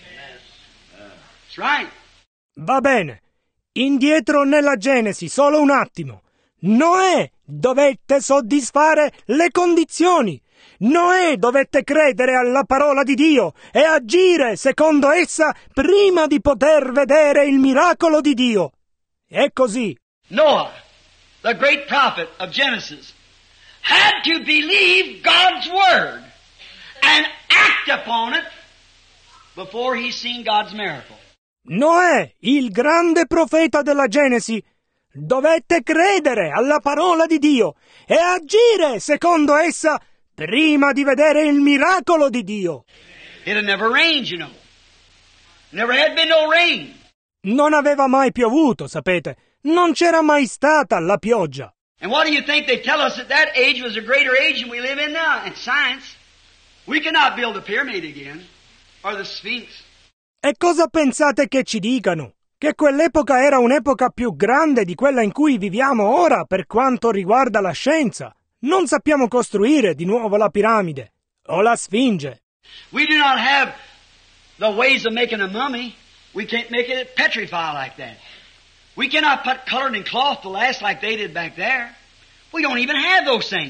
That's right. Va bene. Indietro nella Genesi, solo un attimo. Noè dovette soddisfare le condizioni. Noè dovette credere alla parola di Dio e agire secondo essa prima di poter vedere il miracolo di Dio. È così. Noah, the great prophet of Genesis, had to believe God's word and act upon it before he seen God's miracle. Noè, il grande profeta della Genesi, dovette credere alla parola di Dio e agire secondo essa prima di vedere il miracolo di Dio. It had never rained, you know. Never had been no rain. Non aveva mai piovuto, sapete. Non c'era mai stata la pioggia. And what do you think they tell us that age was a greater age than we live in now? In science, we cannot build a pyramid again, or the Sphinx. E cosa pensate che ci dicano? Che quell'epoca era un'epoca più grande di quella in cui viviamo ora per quanto riguarda la scienza. Non sappiamo costruire di nuovo la piramide o la Sfinge. We do not have the ways of making a mummy. We can't make it petrify like that. We cannot put colored in cloth to last like they did back there. We don't even have those things.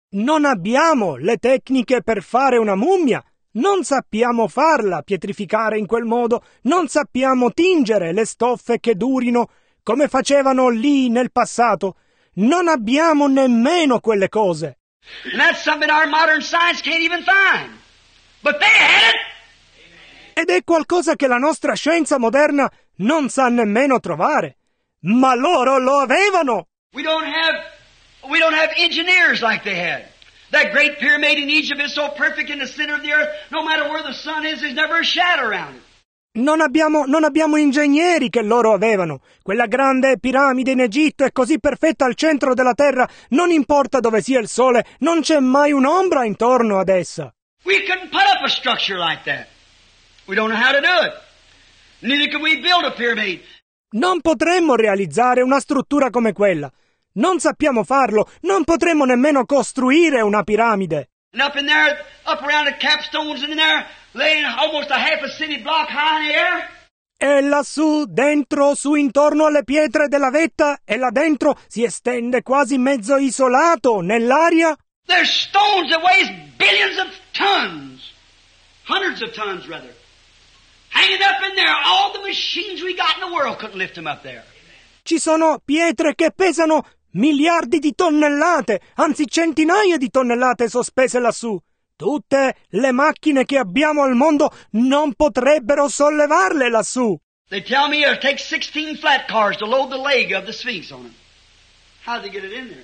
Non abbiamo le tecniche per fare una mummia. Non sappiamo farla pietrificare in quel modo. Non sappiamo tingere le stoffe che durino come facevano lì nel passato. Non abbiamo nemmeno quelle cose. And that's something our modern science can't even find. But they had it. Ed è qualcosa che la nostra scienza moderna non sa nemmeno trovare. Ma loro lo avevano. We don't have engineers like they had. That great pyramid in Egypt is so perfect in the center of the earth, no matter where the sun is, there's never a shadow around it. Non abbiamo ingegneri che loro avevano. Quella grande piramide in Egitto è così perfetta al centro della terra, non importa dove sia il sole, non c'è mai un'ombra intorno ad essa. We couldn't put up a structure like that. We don't know how to do it. Neither can we build a pyramid. Non potremmo realizzare una struttura come quella. Non sappiamo farlo, non potremmo nemmeno costruire una piramide. And up in there, up around the capstones in there, laying almost a half a city block high in the air. E lassù, dentro, su intorno alle pietre della vetta, e là dentro si estende quasi mezzo isolato nell'aria. There's stones that weighs billions of tons. Hundreds of tons, rather. Hanging up in there. All the machines we got in the world couldn't lift them up there. Ci sono pietre che pesano miliardi di tonnellate, anzi centinaia di tonnellate sospese lassù. Tutte le macchine che abbiamo al mondo non potrebbero sollevarle lassù. They tell me it'll take 16 flat cars to load the leg of the Sphinx on them. How did they get it in there?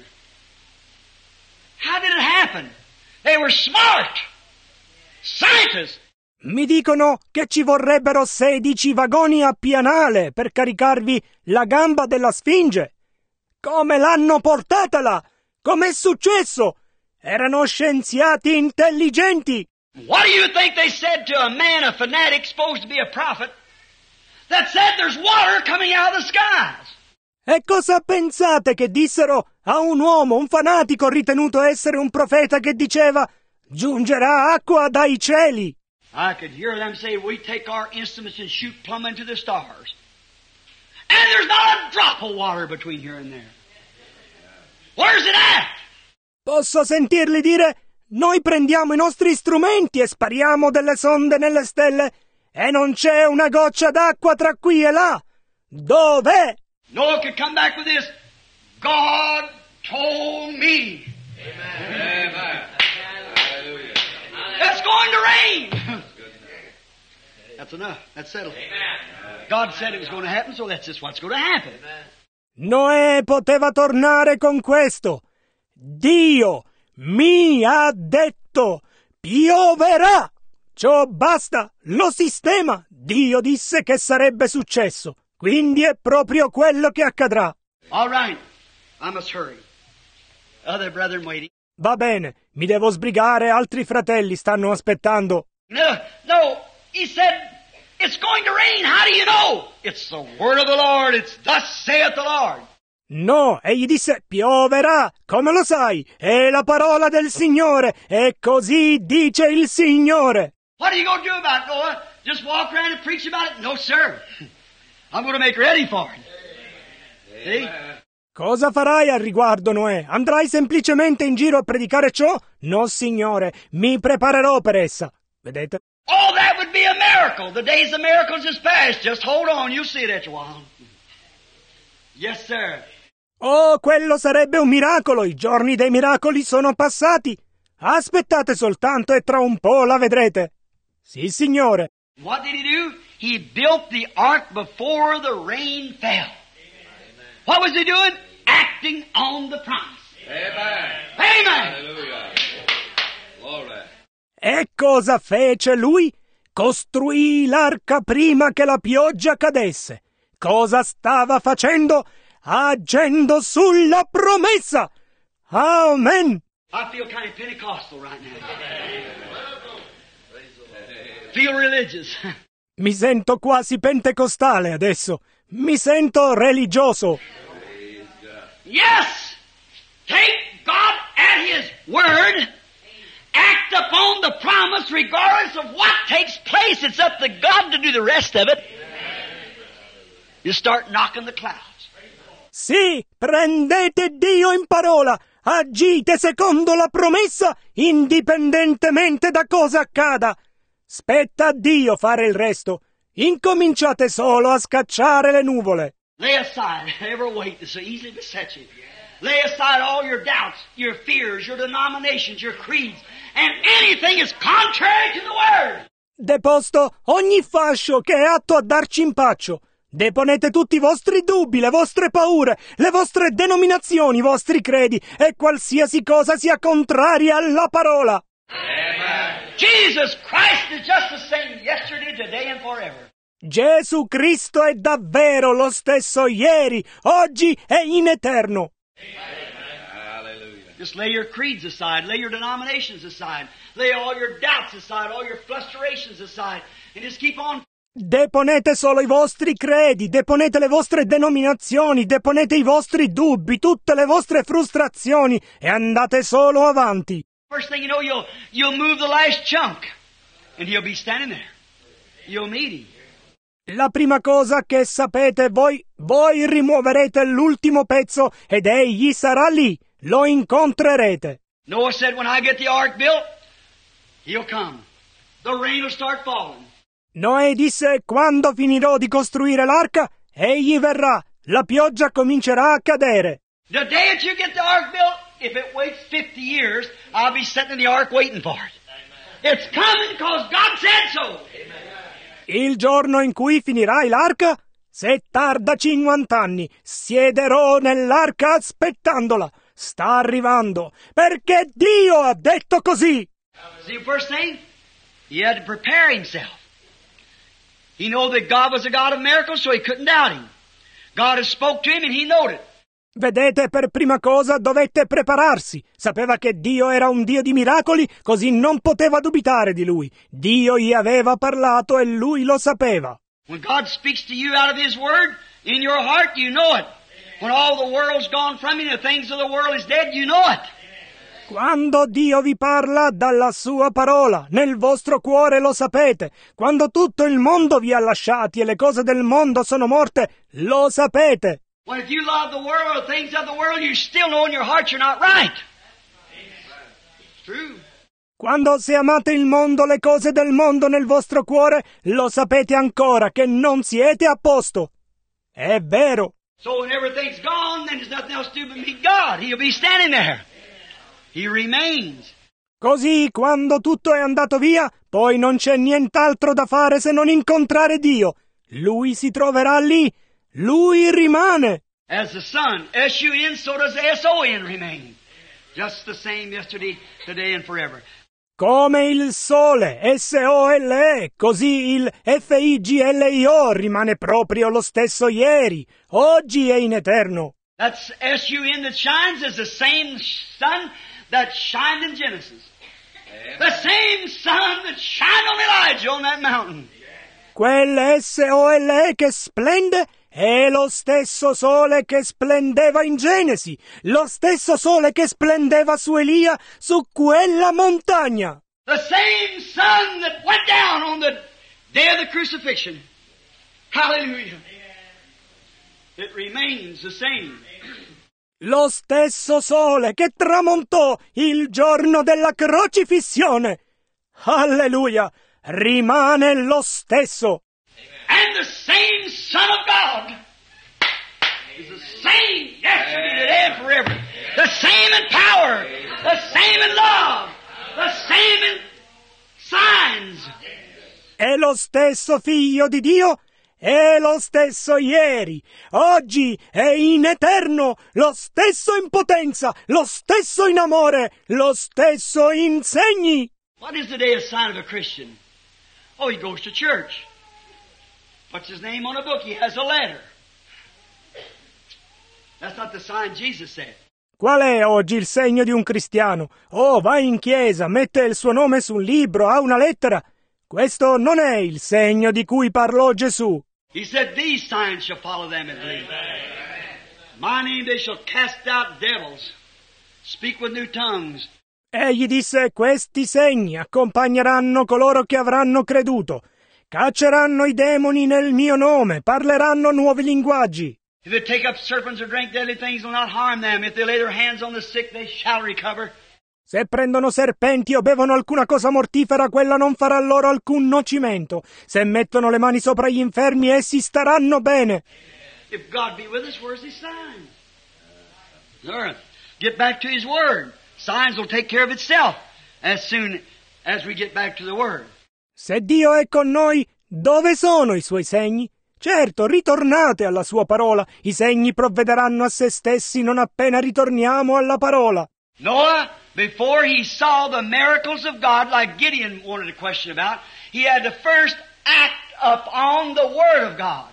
How did it happen? They were smart. Scientists. Mi dicono che ci vorrebbero 16 vagoni a pianale per caricarvi la gamba della Sfinge. Come l'hanno portata là? Com'è successo? Erano scienziati intelligenti. What do you think they said to a man, a fanatic supposed to be a prophet, that said there's water coming out of the skies? E cosa pensate che dissero a un uomo, un fanatico ritenuto essere un profeta che diceva giungerà acqua dai cieli? I could hear them say, we take our instruments and shoot plumb into the stars. And there's not a drop of water between here and there. Where's it at? Posso sentirli dire, noi prendiamo i nostri strumenti e spariamo delle sonde nelle stelle e non c'è una goccia d'acqua tra qui e là. Dov'è? Noah could come back with this. God told me. Amen. Hallelujah. It's going to rain. That's enough. That's settled. God said it was going to happen, so that's just what's going to happen. Noè poteva tornare con questo. Dio mi ha detto, pioverà. Ciò basta, lo sistema. Dio disse che sarebbe successo. Quindi è proprio quello che accadrà. All right. I must hurry. Other brethren waiting. Va bene, mi devo sbrigare, altri fratelli stanno aspettando. No. He said, it's going to rain. How do you know? It's the word of the Lord. It's thus saith the Lord. No, egli disse, pioverà. Come lo sai? È la parola del Signore. E così dice il Signore. What are you going to do about it, Noah? Just walk around and preach about it? No, sir. I'm going to make ready for it. See? Cosa farai al riguardo, Noè? Andrai semplicemente in giro a predicare ciò? No, Signore, mi preparerò per essa. Vedete? Oh, that would be a miracle. The days of miracles is past. Just hold on. You'll see it after a while. Yes, sir. Oh, quello sarebbe un miracolo. I giorni dei miracoli sono passati. Aspettate soltanto e tra un po' la vedrete. Sì, Signore. What did he do? He built the ark before the rain fell. What was he doing? Acting on the promise. Amen. Amen. Hallelujah. Glory. E cosa fece lui? Costruì l'arca prima che la pioggia cadesse. Cosa stava facendo? Agendo sulla promessa. Amen. I feel kind of Pentecostal right now. Feel religious. Mi sento quasi pentecostale adesso. Mi sento religioso. Yes! Take God at His word. Act upon the promise regardless of what takes place. It's up to God to do the rest of it. You start knocking the clouds. Sì, prendete Dio in parola, agite secondo la promessa, indipendentemente da cosa accada. Spetta a Dio fare il resto. Incominciate solo a scacciare le nuvole. Lay aside every weight that so easily besets you. Lay aside all your doubts, your fears, your denominations, your creeds, and anything is contrary to the Word. Deposto ogni fascio che è atto a darci impaccio. Deponete tutti i vostri dubbi, le vostre paure, le vostre denominazioni, i vostri credi e qualsiasi cosa sia contraria alla parola. Jesus Christ is just the same yesterday, today, and forever. Gesù Cristo è davvero lo stesso ieri, oggi e in eterno. Hallelujah. Just lay your creeds aside, lay your denominations aside, lay all your doubts aside, all your frustrations aside, and just keep on. Deponete solo i vostri credi, deponete le vostre denominazioni, deponete i vostri dubbi, tutte le vostre frustrazioni e andate solo avanti. First thing you know, you'll move the last chunk, and he'll be standing there. You'll meet him. La prima cosa che sapete voi rimuoverete l'ultimo pezzo ed egli sarà lì, lo incontrerete. Noah said, when I get the ark built, he'll come. The rain will start falling. Noè disse, quando finirò di costruire l'arca, egli verrà, la pioggia comincerà a cadere. The day that you get the ark built, if it waits 50 years, I'll be sitting in the ark waiting for it. It's coming because God said so. Il giorno in cui finirai l'arca, se tarda 50 anni, siederò nell'arca aspettandola. Sta arrivando, perché Dio ha detto così. See, first thing, he had to prepare himself. He knew that God was a God of miracles, so he couldn't doubt him. God had spoke to him and he knowed it. Vedete, per prima cosa dovette prepararsi. Sapeva che Dio era un Dio di miracoli, così non poteva dubitare di lui. Dio gli aveva parlato e lui lo sapeva. When God speaks to you out of His Word, in your heart, you know it. When all the world's gone from you, the things of the world is dead, you know it. Quando Dio vi parla dalla sua parola, nel vostro cuore lo sapete. Quando tutto il mondo vi ha lasciati e le cose del mondo sono morte, lo sapete. When if you love the world or the things of the world, you still know in your heart you're not right. It's true. Quando se amate il mondo, le cose del mondo nel vostro cuore, lo sapete ancora che non siete a posto. È vero. So when everything's gone, then there's nothing else to do but meet God. He'll be standing there. He remains. Così, quando tutto è andato via, poi non c'è nient'altro da fare se non incontrare Dio. Lui si troverà lì. Lui rimane. As the sun, S-U-N, so does the S-O-N remain. Just the same yesterday, today, and forever. Come il sole, S-O-L-E, così il F-I-G-L-I-O rimane proprio lo stesso ieri, oggi e in eterno. That's S-U-N that shines is the same sun that shined in Genesis. The same sun that shined on Elijah on that mountain. Quel S-O-L-E che splende è lo stesso sole che splendeva in Genesi, lo stesso sole che splendeva su Elia, su quella montagna. The same sun that went down on the day of the crucifixion. Hallelujah. It remains the same. Lo stesso sole che tramontò il giorno della crocifissione. Alleluia! Rimane lo stesso. And the same Son of God is the same yesterday, today, and forever. The same in power, the same in love, the same in signs. È lo stesso Figlio di Dio, è lo stesso ieri, oggi e in eterno, lo stesso in potenza, lo stesso in amore, lo stesso in segni. What is today a sign of a Christian? Oh, he goes to church. Puts his name on a book. He has a letter. That's not the sign Jesus said. Qual è oggi il segno di un cristiano? Oh, va in chiesa, mette il suo nome su un libro, ha una lettera. Questo non è il segno di cui parlò Gesù. He said, these signs shall follow them that believe. My name they shall cast out devils, speak with new tongues. Egli disse, questi segni accompagneranno coloro che avranno creduto. Cacceranno i demoni nel mio nome, parleranno nuovi linguaggi. If they take up serpents or drink deadly things, will not harm them. If they lay their hands on the sick, they shall recover. Se prendono serpenti o bevono alcuna cosa mortifera, quella non farà loro alcun nocimento. Se mettono le mani sopra gli infermi, essi staranno bene. If God be with us, where's His sign? Learn. Get back to His Word. Signs will take care of itself as soon as we get back to the Word. Se Dio è con noi, dove sono i Suoi segni? Certo, ritornate alla Sua parola. I segni provvederanno a se stessi non appena ritorniamo alla parola. Noah, before he saw the miracles of God, like Gideon wanted to question about, he had to first act upon the Word of God.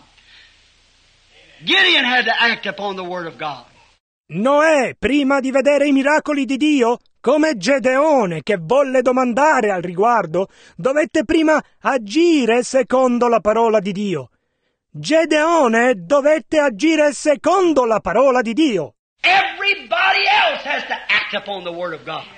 Gideon had to act upon the Word of God. Noè, prima di vedere i miracoli di Dio, come Gedeone che volle domandare al riguardo, dovette prima agire secondo la parola di Dio. Gedeone dovette agire secondo la parola di Dio. Everybody else has to act upon the Word of God.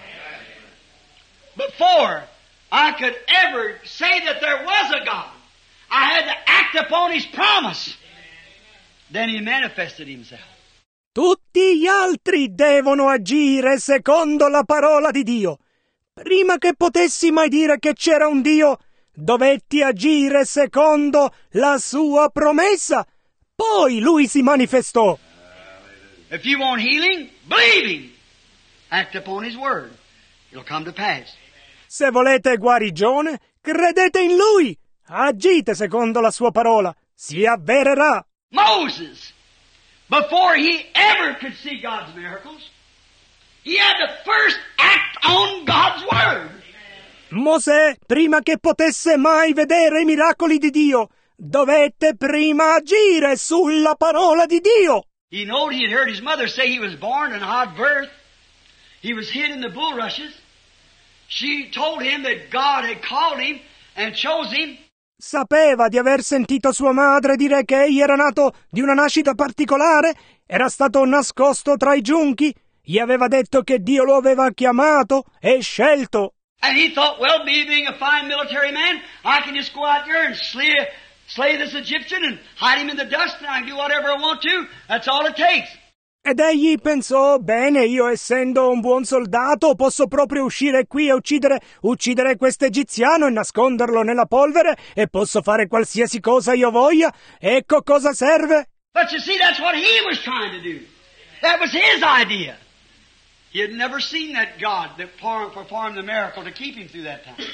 Before I could ever say that there was a God, I had to act upon His promise. Then He manifested Himself. Tutti gli altri devono agire secondo la parola di Dio. Prima che potessi mai dire che c'era un Dio, dovetti agire secondo la sua promessa. Poi Lui si manifestò. If you want healing, believe Him. Act upon His Word. It'll come to pass. Se volete guarigione, credete in Lui. Agite secondo la sua parola. Si avvererà. Moses, before he ever could see God's miracles, he had to first act on God's Word. Mosè, prima che potesse mai vedere i miracoli di Dio, dovette prima agire sulla parola di Dio. He knowed he had heard his mother say he was born in odd birth. He was hid in the bulrushes. She told him that God had called him and chose him. Sapeva di aver sentito sua madre dire che egli era nato di una nascita particolare, era stato nascosto tra i giunchi, gli aveva detto che Dio lo aveva chiamato e scelto. And he thought, well, me being a fine military man, I can just go out there and slay this Egyptian and hide him in the dust and I can do whatever I want to. That's all it takes. Ed egli pensò, bene, io essendo un buon soldato posso proprio uscire qui e uccidere questo egiziano e nasconderlo nella polvere e posso fare qualsiasi cosa io voglia. Ecco cosa serve. But you see, that's what he was trying to do. That was his idea. He had never seen that God that performed the miracle to keep him through that time.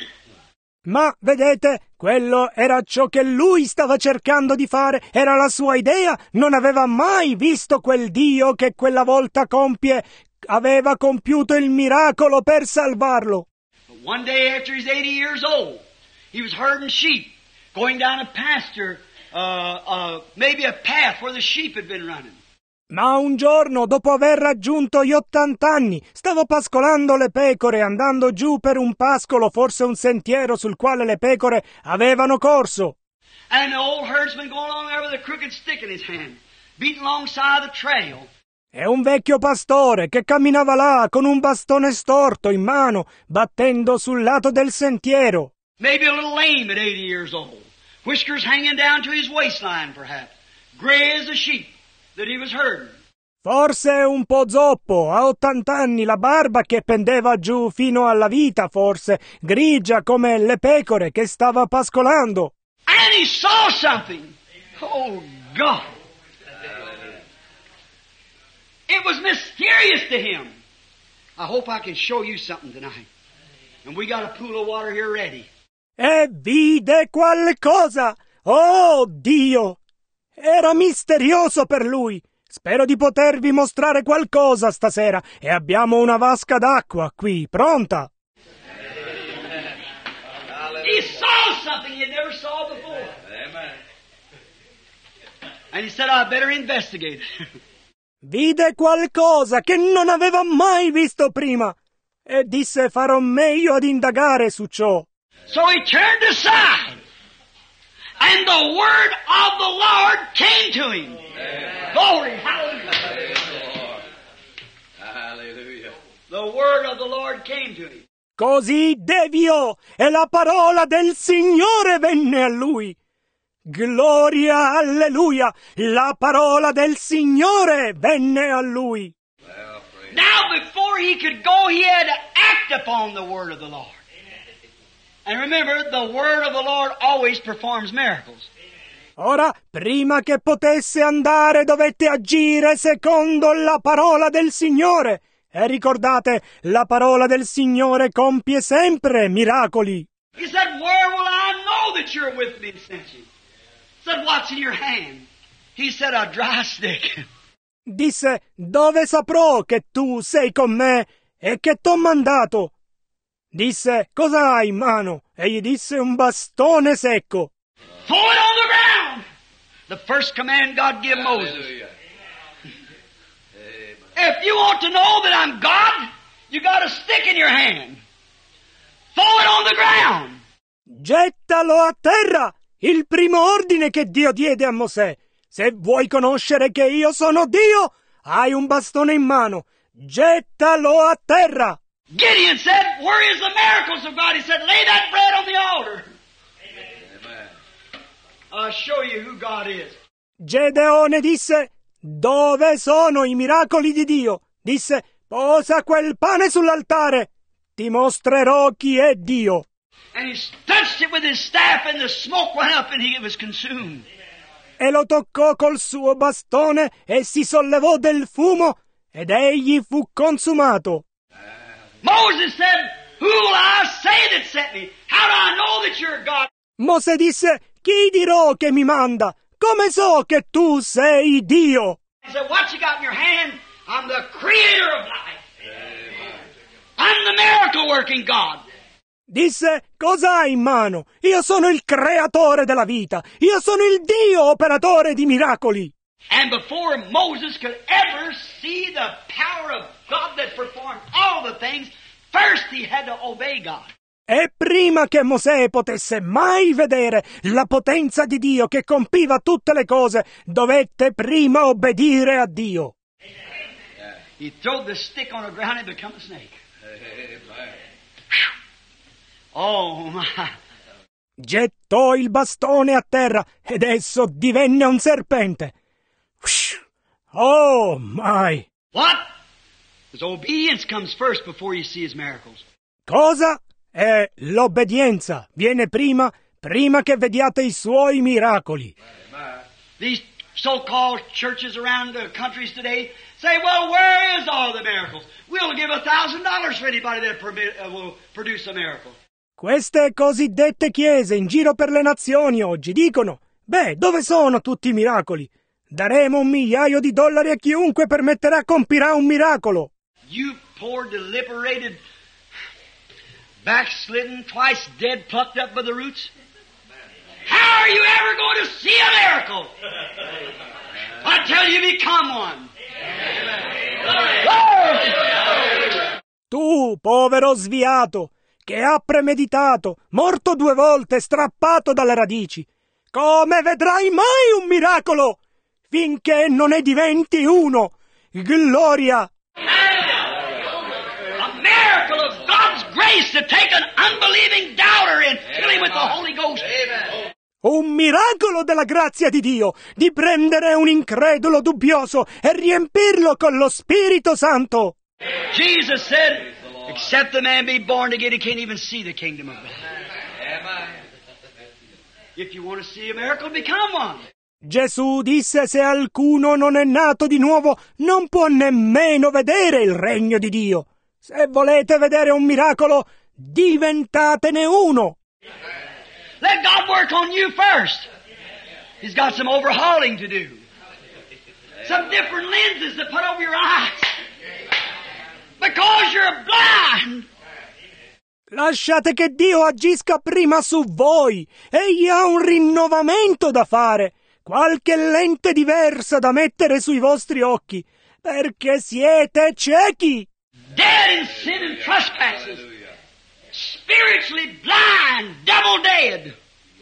Ma, vedete, quello era ciò che lui stava cercando di fare, era la sua idea, non aveva mai visto quel Dio che quella volta aveva compiuto il miracolo per salvarlo. But one day after he's 80 years old, he was herding sheep, going down a pasture, maybe a path where the sheep had been running. Ma un giorno, dopo aver raggiunto gli 80 anni, stavo pascolando le pecore andando giù per un pascolo, forse un sentiero sul quale le pecore avevano corso. And the old herdsman going along there with a crooked stick in his hand, beating alongside the trail. E un vecchio pastore che camminava là con un bastone storto in mano, battendo sul lato del sentiero. Maybe a little lame at 80 years old, whiskers hanging down to his waistline perhaps, gray as a sheep that he was herding. Forse un po' zoppo, a 80 anni, la barba che pendeva giù fino alla vita, forse grigia come le pecore che stava pascolando. And he saw something. Oh, God. It was mysterious to him. I hope I can show you something tonight. And we got a pool of water here ready. E vide qualcosa. Oh, Dio! Era misterioso per lui. Spero di potervi mostrare qualcosa stasera e abbiamo una vasca d'acqua qui, pronta. He saw something he never saw before. Amen. And he said, I better investigate. Vide qualcosa che non aveva mai visto prima e disse farò meglio ad indagare su ciò. So he turned aside. And the word of the Lord came to him. Amen. Glory, hallelujah. Hallelujah. The word of the Lord came to him. Così deviò e la parola del Signore venne a lui. Gloria, alleluia! La parola del Signore venne a lui. Now, before he could go, he had to act upon the word of the Lord. And remember, the word of the Lord always performs miracles. Ora, prima che potesse andare, dovette agire secondo la parola del Signore. E ricordate, la parola del Signore compie sempre miracoli. He said, where will I know that you're with me and sent you? He said, what's in your hand? He said, a dry stick. Disse, dove saprò che tu sei con me e che t'ho mandato? Disse, cosa hai in mano? E gli disse, un bastone secco. Throw it on the ground! The first command God gave Moses. Hallelujah. If you want to know that I'm God, you got a stick in your hand. Throw it on the ground! Gettalo a terra! Il primo ordine che Dio diede a Mosè. Se vuoi conoscere che io sono Dio, hai un bastone in mano. Gettalo a terra! Gideon said, where is the miracles of God? He said, lay that bread on the altar. Amen. I'll show you who God is. Gedeone disse, dove sono i miracoli di Dio? Disse, posa quel pane sull'altare. Ti mostrerò chi è Dio. And he touched it with his staff and the smoke went up and he was consumed. E lo toccò col suo bastone e si sollevò del fumo ed egli fu consumato. Moses said, who will I say that sent me? How do I know that you're God? Mosè disse, chi dirò che mi manda? Come so che tu sei Dio? He said, what you got in your hand? I'm the creator of life. I'm the miracle working God. Disse, cosa hai in mano? Io sono il creatore della vita. Io sono il Dio operatore di miracoli. And before Moses could ever see the power of God that performed all the things, first he had to obey God. E prima che Mosè potesse mai vedere la potenza di Dio che compiva tutte le cose, dovette prima obbedire a Dio. He threw the stick on the ground and became a snake. Oh my. Gettò il bastone a terra ed esso divenne un serpente. Oh my! What? His obedience comes first before you see his miracles. Cosa? L'obbedienza viene prima che vediate i suoi miracoli. These so-called churches around the countries today say, well, where is all the miracles? We'll give $1,000 for anybody that will produce a miracle. Queste cosiddette chiese in giro per le nazioni oggi dicono, beh, dove sono tutti i miracoli? Daremo $1,000,000 a chiunque permetterà compirà un miracolo. You poor, deliberated, backslidden, twice dead, plucked up by the roots. How are you ever going to see a miracle? Until you become one. Tu, povero sviato, che ha premeditato, morto 2 volte, strappato dalle radici, come vedrai mai un miracolo finché non ne diventi uno? Gloria! A miracle of God's grace to take an unbelieving doubter and fill him with the Holy Ghost. Un miracolo della grazia di Dio, di prendere un incredulo dubbioso e riempirlo con lo Spirito Santo. Jesus said, except the man be born again, he can't even see the kingdom of God. If you want to see a miracle, become one. Gesù disse, se alcuno non è nato di nuovo, non può nemmeno vedere il regno di Dio. Se volete vedere un miracolo, diventatene uno. Let God work on you first. He's got some overhauling to do. Some different lenses to put over your eyes. Because you're blind. Lasciate che Dio agisca prima su voi. Egli ha un rinnovamento da fare, qualche lente diversa da mettere sui vostri occhi, perché siete ciechi. Dead in sin and trespasses. Spiritually blind, double dead.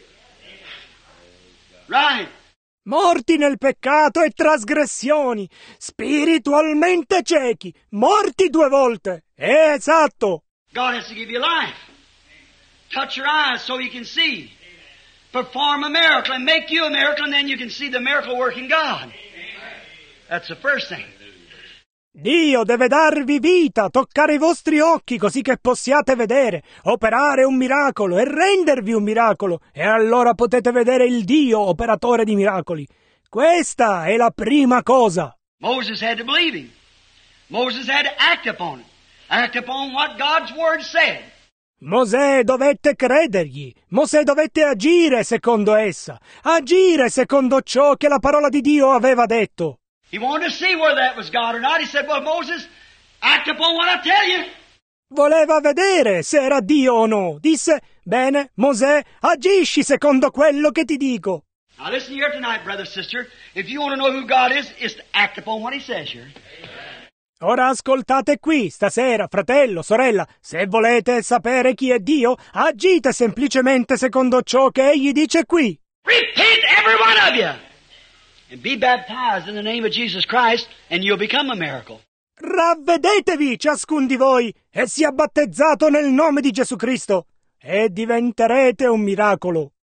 Right. Morti nel peccato e trasgressioni, spiritualmente ciechi, morti 2 volte. Esatto. God has to give you life. Touch your eyes so you can see. perform a miracle and make you a miracle, and then you can see the miracle working God. That's the first thing. Dio deve darvi vita, toccare i vostri occhi così che possiate vedere, operare un miracolo e rendervi un miracolo, e allora potete vedere il Dio operatore di miracoli. Questa è la prima cosa. Moses had to believe him. Moses had to act upon it. Act upon what God's Word said. Mosè dovette credergli, Mosè dovette agire secondo essa, agire secondo ciò che la parola di Dio aveva detto. He wanted to see whether that was God or not. He said, well, Moses, act upon what I tell you. Voleva vedere se era Dio o no. Disse, bene, Mosè, agisci secondo quello che ti dico. Now listen here tonight, brother, sister. If you want to know who God is, it's to act upon what He says here. Ora ascoltate qui, stasera, fratello, sorella, se volete sapere chi è Dio, agite semplicemente secondo ciò che Egli dice qui. Repent, every one of you, and be baptized in the name of Jesus Christ, and you'll become a miracle. Ravvedetevi, ciascun di voi, e sia battezzato nel nome di Gesù Cristo, e diventerete un miracolo.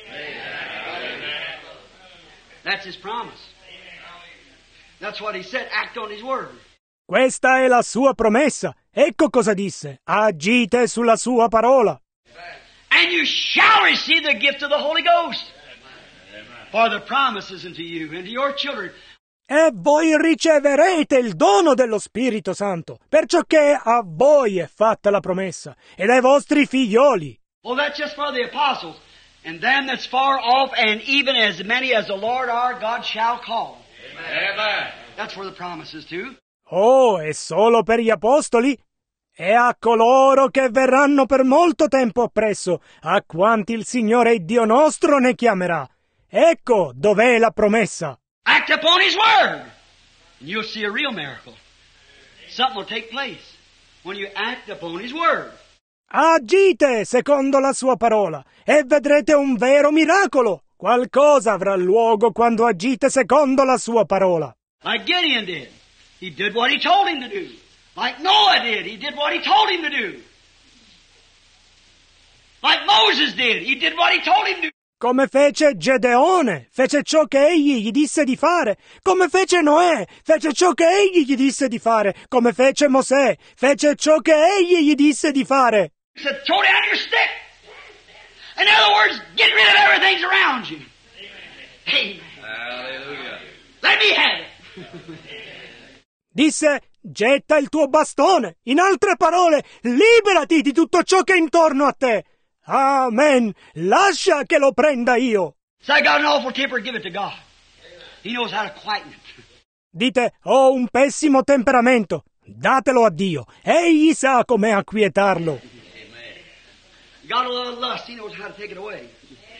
That's His promise. That's what He said, act on His word. Questa è la sua promessa. Ecco cosa disse. Agite sulla sua parola. And you shall receive the gift of the Holy Ghost. For the promises unto you and to your children. E voi riceverete il dono dello Spirito Santo, perciò che a voi è fatta la promessa, ed ai vostri figlioli. Well, that's just for the apostles, and them that's far off, and even as many as the Lord our God shall call. Amen. That's for the promises too. Oh, è solo per gli apostoli? E a coloro che verranno per molto tempo appresso, a quanti il Signore Dio nostro ne chiamerà. Ecco dov'è la promessa. Act upon His word, and you'll see a real miracle. Something will take place when you act upon His word. Agite secondo la sua parola e vedrete un vero miracolo. Qualcosa avrà luogo quando agite secondo la sua parola. Like Gideon did. He did what He told him to do. Like Noah did. He did what He told him to do. Like Moses did. He did what He told him to do. Come fece Gedeone, fece ciò che egli gli disse di fare. Come fece Noè, fece ciò che egli gli disse di fare. Come fece Mosè, fece ciò che egli gli disse di fare. He said, throw down your stick. In other words, get rid of everything around you. Amen. Hallelujah. Let me have it. Disse, getta il tuo bastone. In altre parole, liberati di tutto ciò che è intorno a te. Amen. Lascia che lo prenda io. So I got an awful temper, give it to God. He knows how to quieten it. Dite, ho un pessimo temperamento. Datelo a Dio. Egli sa come acquietarlo. Got a lot of lust, He knows how to take it away.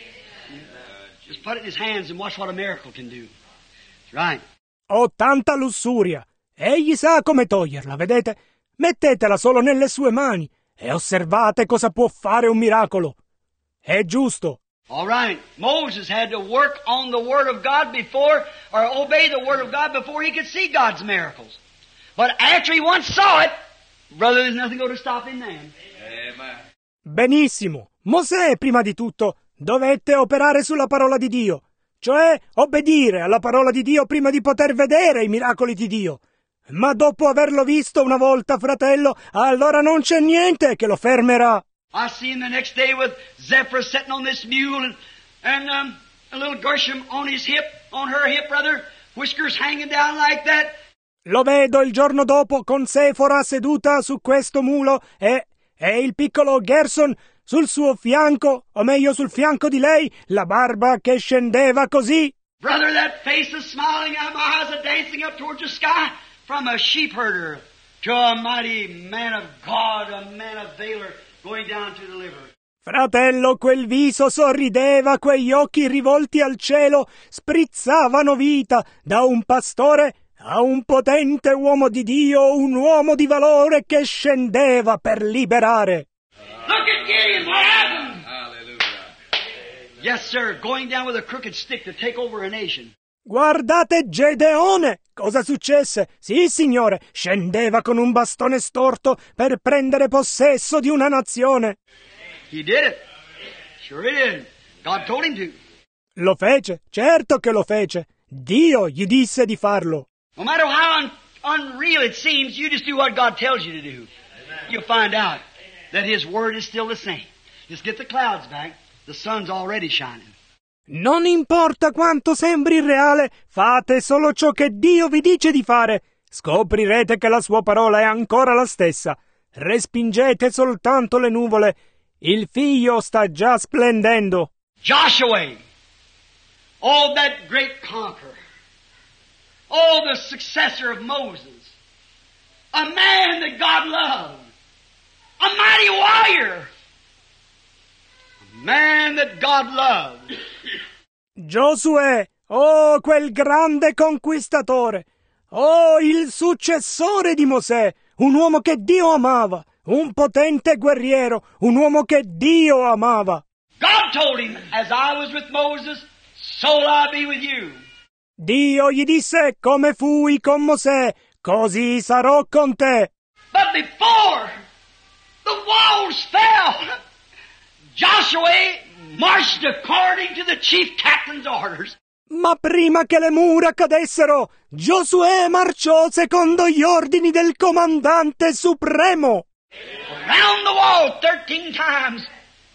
Just put it in His hands and watch what a miracle can do. That's right. Ho tanta lussuria. Egli sa come toglierla, vedete? Mettetela solo nelle sue mani e osservate cosa può fare un miracolo. È giusto. All right. Moses had to work on the Word of God before, or obey the Word of God before he could see God's miracles. But after he once saw it, brother, there's nothing going to stop him then. Amen. Benissimo. Mosè, prima di tutto, dovette operare sulla parola di Dio, cioè obbedire alla parola di Dio prima di poter vedere i miracoli di Dio. Ma dopo averlo visto una volta, fratello, allora non c'è niente che lo fermerà. I see him the next day with Zephyr sitting on this mule and a little Gershom on his hip, on her hip, brother, whiskers hanging down like that. Lo vedo il giorno dopo con Sefora seduta su questo mulo e il piccolo Gerson sul suo fianco, o meglio sul fianco di lei, la barba che scendeva così. Brother, that face is smiling, my eyes are dancing up towards the sky. From a sheep herder to a mighty man of God, a man of valor, going down to deliver. Fratello, quel viso sorrideva, quegli occhi rivolti al cielo sprizzavano vita, da un pastore a un potente uomo di Dio, un uomo di valore che scendeva per liberare. Look at Gideon, what happened? Hallelujah. Yes, sir, going down with a crooked stick to take over a nation. Guardate Gedeone! Cosa successe? Sì, signore, scendeva con un bastone storto per prendere possesso di una nazione. He did it. Sure he did. God told him to. Lo fece, certo che lo fece. Dio gli disse di farlo. No matter how unreal it seems, you just do what God tells you to do. You'll find out that His Word is still the same. Just get the clouds back. The sun's already shining. Non importa quanto sembri irreale, fate solo ciò che Dio vi dice di fare. Scoprirete che la sua parola è ancora la stessa. Respingete soltanto le nuvole. Il figlio sta già splendendo. Joshua, oh, that great conqueror. Oh, the successor of Moses. A man that God loved. A mighty warrior. A man that God loved. Giosuè, oh, quel grande conquistatore. Oh, il successore di Mosè, un uomo che Dio amava, un potente guerriero, un uomo che Dio amava. God told him, as I was with Moses, so will I be with you. Dio gli disse, come fui con Mosè, così sarò con te. But before the walls fell, Joshua marched according to the chief captain's orders. Ma prima che le mura cadessero, Giosuè marciò secondo gli ordini del comandante supremo. Around the wall 13 times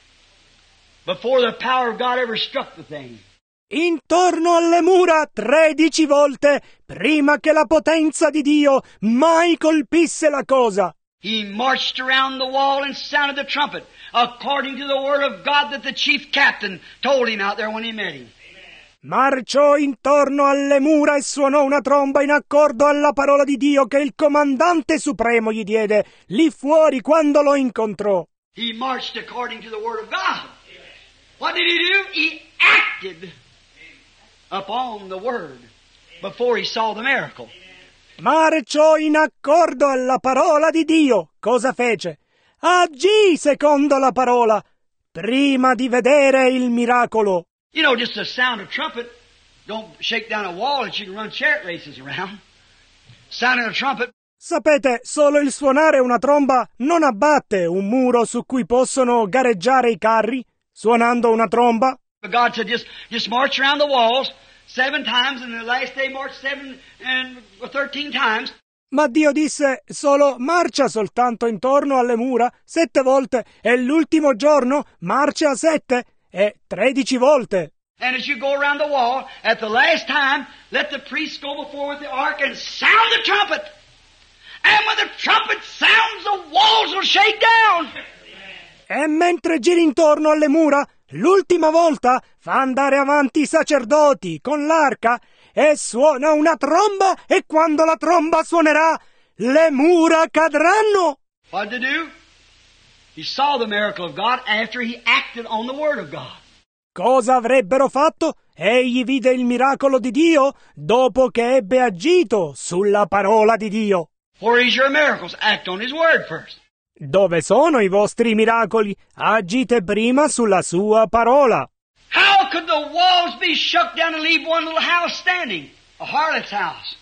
before the power of God ever struck the thing. Intorno alle mura 13 volte prima che la potenza di Dio mai colpisse la cosa. He marched around the wall and sounded the trumpet according to the word of God that the chief captain told him out there when he met him. Marciò intorno alle mura e suonò una tromba in accordo alla parola di Dio che il comandante supremo gli diede lì fuori quando lo incontrò. He marched according to the word of God. What did he do? He acted upon the word before he saw the miracle. Marciò in accordo alla parola di Dio. Cosa fece? Agì secondo la parola prima di vedere il miracolo. You know, just the sound of trumpet don't shake down a wall that you can run chariot races around. Sounding a trumpet. Sapete, solo il suonare una tromba non abbatte un muro su cui possono gareggiare i carri. Suonando una tromba. But God said just march around the walls 7 times, and the last day march 13 times. Ma Dio disse, solo marcia soltanto intorno alle mura 7 volte, e l'ultimo giorno marcia 7 e 13 volte. And as you go around the wall, at the last time, let the priest go before with the ark and sound the trumpet. And when the trumpet sounds, the walls will shake down. E mentre giri intorno alle mura, l'ultima volta fa andare avanti i sacerdoti con l'arca e suona una tromba, e quando la tromba suonerà, le mura cadranno. What did he do? He saw the miracle of God after he acted on the word of God. Cosa avrebbero fatto? Egli vide il miracolo di Dio dopo che ebbe agito sulla parola di Dio. Where is your miracles? Act on his word first. Dove sono i vostri miracoli? Agite prima sulla sua parola. How could the walls be shook down and leave one little house standing? A harlot's house.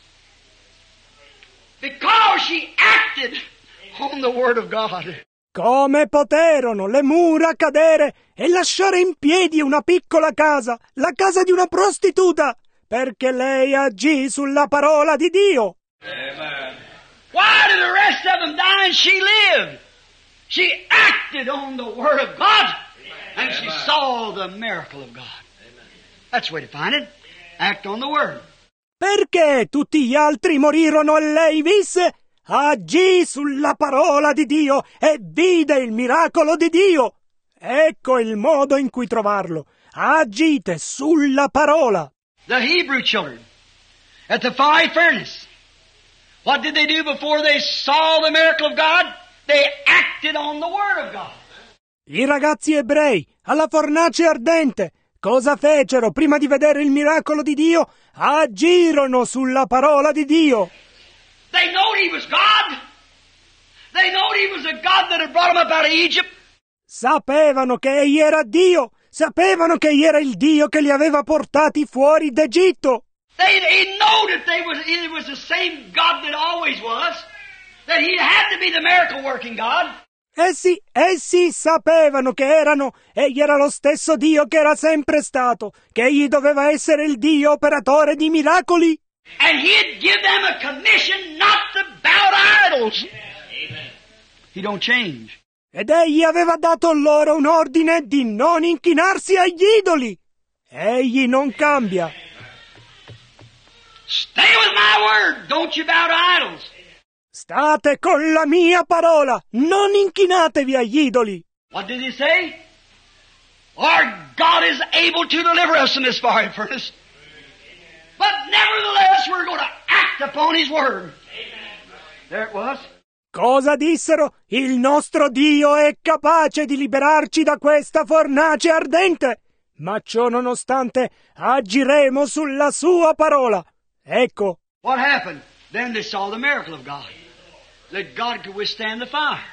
Because she acted on the word of God. Come poterono le mura cadere e lasciare in piedi una piccola casa, la casa di una prostituta, perché lei agì sulla parola di Dio? Amen. Why did the rest of them die and she lived? She acted on the word of God, and she saw the miracle of God. That's the way to find it. Act on the word. Perché tutti gli altri morirono e lei visse? Agì sulla parola di Dio e vide il miracolo di Dio. Ecco il modo in cui trovarlo. Agite sulla parola. The Hebrew children at the fiery furnace. What did they do before they saw the miracle of God? They acted on the word of God. I ragazzi ebrei alla fornace ardente cosa fecero prima di vedere il miracolo di Dio? Agirono sulla parola di Dio. They knowed he was God. They knowed he was a God that had brought them up out of Egypt. Sapevano che egli era Dio. Sapevano che egli era il Dio che li aveva portati fuori d'Egitto. They know that it was the same God that always was. That he had to be the miracle working God. Essi sapevano che egli era lo stesso Dio che era sempre stato, che egli doveva essere il Dio operatore di miracoli. And he'd give them a commission not to bow to idols. He don't change. Ed egli aveva dato loro un ordine di non inchinarsi agli idoli. Egli non cambia. Stay with my word. Don't you bow to idols. State con la mia parola, non inchinatevi agli idoli. What did he say? Our God is able to deliver us from this fiery furnace. But nevertheless, we're going to act upon his word. There it was. Cosa dissero? Il nostro Dio è capace di liberarci da questa fornace ardente. Ma ciò nonostante, agiremo sulla sua parola. Ecco. What happened? Then they saw the miracle of God. That God could withstand the fire.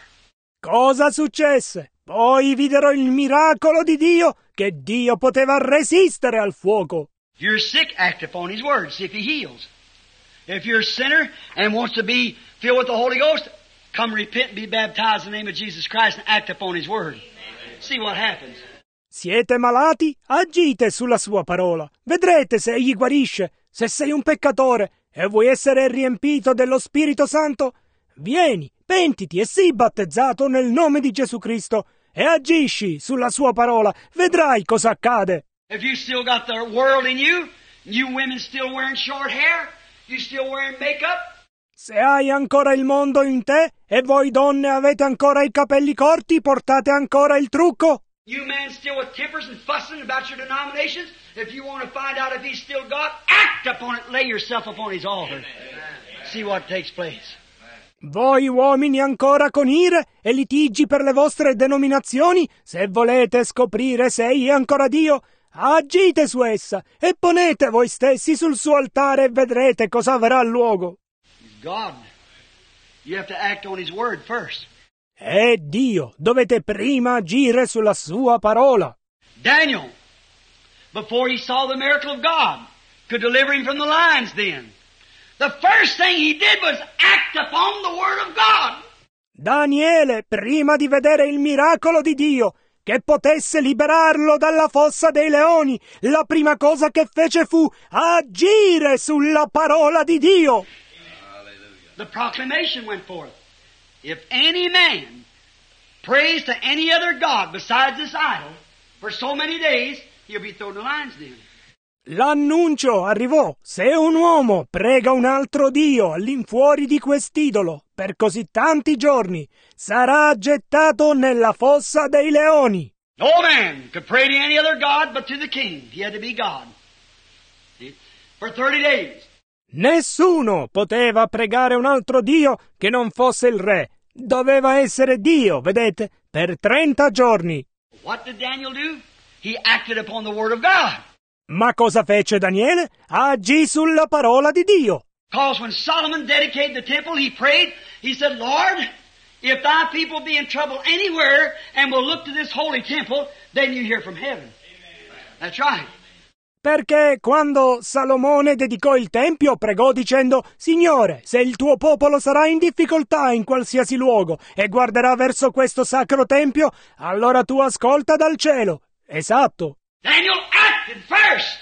Cosa successe? Poi videro il miracolo di Dio, che Dio poteva resistere al fuoco. If you're sick, act upon his word. See if he heals. If you're a sinner and wants to be filled with the Holy Ghost, come repent and be baptized in the name of Jesus Christ and act upon his word. See what happens. Siete malati? Agite sulla sua parola. Vedrete se egli guarisce. Se sei un peccatore e vuoi essere riempito dello Spirito Santo, vieni, pentiti e sii battezzato nel nome di Gesù Cristo e agisci sulla sua parola. Vedrai cosa accade. If you still got the world in you, you women still wearing short hair, you still wearing makeup, se hai ancora il mondo in te e voi donne avete ancora i capelli corti, portate ancora il trucco, you men still with tempers and fussing about your denominations, if you want to find out if he's still God, act upon it, lay yourself upon his altar. See what takes place. voi uomini ancora con ire e litigi per le vostre denominazioni, se volete scoprire se egli è ancora Dio, agite su essa e ponete voi stessi sul suo altare e vedrete cosa avrà luogo. God, you have to act on his word first. È Dio, dovete prima agire sulla sua parola. Daniel, before he saw the miracle of God, could deliver him from the lions then. The first thing he did was act upon the word of God. Daniele, prima di vedere il miracolo di Dio, che potesse liberarlo dalla fossa dei leoni, la prima cosa che fece fu agire sulla parola di Dio. The proclamation went forth. If any man prays to any other god besides this idol for so many days, he'll be thrown in the lion's den. L'annuncio arrivò: se un uomo prega un altro Dio all'infuori di quest'idolo per così tanti giorni, sarà gettato nella fossa dei leoni. No man could pray to any other god but to the king. He had to be God. See? For 30 days. Nessuno poteva pregare un altro Dio che non fosse il re. Doveva essere Dio, vedete, per 30 giorni. What did Daniel do? He acted upon the word of God. Ma cosa fece Daniele? Agì sulla parola di Dio. Because when Solomon dedicated the temple, he prayed, he said, Lord, if thy people be in trouble anywhere and will look to this holy temple, then you hear from heaven. That's right. Perché quando Salomone dedicò il tempio pregò dicendo: Signore, se il tuo popolo sarà in difficoltà in qualsiasi luogo e guarderà verso questo sacro tempio, allora tu ascolta dal cielo. Esatto. Daniel acted first.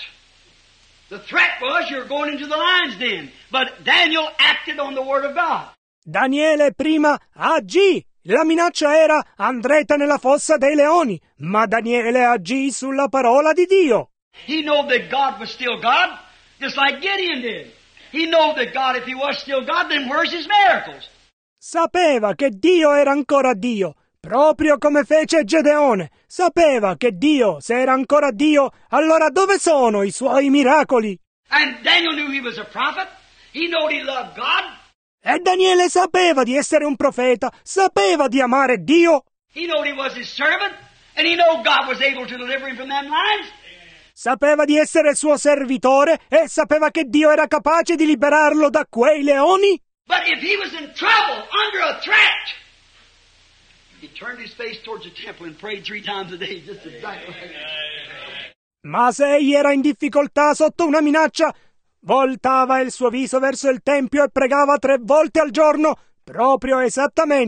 The threat was you're going into the lion's den. But Daniel acted on the word of God. Daniele prima agì. La minaccia era: andrete nella fossa dei leoni. Ma Daniele agì sulla parola di Dio. He knew that God was still God, just like Gideon did. He knew that God, if he was still God, then where's his miracles? Sapeva che Dio era ancora Dio, proprio come fece Gedeone. Sapeva che Dio, se era ancora Dio, allora dove sono i suoi miracoli? And Daniel knew he was a prophet. He knew he loved God. E Daniele sapeva di essere un profeta, sapeva di amare Dio. He knew he was his servant, and he knew God was able to deliver him from them lions. Sapeva di essere suo servitore e sapeva che Dio era capace di liberarlo da quei leoni. But if he was in trouble, under a threat, he turned his face towards the temple and prayed 3 times a day, just exactly like that. Ma se egli era in difficoltà sotto una minaccia, voltava il suo viso verso il tempio e pregava 3 volte al giorno, proprio esattamente.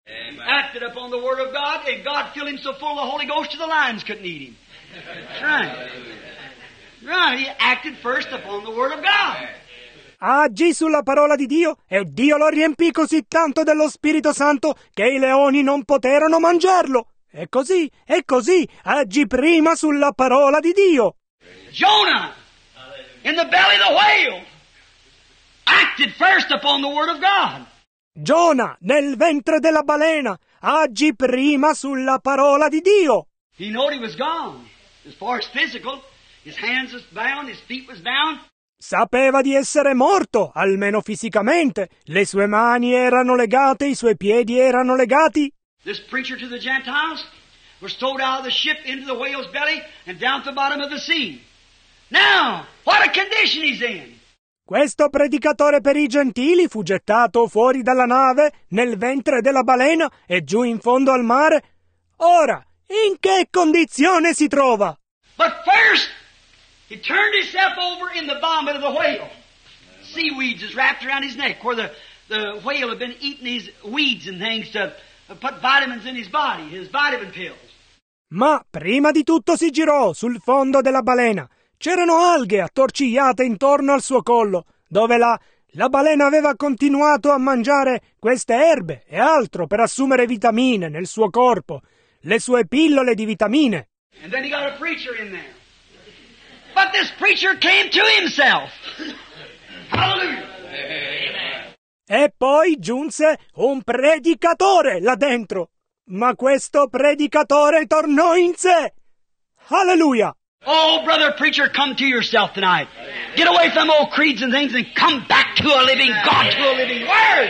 Acted upon the Word of God, and God filled him so full of the Holy Ghost the lions couldn't eat him. That's right. Right, he acted first upon the Word of God. Agì sulla parola di Dio e Dio lo riempì così tanto dello Spirito Santo che i leoni non poterono mangiarlo. E così, agì prima sulla parola di Dio. Jonah, in the belly of the whale, acted first upon the Word of God. Giona, nel ventre della balena, agì prima sulla parola di Dio. He knew he was gone. As far as physical, his hands was bound, his feet was bound. Sapeva di essere morto, almeno fisicamente. Le sue mani erano legate, i suoi piedi erano legati. This preacher to the Gentiles was thrown out of the ship into the whale's belly and down to the bottom of the sea. Now, what a condition he's in! Questo predicatore per i gentili fu gettato fuori dalla nave, nel ventre della balena e giù in fondo al mare. Ora, in che condizione si trova? But first, he turned himself over in the vomit of the whale. Seaweeds is wrapped around his neck where the whale had been eating these weeds and things to put vitamins in his vitamin pills. Ma prima di tutto si girò sul fondo della balena. C'erano alghe attorcigliate intorno al suo collo, dove la balena aveva continuato a mangiare queste erbe e altro per assumere vitamine nel suo corpo, le sue pillole di vitamine. And then he got a preacher in there. But this preacher came to himself. Hallelujah. E poi giunse un predicatore là dentro. Ma questo predicatore tornò in sé. Alleluia! Oh, brother preacher, come to yourself tonight. Get away from old creeds and things and come back to a living God, to a living Word.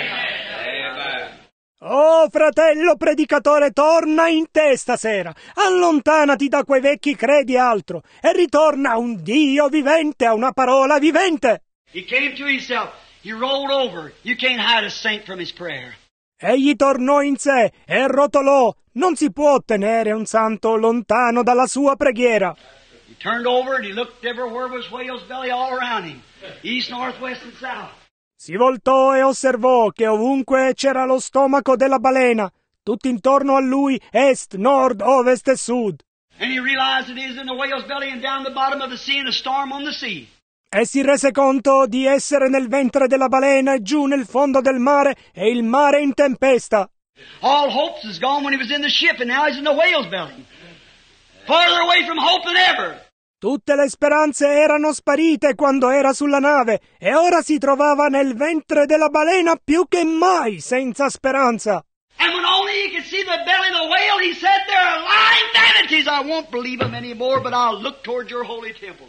Oh, fratello predicatore, torna in te stasera. Allontanati da quei vecchi credi e altro e ritorna a un Dio vivente, a una parola vivente. He came to himself. He rolled over. You can't hide a saint from his prayer. Egli tornò in sé e rotolò. Non si può tenere un santo lontano dalla sua preghiera. He turned over and he looked everywhere was whale's belly all around him. East, north, west and south. Si voltò e osservò che ovunque c'era lo stomaco della balena, tutto intorno a lui, est, nord, ovest e sud. And he realized it is in the whale's belly and down the bottom of the sea and a storm on the sea. E si rese conto di essere nel ventre della balena e giù nel fondo del mare e il mare in tempesta. All hopes is gone when he was in the ship and now he's in the whale's belly. Farther away from hope than ever. Tutte le speranze erano sparite quando era sulla nave e ora si trovava nel ventre della balena più che mai senza speranza. And when only he could see the belly of the whale, he said, "There are lying vanities. I won't believe them anymore, but I'll look toward your holy temple."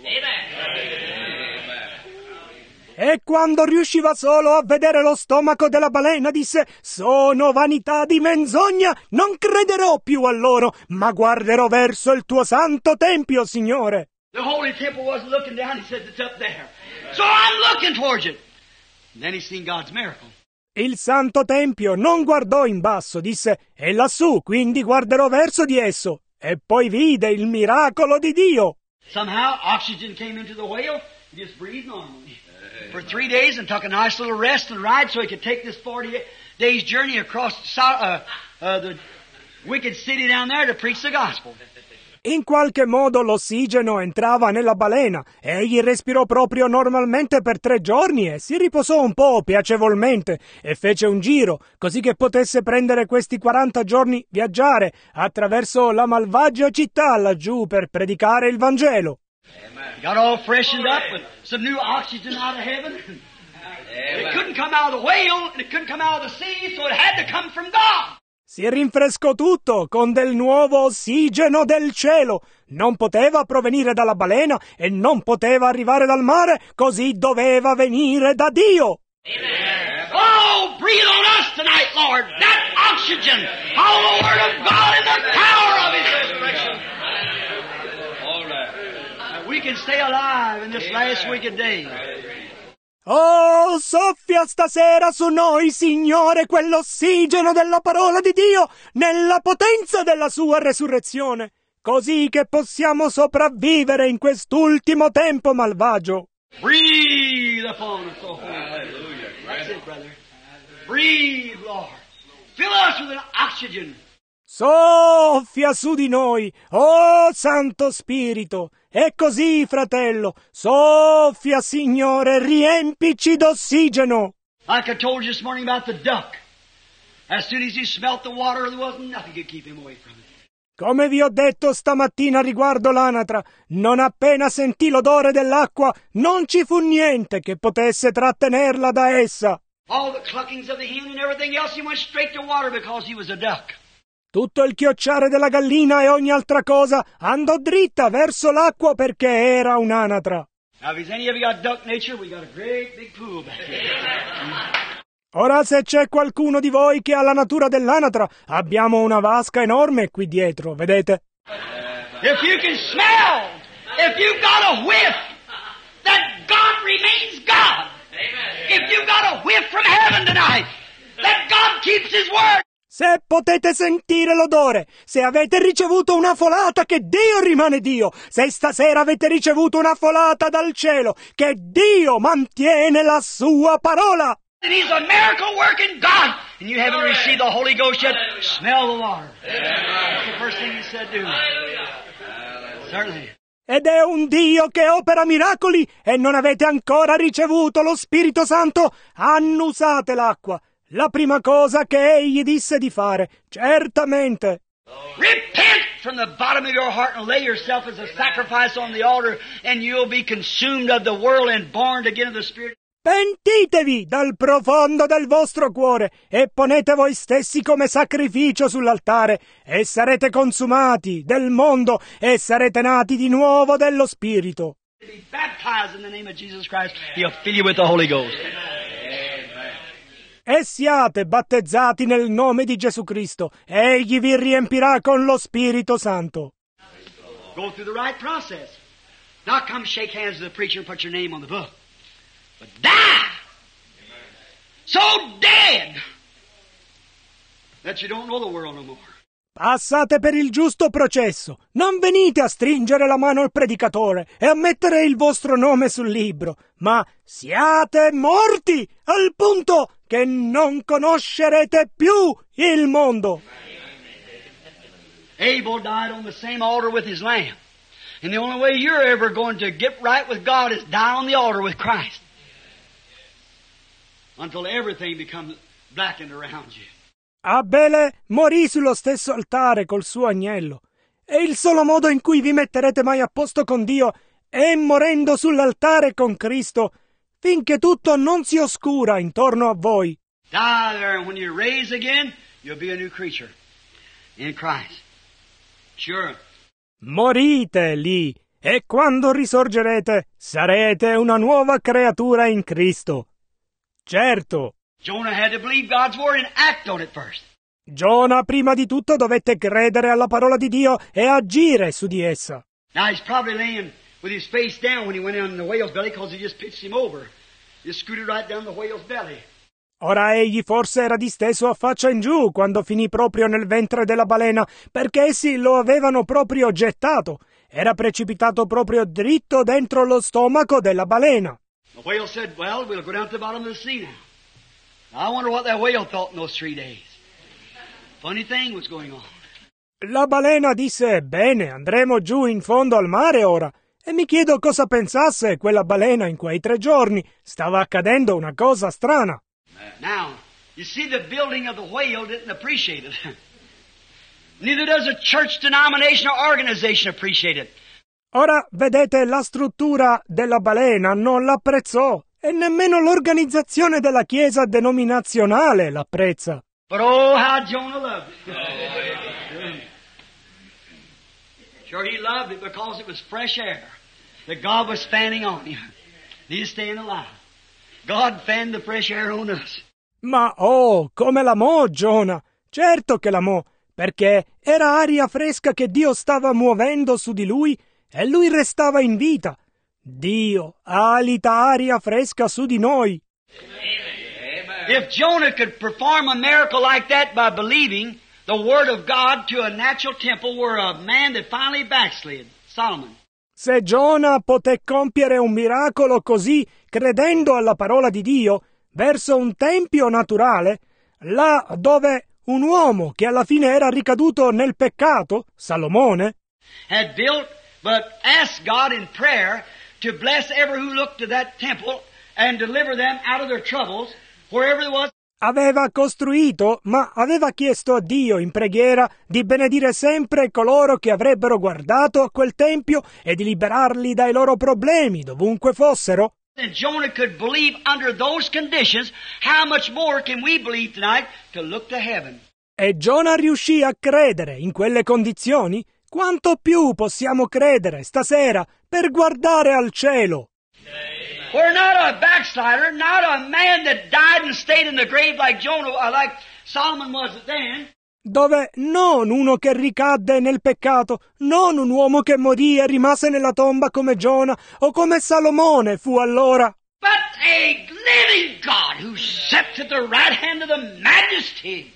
E quando riusciva solo a vedere lo stomaco della balena, disse: «Sono vanità di menzogna, non crederò più a loro, ma guarderò verso il tuo santo tempio, Signore». The holy temple wasn't looking down. He said, "It's up there." So I'm looking towards it. And then he seen God's miracle. Il santo tempio non guardò in basso, disse: «È lassù, quindi guarderò verso di esso». E poi vide il miracolo di Dio. Somehow oxygen came into the whale. He just breathed normally for 3 days and took a nice little rest and ride so he could take this 40 days journey across the wicked city down there to preach the gospel. In qualche modo l'ossigeno entrava nella balena e egli respirò proprio normalmente per 3 giorni e si riposò un po' piacevolmente e fece un giro così che potesse prendere questi 40 giorni viaggiare attraverso la malvagia città laggiù per predicare il Vangelo. Got all freshened up with some new oxygen out of heaven. It couldn't come out of the whale and it couldn't come out of the sea, so it had to come from God. Si rinfrescò tutto con del nuovo ossigeno del cielo. Non poteva provenire dalla balena e non poteva arrivare dal mare, così doveva venire da Dio. Amen. Oh, breathe on us tonight, Lord, that oxygen, all the Word of God and the power of His resurrection. All right. We can stay alive in this last wicked day. Oh, soffia stasera su noi, Signore, quell'ossigeno della parola di Dio nella potenza della sua resurrezione, così che possiamo sopravvivere in quest'ultimo tempo malvagio. Breathe upon us, oh Hallelujah. That's it, brother. Breathe, Lord. fill us with an oxygen. Soffia su di noi, oh Santo Spirito. E così, fratello, soffia, Signore, riempici d'ossigeno. Like I told you this morning about the duck. As soon as he smelt the water, there wasn't nothing could keep him away from it. Come vi ho detto stamattina riguardo l'anatra, non appena sentì l'odore dell'acqua, non ci fu niente che potesse trattenerla da essa. All the cluckings of the hen and everything else, he went straight to water because he was a duck. Tutto il chiocciare della gallina e ogni altra cosa andò dritta verso l'acqua perché era un'anatra. Now, if any of you got duck nature, we got a great big pool back here. Ora, se c'è qualcuno di voi che ha la natura dell'anatra, abbiamo una vasca enorme qui dietro, vedete? If you can smell, if you've got a whiff, that God remains God. If you've got a whiff from heaven tonight, that God keeps His word. Se potete sentire l'odore, se avete ricevuto una folata, che Dio rimane Dio. Se stasera avete ricevuto una folata dal cielo, che Dio mantiene la sua parola. And He's a miracle-working God. And you haven't received the Holy Ghost yet, smell the water. That's the first thing He said, do. Certainly. Ed è un Dio che opera miracoli e non avete ancora ricevuto lo Spirito Santo? Annusate l'acqua. La prima cosa che Egli disse di fare, certamente. Repent from the bottom of your heart and lay yourself as a sacrifice on the altar, and you'll be consumed of the world and born again of the Spirit. Pentitevi dal profondo del vostro cuore e ponete voi stessi come sacrificio sull'altare e sarete consumati del mondo e sarete nati di nuovo dello Spirito. Be baptized in the name of Jesus Christ. He'll fill you with the Holy Ghost. E siate battezzati nel nome di Gesù Cristo. Egli vi riempirà con lo Spirito Santo. Go through the right process. Not come shake hands with the preacher and put your name on the book. But die. So dead that you don't know the world no more. Passate per il giusto processo. Non venite a stringere la mano al predicatore e a mettere il vostro nome sul libro, ma siate morti al punto che non conoscerete più il mondo. Abel died on the same altar with his lamb. And the only way you're ever going to get right with God is die on the altar with Christ. Until everything becomes blackened around you. Abele morì sullo stesso altare col suo agnello. E il solo modo in cui vi metterete mai a posto con Dio è morendo sull'altare con Cristo, finché tutto non si oscura intorno a voi. Die there, and when you're raised again, you'll be a new creature in Christ. Sure. Morite lì, e quando risorgerete sarete una nuova creatura in Cristo. Certo. Jonah had to believe God's word and act on it first. Giona prima di tutto dovette credere alla parola di Dio e agire su di essa. Now he's probably laying with his face down when he went in the whale's belly because he just pitched him over. Just scooted right down the whale's belly. Ora egli forse era disteso a faccia in giù quando finì proprio nel ventre della balena, perché essi lo avevano proprio gettato. Era precipitato proprio dritto dentro lo stomaco della balena. The whale said, well, we'll go down to the bottom of the sea now. I wonder what that whale thought in those 3 days. Funny thing was going on. La balena disse, bene, andremo giù in fondo al mare ora. E mi chiedo cosa pensasse quella balena in quei 3 giorni. Stava accadendo una cosa strana. Now, you see, the building of the whale didn't appreciate it. Neither does a church denomination or organization appreciate it. Ora, vedete, la struttura della balena non l'apprezzò e nemmeno l'organizzazione della chiesa denominazionale l'apprezza. But oh, how Jonah loved it. Sure, he loved it because it was fresh air that God was fanning on him. He's staying alive. God fanned the fresh air on us. Ma oh, come l'amò Giona! Certo che l'amò, perché era aria fresca che Dio stava muovendo su di lui e lui restava in vita. Dio alita aria fresca su di noi. If Jonah could perform a miracle like that by believing the word of God to a natural temple where a man that finally backslid, Solomon. Se Giona poté compiere un miracolo così, credendo alla parola di Dio, verso un tempio naturale, là dove Un uomo che alla fine era ricaduto nel peccato, Salomone, had built, but asked God in prayer to bless every who looked to that temple and deliver them out of their troubles, wherever it was. aveva costruito, ma aveva chiesto a Dio in preghiera di benedire sempre coloro che avrebbero guardato a quel tempio e di liberarli dai loro problemi, dovunque fossero. And Jonah could believe under those conditions, how much more can we believe tonight to look to heaven? E Giona riuscì a credere in quelle condizioni? Quanto più possiamo credere stasera per guardare al cielo? We're not a backslider, not a man that died and stayed in the grave like Jonah, like Solomon was then. Dove non uno che ricadde nel peccato, non un uomo che morì e rimase nella tomba come Giona o come Salomone fu allora, But a living God who sits at the right hand of the majesty.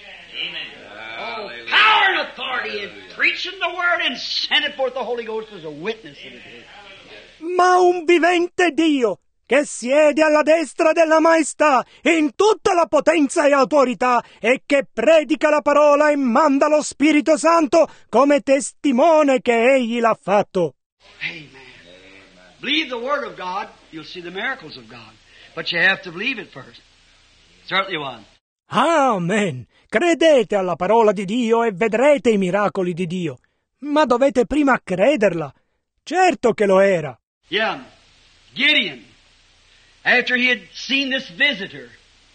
Oh, power and authority in preaching the word and sending forth the Holy Ghost as a witness of it. ma un vivente Dio che siede alla destra della maestà in tutta la potenza e autorità e che predica la parola e manda lo Spirito Santo come testimone che egli l'ha fatto. Amen. Believe the word of God, you'll see the miracles of God. But you have to believe it first. Certainly one. Amen. Credete alla parola di Dio e vedrete i miracoli di Dio. Ma dovete prima crederla. Certo che lo era. Yeah. Gideon, after he had seen this visitor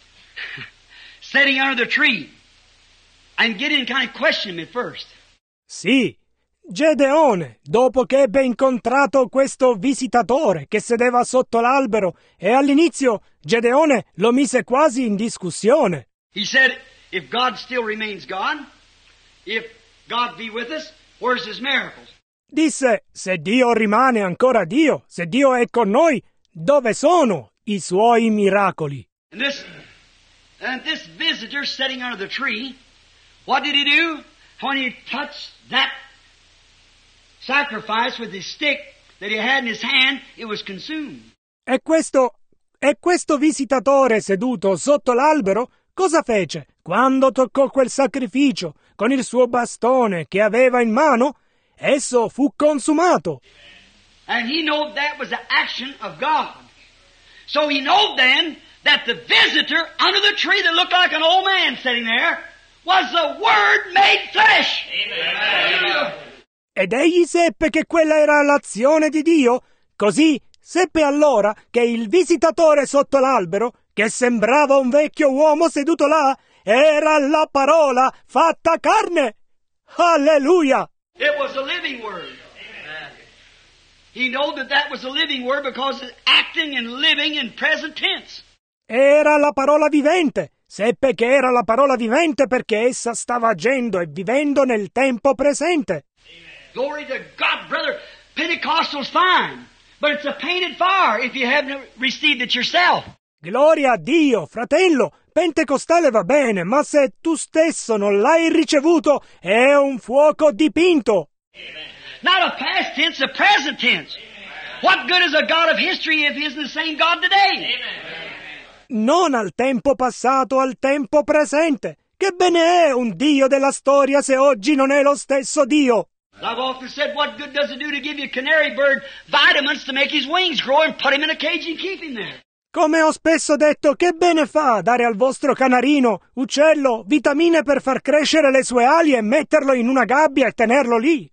sitting under the tree, and Gideon kind of questioned him at first. Sì, Gedeone, dopo che ebbe incontrato questo visitatore che sedeva sotto l'albero, e all'inizio Gedeone lo mise quasi in discussione. He said, if God still remains God, if God be with us, where's His miracles? Disse, se Dio rimane ancora Dio, se Dio è con noi, dove sono i suoi miracoli? And this visitor sitting under the tree, what did he do? When he touched that sacrifice with his stick that he had in his hand, it was consumed. E questo visitatore seduto sotto l'albero cosa fece? Quando toccò quel sacrificio con il suo bastone che aveva in mano, esso fu consumato. And he knew that was the action of God. So he knew then that the visitor under the tree that looked like an old man sitting there was the Word made flesh. Amen. Ed egli seppe che quella era l'azione di Dio, così seppe allora che il visitatore sotto l'albero, che sembrava un vecchio uomo seduto là, era la parola fatta carne. Alleluia! It was a living Word. He knew that was a living Word because it's acting and living in present tense. Era la parola vivente. Seppe che era la parola vivente perché essa stava agendo e vivendo nel tempo presente. Glory to God, brother. Pentecostal's fine, but it's a painted fire if you haven't received it yourself. Gloria a Dio, fratello. Pentecostale va bene, ma se tu stesso non l'hai ricevuto, è un fuoco dipinto. Not a past tense, a present tense. What good is a God of history if He isn't the same God today? Non al tempo passato, al tempo presente. Che bene è un Dio della storia se oggi non è lo stesso Dio? I've often said, what good does it do to give you a canary bird vitamins to make his wings grow and put him in a cage and keep him there? Come ho spesso detto, che bene fa dare al vostro canarino, uccello, vitamine per far crescere le sue ali e metterlo in una gabbia e tenerlo lì?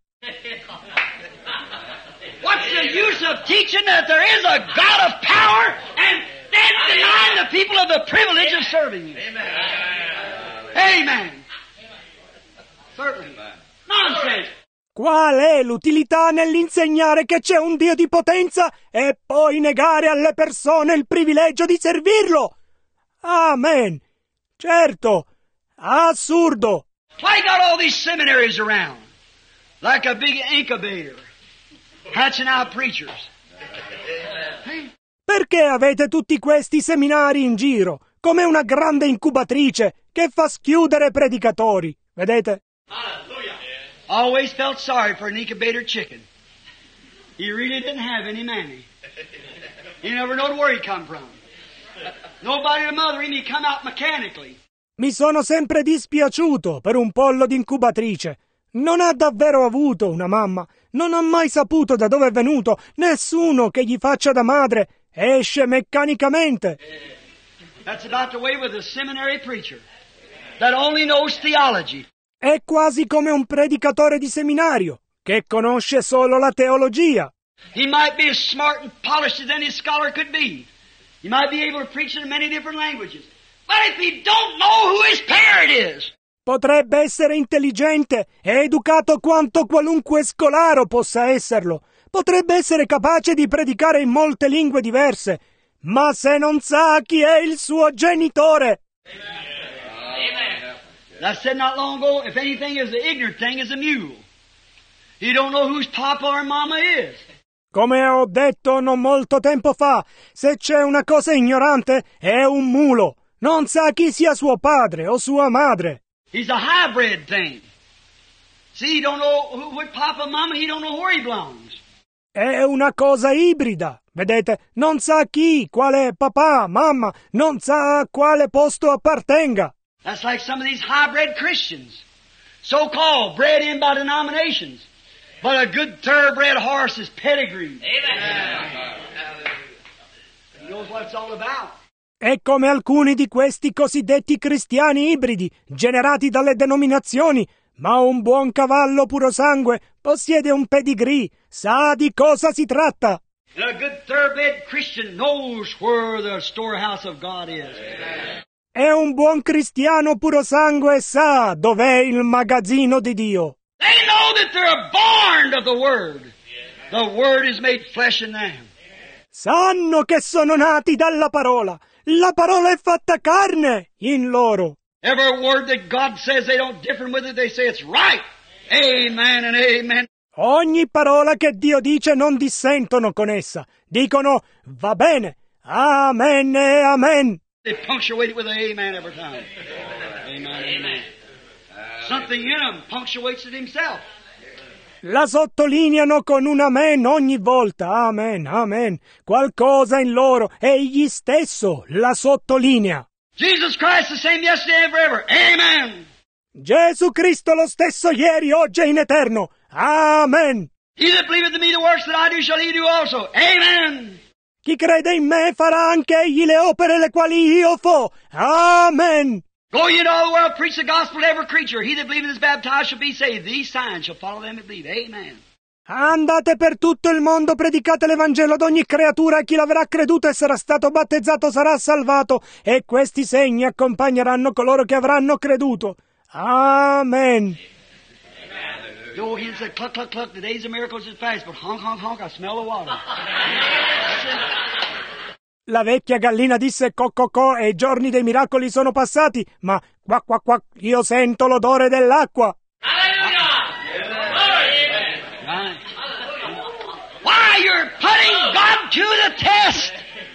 What's the use of teaching that there is a God of power and then denying the people of the privilege of serving Him? Amen. Certainly. Nonsense. Qual è l'utilità nell'insegnare che c'è un Dio di potenza e poi negare alle persone il privilegio di servirlo? Amen. Certo. Assurdo. Why got all these seminaries around? Like a big incubator. Hatching out preachers. Perché avete tutti questi seminari in giro, come una grande incubatrice che fa schiudere predicatori? Vedete? Always felt sorry for an incubator chicken. He really didn't have any mammy. He never knowed where he come from. Nobody to mother him, he come out mechanically. Mi sono sempre dispiaciuto per un pollo d'incubatrice. Non ha davvero avuto una mamma, non ha mai saputo da dove è venuto, nessuno che gli faccia da madre, esce meccanicamente. That's about the way with a seminary preacher that only knows theology. È quasi come un predicatore di seminario, che conosce solo la teologia. He might be as smart and polished as any scholar could be. He might be able to preach in many different languages. But if he don't know who his parent is, Potrebbe essere intelligente e educato quanto qualunque scolaro possa esserlo. Potrebbe essere capace di predicare in molte lingue diverse. Ma se non sa chi è il suo genitore... I said not long ago, if anything is the ignorant thing is a mule. You don't know whose papa or mama is. Come ho detto non molto tempo fa, se c'è una cosa ignorante è un mulo. Non sa chi sia suo padre o sua madre. He's a hybrid thing. See, he don't know what papa and mama, he don't know where he belongs. È una cosa ibrida. Vedete, non sa chi, quale papà, mamma, non sa a quale posto appartenga. That's like some of these hybrid Christians, so-called, bred in by denominations. But a good thoroughbred horse is pedigreed. Amen. He knows what it's all about. È come alcuni di questi cosiddetti cristiani ibridi, generati dalle denominazioni, ma un buon cavallo puro sangue possiede un pedigree, sa di cosa si tratta. And a good thoroughbred Christian knows where the storehouse of God is. Amen. E un buon cristiano puro sangue sa dov'è il magazzino di Dio. They know that they're born of the Word. The Word is made flesh in them. Sanno che sono nati dalla parola. La parola è fatta carne in loro. Every word that God says, they don't differ with it. They say it's right. Amen and amen. Ogni parola che Dio dice non dissentono con essa. Dicono, va bene, amen e amen. They punctuate it with an amen every time. Amen, amen. Something in them punctuates it himself. La sottolineano con un amen ogni volta. Amen, amen. Qualcosa in loro, egli stesso la sottolinea. Jesus Christ the same yesterday and forever. Amen. Gesù Cristo lo stesso ieri, oggi e in eterno. Amen. He that believeth in me, the works that I do shall he do also. Amen. Chi crede in me farà anche egli le opere le quali io fo. Amen. Go ye into all the world, preach the gospel to every creature. He that believeth is baptized shall be saved. These signs shall follow them that believe. Amen. Andate per tutto il mondo, predicate l'Evangelo ad ogni creatura, e chi l'avrà creduto e sarà stato battezzato sarà salvato, e questi segni accompagneranno coloro che avranno creduto. Amen. Go he said, cluck, cluck, cluck, the days of miracles is past, but honk, honk, honk, I smell the water. That's it. La vecchia gallina disse co e i giorni dei miracoli sono passati, ma quack, io sento l'odore dell'acqua. Right. Why, you're putting God to the test.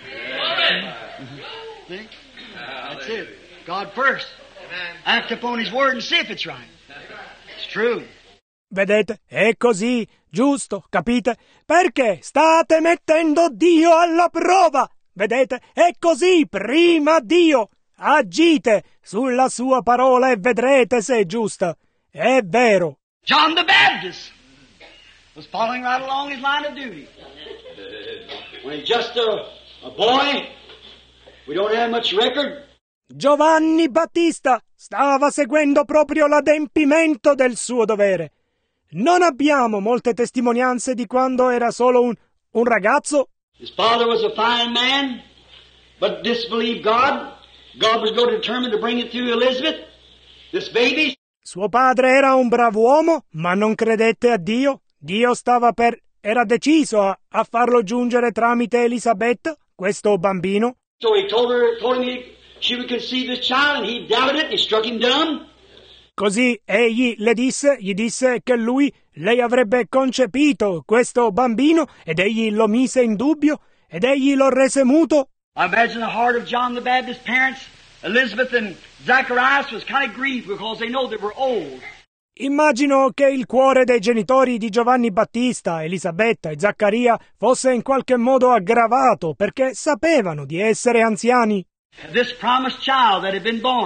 See? That's it. God first. Act upon His word and see if it's right. It's true. Vedete? È così, giusto, capite? Perché state mettendo Dio alla prova. Vedete? È così, prima Dio. Agite sulla sua parola e vedrete se è giusta. È vero. John the Baptist was following right along his line of duty. When he's just a boy, we don't have much record. Giovanni Battista stava seguendo proprio l'adempimento del suo dovere. Non abbiamo molte testimonianze di quando era solo un ragazzo. His father was a fine man, but disbelieved God. God was going to determine to bring it through Elizabeth, this baby. Suo padre era un bravo uomo, ma non credette a Dio. Dio era deciso a farlo giungere tramite Elisabetta, questo bambino. So he told him she would conceive this child, and he doubted it, and he struck him dumb. Così egli gli disse che lei avrebbe concepito questo bambino, ed egli lo mise in dubbio, ed egli lo rese muto. I imagine the heart of John the Baptist's parents, Elizabeth and Zacharias, was kind of grieved because they know they were old. Immagino che il cuore dei genitori di Giovanni Battista, Elisabetta e Zaccaria fosse in qualche modo aggravato perché sapevano di essere anziani. This promised child that had been born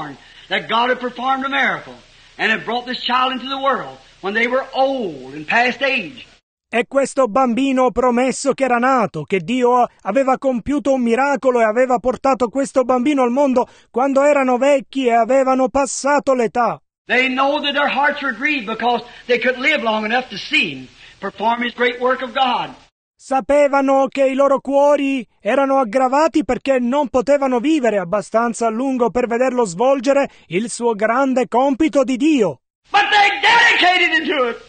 that God had performed a miracle and had brought this child into the world when they were old and past age. E questo bambino promesso che era nato, che Dio aveva compiuto un miracolo e aveva portato questo bambino al mondo quando erano vecchi e avevano passato l'età. They know that their hearts were grieved because they couldn't live long enough to see Him perform His great work of God. Sapevano che i loro cuori erano aggravati perché non potevano vivere abbastanza a lungo per vederlo svolgere il suo grande compito di Dio. But they dedicated into it.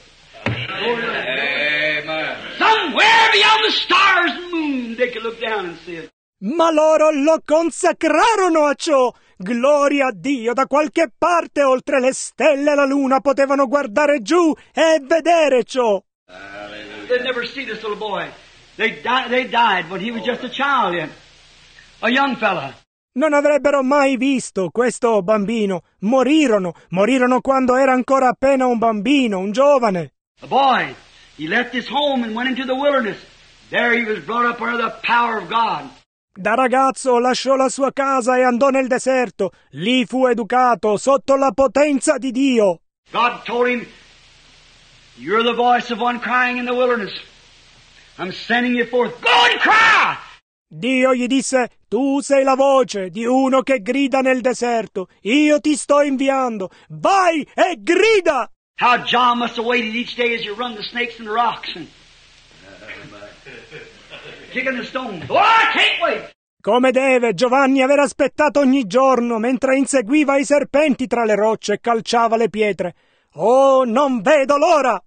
Amen. Somewhere beyond the stars and moon they could look down and see it. Ma loro lo consacrarono a ciò. Gloria a Dio, da qualche parte oltre le stelle e la luna potevano guardare giù e vedere ciò. They'd never see this little boy. They died when he was just a child yet. A young fella. Non avrebbero mai visto questo bambino. Morirono quando era ancora appena un bambino, un giovane. A boy. He left his home and went into the wilderness. There he was brought up under the power of God. Da ragazzo lasciò la sua casa e andò nel deserto. Lì fu educato sotto la potenza di Dio. God told him, "You're the voice of one crying in the wilderness. I'm sending you forth. Go and cry!" Dio gli disse: tu sei la voce di uno che grida nel deserto. Io ti sto inviando. Vai e grida! How John must have waited each day as you run the snakes and the rocks and kicking the stones. Oh, I can't wait! Come deve Giovanni aver aspettato ogni giorno mentre inseguiva i serpenti tra le rocce e calciava le pietre. Oh, non vedo l'ora!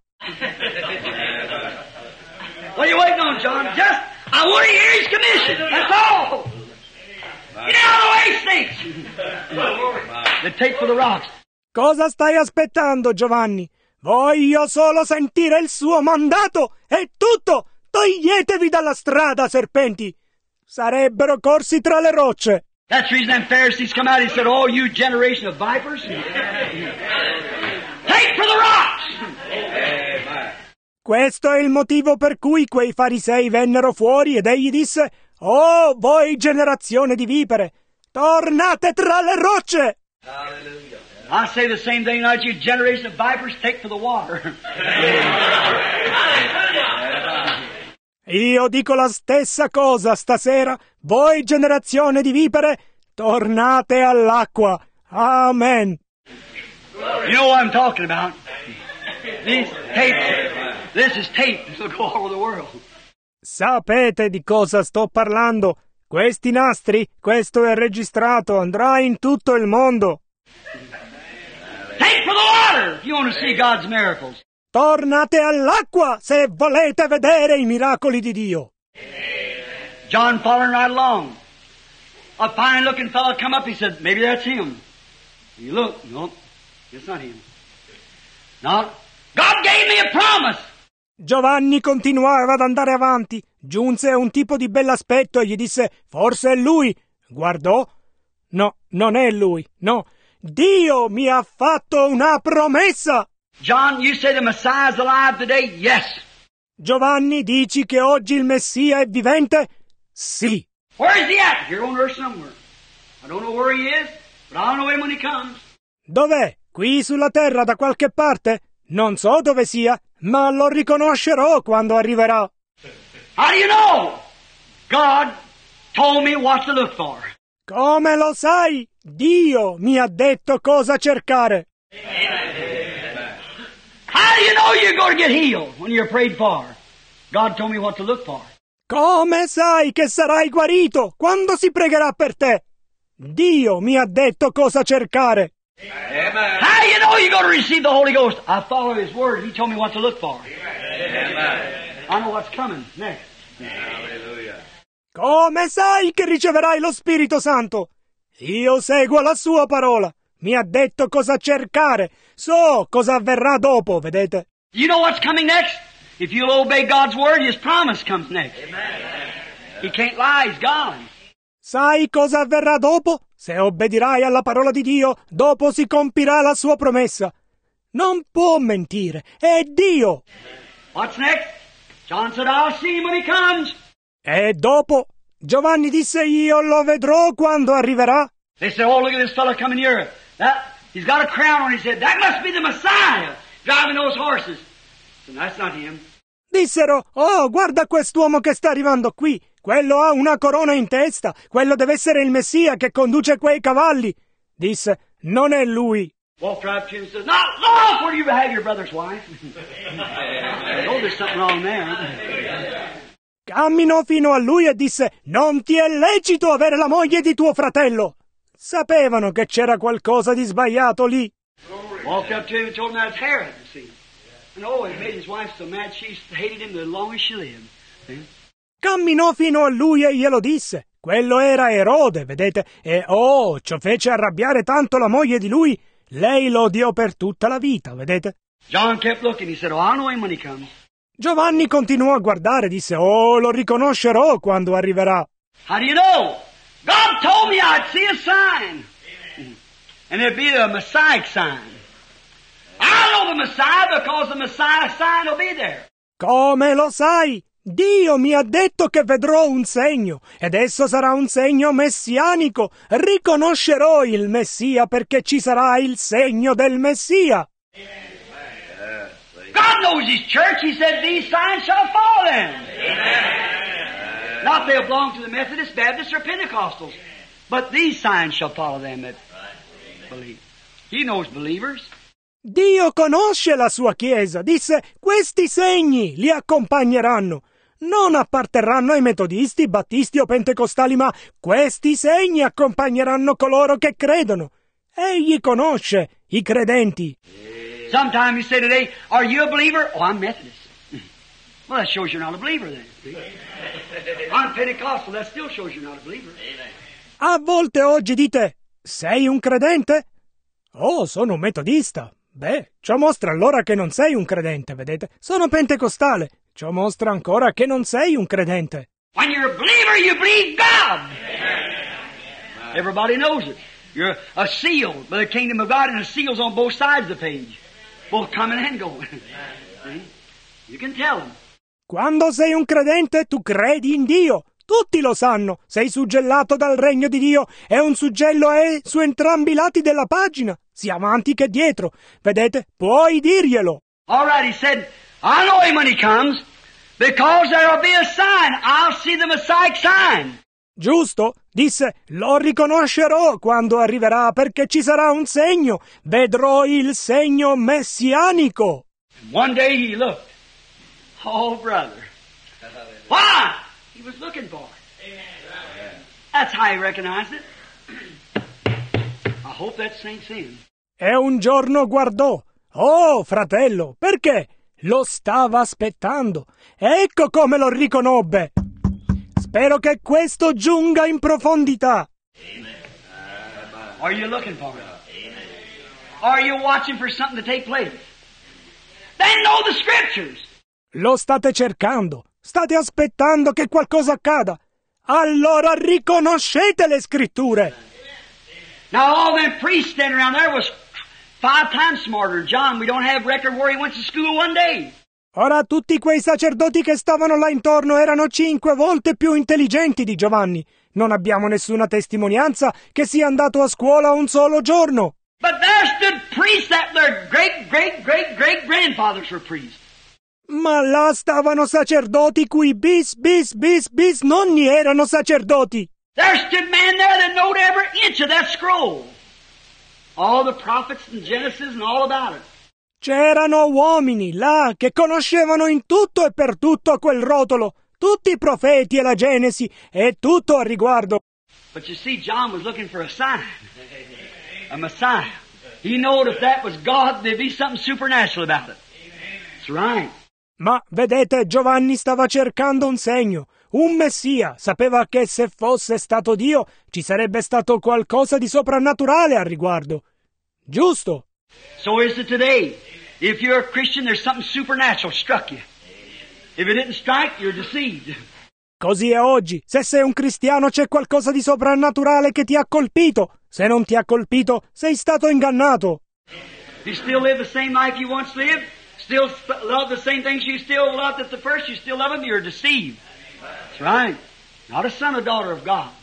What are you waiting on, John? Just, I want to hear His commission. That's all. Get out of the way, snakes! The tape for the rocks. Cosa stai aspettando, Giovanni? Voglio solo sentire il suo mandato. È tutto! Toglietevi dalla strada, serpenti! Sarebbero corsi tra le rocce. That's the reason them Pharisees come out and said, "Oh, you generation of vipers. Take for the rocks!" Questo è il motivo per cui quei farisei vennero fuori ed egli disse: «Oh, voi generazione di vipere, tornate tra le rocce!» I say the same thing tonight, you generation of vipers, take for the water. Io dico la stessa cosa stasera, voi generazione di vipere, tornate all'acqua. Amen. You know what I'm talking about. These tapes, this is tape, this will go all over the world. Sapete di cosa sto parlando? Questi nastri, questo è registrato, andrà in tutto il mondo. Take for the water if you want to see God's miracles. Tornate all'acqua se volete vedere i miracoli di Dio. John following right along. A fine-looking fellow come up, he said, "Maybe that's him." You look, no, it's not him. No, God gave me a promise. Giovanni continuava ad andare avanti. Giunse un tipo di bell'aspetto e gli disse: «Forse è lui». Guardò. No, non è lui. No, Dio mi ha fatto una promessa. John, you say the Messiah is alive today? Yes. Giovanni, dici che oggi il Messia è vivente? Sì. Where is he at? Here on earth somewhere. I don't know where he is, but I'll know him when he comes. Dov'è? Qui sulla terra da qualche parte? Non so dove sia, ma lo riconoscerò quando arriverà. How do you know? God told me what to look for. Come lo sai? Dio mi ha detto cosa cercare. How do you know you're going to get healed when you're prayed for? God told me what to look for. Come sai che sarai guarito quando si pregherà per te? Dio mi ha detto cosa cercare. Amen. How do you know you're going to receive the Holy Ghost? I follow His Word. He told me what to look for. Amen. I know what's coming next. Hallelujah. Come sai che riceverai lo Spirito Santo? Io seguo la sua parola. Mi ha detto cosa cercare. So cosa avverrà dopo, vedete? You know what's coming next? If you'll obey God's Word, His promise comes next. He can't lie. He's God. Sai cosa avverrà dopo? Se obbedirai alla parola di Dio, dopo si compirà la sua promessa. Non può mentire, è Dio. What's next? John said, "I'll see Him when He comes." E dopo? Giovanni disse: io lo vedrò quando arriverà. They said, "Oh, look at this fellow coming here. He's got a crown on his head. That must be the Messiah driving those horses. So that's not him. Dissero, oh, guarda quest'uomo che sta arrivando qui. Quello ha una corona in testa. Quello deve essere il Messia che conduce quei cavalli. Disse, non è lui. Walked right up to him and says, "No, Lord, where do you have your brother's wife?" I know there's something wrong there. Camminò fino a lui e disse, non ti è lecito avere la moglie di tuo fratello. Sapevano che c'era qualcosa di sbagliato lì. Walked up to him and told him that it's Herod, you see. And oh, it made his wife so mad she hated him the longest she lived. See? Camminò fino a lui e glielo disse. Quello era Erode, vedete? E oh, ciò fece arrabbiare tanto la moglie di lui. Lei lo odiò per tutta la vita, vedete? John kept looking. He said, "Oh, I'll know him when he comes." Giovanni continuò a guardare, disse, oh, lo riconoscerò quando arriverà. How do you know? God told me I'd see a sign. And it'd be the Messiah sign. I know the Messiah because the Messiah sign will be there. Come lo sai? Dio mi ha detto che vedrò un segno, ed esso sarà un segno messianico. Riconoscerò il Messia perché ci sarà il segno del Messia. God knows His church. He said, "These signs shall follow them." Not they'll belong to the Methodists, Baptists, or Pentecostals, but these signs shall follow them that believe. He knows believers. Dio conosce la sua Chiesa. Disse, questi segni li accompagneranno. Non apparterranno ai metodisti, battisti o pentecostali, ma questi segni accompagneranno coloro che credono. Egli conosce i credenti. Sometimes you say today, "Are you a believer?" "Oh, I'm Methodist." Well, that shows you're not a believer then. See? I'm Pentecostal. That still shows you're not a believer. A volte oggi dite, sei un credente? Oh, sono un metodista. Beh, ciò mostra allora che non sei un credente, vedete? Sono pentecostale. Ciò mostra ancora che non sei un credente. When you're a believer, you believe God. Everybody knows it. You're a seal by the kingdom of God, and the seal's on both sides of the page. Both coming and going. See? You can tell them. Quando sei un credente, tu credi in Dio. Tutti lo sanno. Sei suggellato dal regno di Dio e un suggello è su entrambi i lati della pagina, sia avanti che dietro. Vedete? Puoi dirglielo. All right, he said, "I know him when he comes, because there will be a sign. I'll see the Messiah sign." Giusto? Disse, lo riconoscerò quando arriverà perché ci sarà un segno. Vedrò il segno messianico. One day he looked. Oh, brother. Why? He was looking for it. That's how he recognized it. I hope that sinks in. E un giorno guardò. Oh, fratello, perché? Lo stava aspettando. Ecco come lo riconobbe. Spero che questo giunga in profondità. Are you looking for it? Are you watching for something to take place? Then know the Scriptures. Lo state cercando. State aspettando che qualcosa accada. Allora riconoscete le scritture. Now all them priests standing around there was 5 times smarter than John. We don't have record where he went to school one day. Ora tutti quei sacerdoti che stavano là intorno erano 5 volte più intelligenti di Giovanni. Non abbiamo nessuna testimonianza che sia andato a scuola un solo giorno. But there stood priests that their great grandfathers were priests. Ma là stavano sacerdoti cui bis nonni erano sacerdoti. There stood men there that knowed every inch of that scroll. All the prophets and Genesis and all about it. C'erano uomini là che conoscevano in tutto e per tutto quel rotolo, tutti i profeti e la Genesi e tutto a riguardo. But you see, John was looking for a sign, a Messiah. He knew if that was God, there'd be something supernatural about it. That's right. Ma vedete, Giovanni stava cercando un segno, un Messia. Sapeva che se fosse stato Dio ci sarebbe stato qualcosa di soprannaturale al riguardo. Giusto? So is it today. If you're a Christian, there's something supernatural struck you. If it didn't strike, you're deceived. Così è oggi. Se sei un cristiano c'è qualcosa di soprannaturale che ti ha colpito. Se non ti ha colpito, sei stato ingannato. You still live the same life you once lived, still love the same things you still loved at the first, you still love them, you're deceived. That's right. Not a son or daughter of God.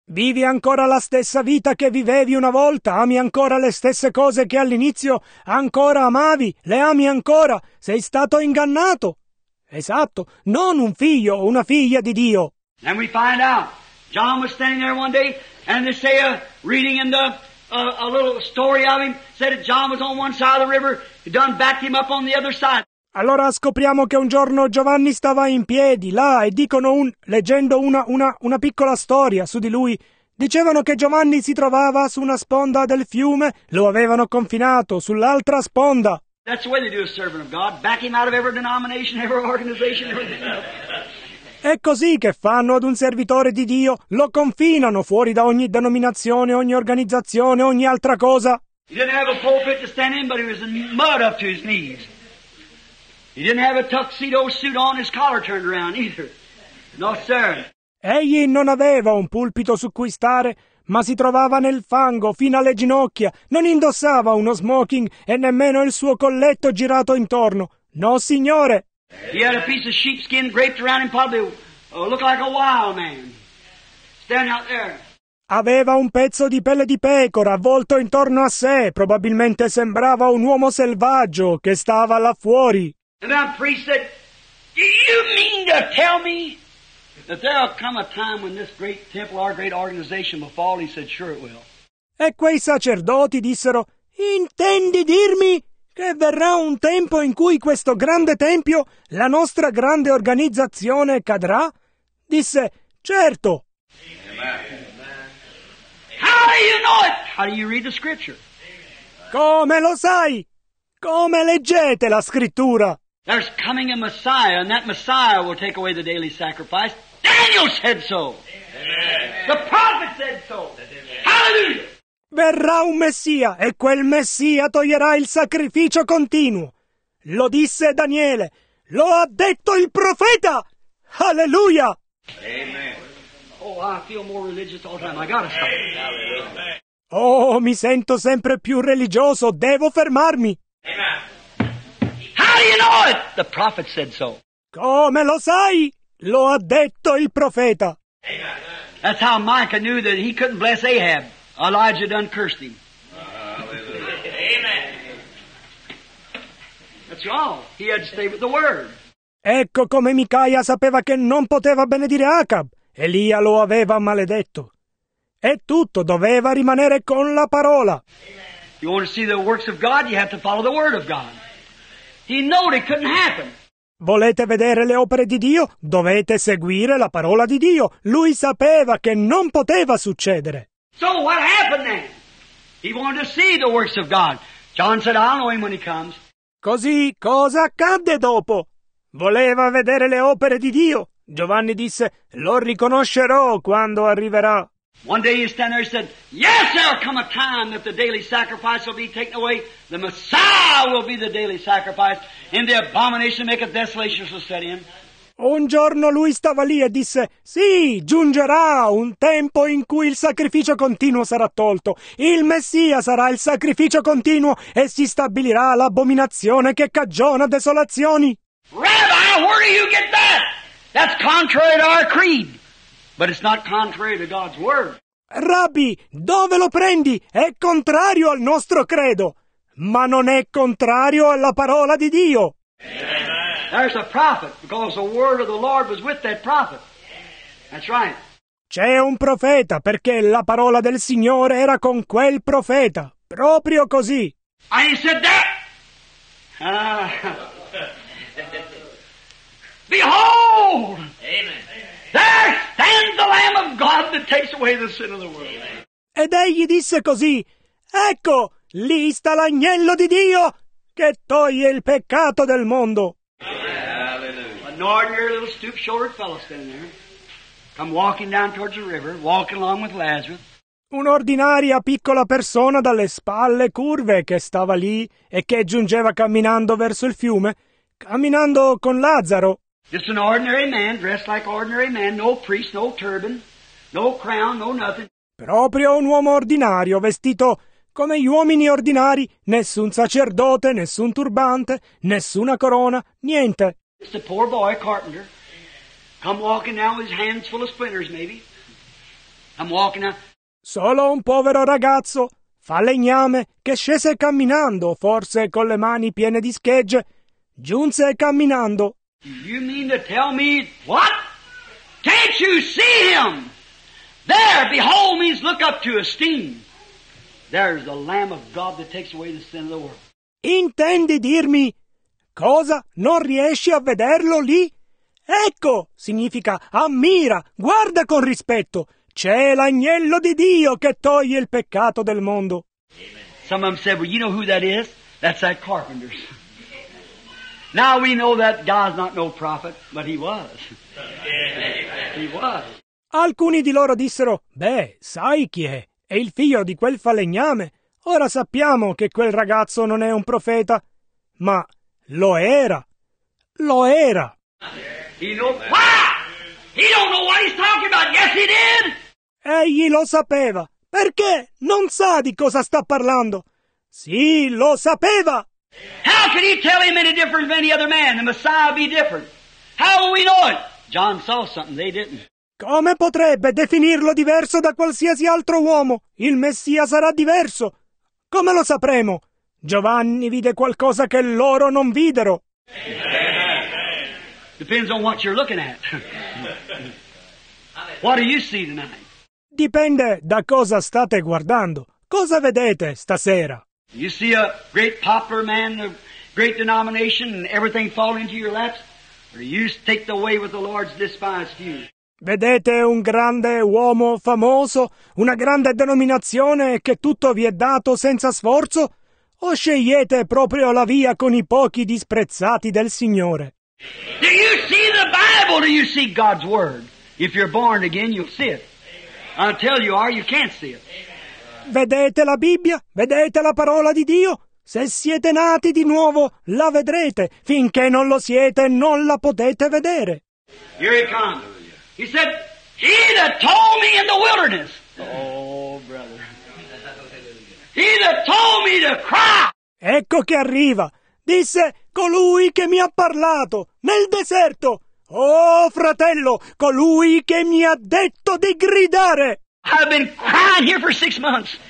Vivi ancora la stessa vita che vivevi una volta? Ami ancora le stesse cose che all'inizio ancora amavi? Le ami ancora? Sei stato ingannato? Esatto, non un figlio o una figlia di Dio. And we find out, John was standing there one day, and they say, reading in a little story of him, said that John was on one side of the river, he done backed him up on the other side. Allora scopriamo che un giorno Giovanni stava in piedi là e dicono leggendo una piccola storia su di lui, dicevano che Giovanni si trovava su una sponda del fiume, lo avevano confinato sull'altra sponda. That's the way they do a servant of God, back him out of every denomination, every organization, everything else. È così che fanno ad un servitore di Dio, lo confinano fuori da ogni denominazione, ogni organizzazione, ogni altra cosa. He didn't have a pulpit to stand in, but he was in mud up to his knees. He didn't have a tuxedo suit on, his collar turned around either. No, sir. Egli non aveva un pulpito su cui stare, ma si trovava nel fango fino alle ginocchia, non indossava uno smoking e nemmeno il suo colletto girato intorno. No, signore. He had a piece of sheepskin draped around him, probably looked like a wild man, standing out there. Aveva un pezzo di pelle di pecora avvolto intorno a sé, probabilmente sembrava un uomo selvaggio che stava là fuori. And that priest said, "Do you mean to tell me that there'll come a time when this great temple, our great organization will fall?" He said, "Sure it will." E quei sacerdoti dissero, intendi dirmi che verrà un tempo in cui questo grande tempio, la nostra grande organizzazione, cadrà? Disse, certo. How do you know it? How do you read the scripture? Come lo sai? Come leggete la scrittura? There's coming a Messiah, and that Messiah will take away the daily sacrifice. Daniel said so. The prophet said so. Hallelujah! Verrà un Messia e quel Messia toglierà il sacrificio continuo. Lo disse Daniele. Lo ha detto il profeta. Alleluia! Amen. Oh, I feel more religious all the time. I gotta stop. Oh, mi sento sempre più religioso. Devo fermarmi. How do you know it? The prophet said so. Come lo sai? Lo ha detto il profeta. That's how Micah knew that he couldn't bless Ahab. Elijah done cursed him. Amen. That's all. He had to stay with the word. Ecco come Micaia sapeva che non poteva benedire Acab. Elia lo aveva maledetto. E tutto doveva rimanere con la parola. You want to see the works of God, you have to follow the word of God. He knew it couldn't happen. Volete vedere le opere di Dio? Dovete seguire la parola di Dio. Lui sapeva che non poteva succedere. So what happened then? He wanted to see the works of God. John said, I'll know him when he comes. Così cosa accadde dopo? Voleva vedere le opere di Dio. Giovanni disse, lo riconoscerò quando arriverà. One day he stand there and said, yes, there'll come a time that the daily sacrifice will be taken away. The Messiah will be the daily sacrifice. And the abomination that maketh desolation shall set in. Un giorno lui stava lì e disse, sì, giungerà un tempo in cui il sacrificio continuo sarà tolto. Il Messia sarà il sacrificio continuo e si stabilirà l'abominazione che cagiona desolazioni. Rabbi, where do you get that? That's contrary to our creed. But it's not contrary to God's word. Rabbi, dove lo prendi? È contrario al nostro credo, ma non è contrario alla parola di Dio. There's a prophet, because the word of the Lord was with that prophet. That's right. C'è un profeta, perché la parola del Signore era con quel profeta. Proprio così. And he said that. Behold! Amen. There stands the Lamb of God that takes away the sin of the world. Ed egli disse così, ecco, lì sta l'agnello di Dio che toglie il peccato del mondo. An ordinary little stoop-shouldered fellow standing there, come walking down towards the river, walking along with Lazarus. Un'ordinaria piccola persona dalle spalle curve che stava lì e che giungeva camminando verso il fiume, camminando con Lazzaro. Just an ordinary man, dressed like ordinary man, no priest, no turban, no crown, no nothing. Proprio un uomo ordinario, vestito come gli uomini ordinari, nessun sacerdote, nessun turbante, nessuna corona, niente. Just a poor boy, carpenter, come walking down with his hands full of splinters, maybe. I'm walking out. Solo un povero ragazzo, falegname, che scese camminando, forse con le mani piene di schegge, giunse camminando. You mean to tell me what? Can't you see him? There, behold means look up to esteem. There's the Lamb of God that takes away the sin of the world. Intendi dirmi cosa? Non riesci a vederlo lì? Ecco, significa ammira, guarda con rispetto. C'è l'agnello di Dio che toglie il peccato del mondo. Some of them said, well, you know who that is? That's that carpenter. Now we know that God's not no prophet, but he was. He was. Alcuni di loro dissero, beh, sai chi è? È il figlio di quel falegname. Ora sappiamo che quel ragazzo non è un profeta. Ma lo era. Lo era. He knows why? He don't know what he's talking about. Yes, he did. Egli lo sapeva. Perché? Non sa di cosa sta parlando. Sì, lo sapeva. How could he tell him any different than any other man? The Messiah be different. How will we know it? John saw something they didn't. Come potrebbe definirlo diverso da qualsiasi altro uomo? Il Messia sarà diverso. Come lo sapremo? Giovanni vide qualcosa che loro non videro. Depends on what you're looking at. What do you see tonight? Dipende da cosa state guardando. Cosa vedete stasera? You see a great popular man, a great denomination, and everything fall into your laps? Or do you take the way with the Lord's despised few? Vedete un grande uomo famoso, una grande denominazione e che tutto vi è dato senza sforzo? O scegliete proprio la via con i pochi disprezzati del Signore? Do you see the Bible? Do you see God's Word? If you're born again, you'll see it. Until you are, you can't see it. Vedete la Bibbia? Vedete la parola di Dio? Se siete nati di nuovo, la vedrete. Finché non lo siete, non la potete vedere. Here he comes. He said, he that told me in the wilderness. Oh, brother. He that told me to cry. Ecco che arriva. Disse colui che mi ha parlato nel deserto. Oh, fratello, colui che mi ha detto di gridare. I've been crying here for 6 months.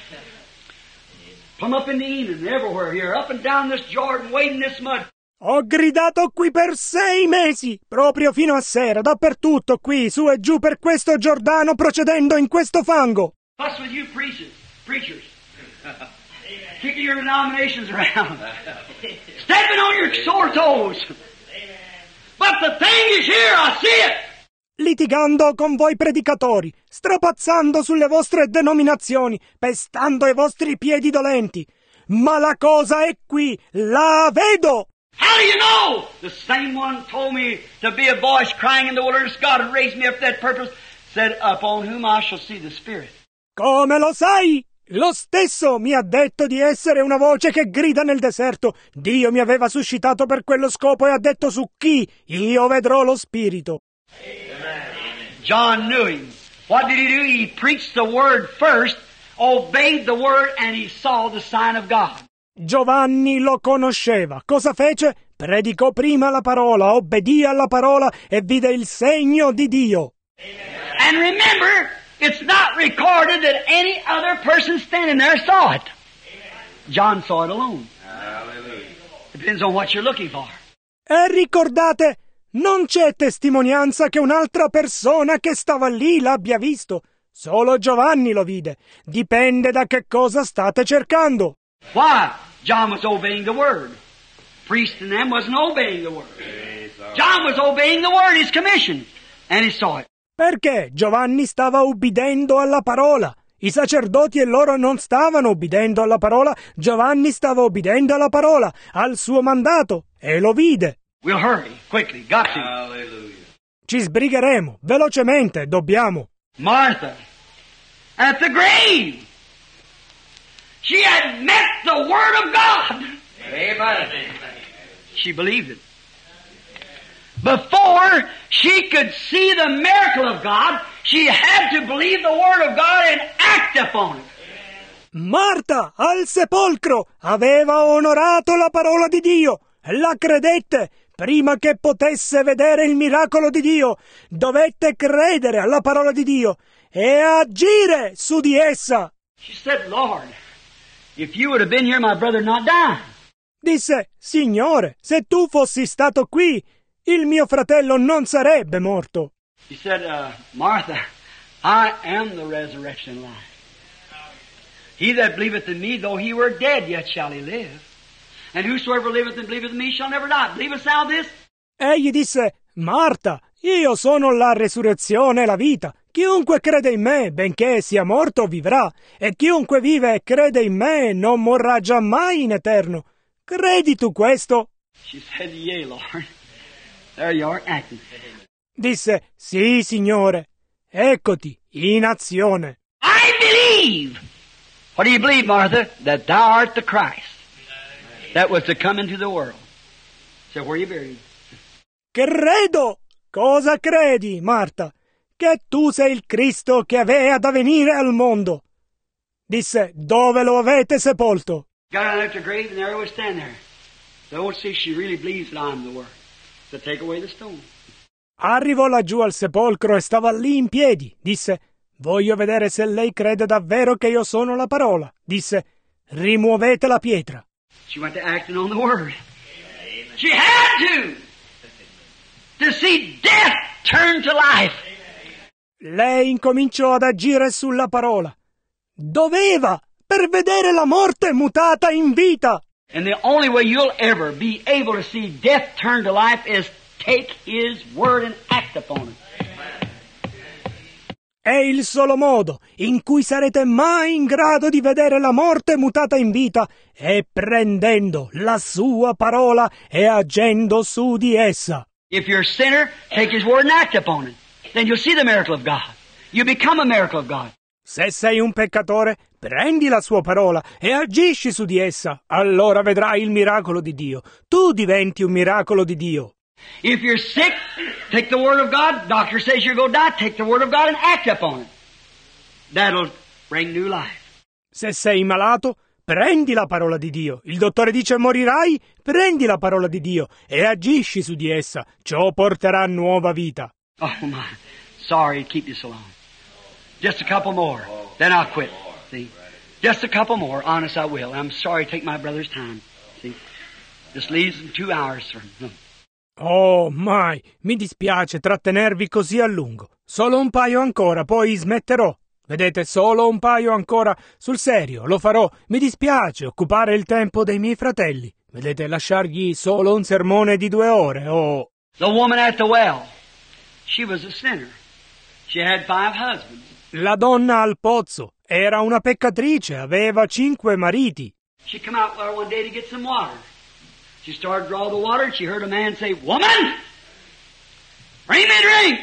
From up in the Eden, everywhere here, up and down this Jordan, wading this mud. Ho gridato qui per 6 mesi, proprio fino a sera, dappertutto, qui, su e giù per questo Giordano, procedendo in questo fango. Fuss with you preachers. Kicking your denominations around. Stepping on your sore toes. But the thing is here, I see it. Litigando con voi predicatori, strapazzando sulle vostre denominazioni, pestando i vostri piedi dolenti. Ma la cosa è qui, la vedo! How do you know? The same one told me to be a voice crying in the wilderness. God had raised me up for that purpose. Said, upon whom I shall see the Spirit. Come lo sai? Lo stesso mi ha detto di essere una voce che grida nel deserto. Dio mi aveva suscitato per quello scopo e ha detto su chi io vedrò lo Spirito. John knew him. What did he do? He preached the word first, obeyed the word, and he saw the sign of God. Giovanni lo conosceva. Cosa fece? Predicò prima la parola, obbedì alla parola e vide il segno di Dio. And remember, it's not recorded that any other person standing there saw it. John saw it alone. Hallelujah. Depends on what you're looking for. E ricordate, non c'è testimonianza che un'altra persona che stava lì l'abbia visto. Solo Giovanni lo vide. Dipende da che cosa state cercando. Why? John was obeying the word. Priest and them wasn't obeying the word. John was obeying the word, his commission, and he saw it. Perché Giovanni stava ubbidendo alla parola. I sacerdoti e loro non stavano ubbidendo alla parola. Giovanni stava ubbidendo alla parola, al suo mandato, e lo vide. We'll hurry, quickly, got to. Hallelujah. Ci sbrigheremo, velocemente, dobbiamo. Martha, at the grave, she had met the Word of God. Amen. She believed it. Before she could see the miracle of God, she had to believe the Word of God and act upon it. Marta, al sepolcro, aveva onorato la parola di Dio. La credette. Prima che potesse vedere il miracolo di Dio, dovette credere alla parola di Dio e agire su di essa. She said, Lord, if you would have been here, my brother not died. Disse, Signore, se tu fossi stato qui, il mio fratello non sarebbe morto. He said, Martha, I am the resurrection and life. He that believeth in me, though he were dead, yet shall he live. And whosoever liveth and believeth in me shall never die. Believest thou this? Egli disse, Marta, io sono la resurrezione e la vita. Chiunque crede in me, benché sia morto, vivrà. E chiunque vive e crede in me non morrà giammai in eterno. Credi tu questo? She said, Yea, Lord. There you are, acting. Disse, sì, Signore. Eccoti, in azione. I believe. What do you believe, Martha? That thou art the Christ that was to come into the world. So where are you buried? Credo! Cosa credi, Marta? Che tu sei il Cristo che aveva da venire al mondo. Disse, dove lo avete sepolto? Got out of the grave and there I was standing there. Don't see she really believes that I'm the Word. To take away the stone. Arrivò laggiù al sepolcro e stava lì in piedi. Disse, voglio vedere se lei crede davvero che io sono la parola. Disse, rimuovete la pietra. She went to acting on the Word. She had to see death turn to life. Lei incominciò ad agire sulla parola. Doveva, per vedere la morte mutata in vita. And the only way you'll ever be able to see death turn to life is take His Word and act upon it. È il solo modo in cui sarete mai in grado di vedere la morte mutata in vita è prendendo la sua parola e agendo su di essa. If you're a sinner, take His Word and act upon it. Then you'll see the miracle of God. You become a miracle of God. Se sei un peccatore, prendi la sua parola e agisci su di essa. Allora vedrai il miracolo di Dio. Tu diventi un miracolo di Dio. If you're sick, take the Word of God. Doctor says you're going to die. Take the Word of God and act upon it. That'll bring new life. Se sei malato, prendi la parola di Dio. Il dottore dice morirai, prendi la parola di Dio e agisci su di essa. Ciò porterà nuova vita. Oh my, sorry to keep you so long. Just a couple more, then I'll quit. See, just a couple more. Honest, I will. I'm sorry to take my brother's time. See, just leaves him 2 hours for him. Oh, mai, mi dispiace trattenervi così a lungo. Solo un paio ancora, poi smetterò. Vedete, solo un paio ancora. Sul serio, lo farò. Mi dispiace occupare il tempo dei miei fratelli. Vedete, lasciargli solo un sermone di 2 ore, oh. The woman at the well, she was a sinner. She had 5 husbands. La donna al pozzo era una peccatrice, aveva 5 mariti. She come out there one day to get some water. She started to draw the water and she heard a man say, Woman, bring me a drink.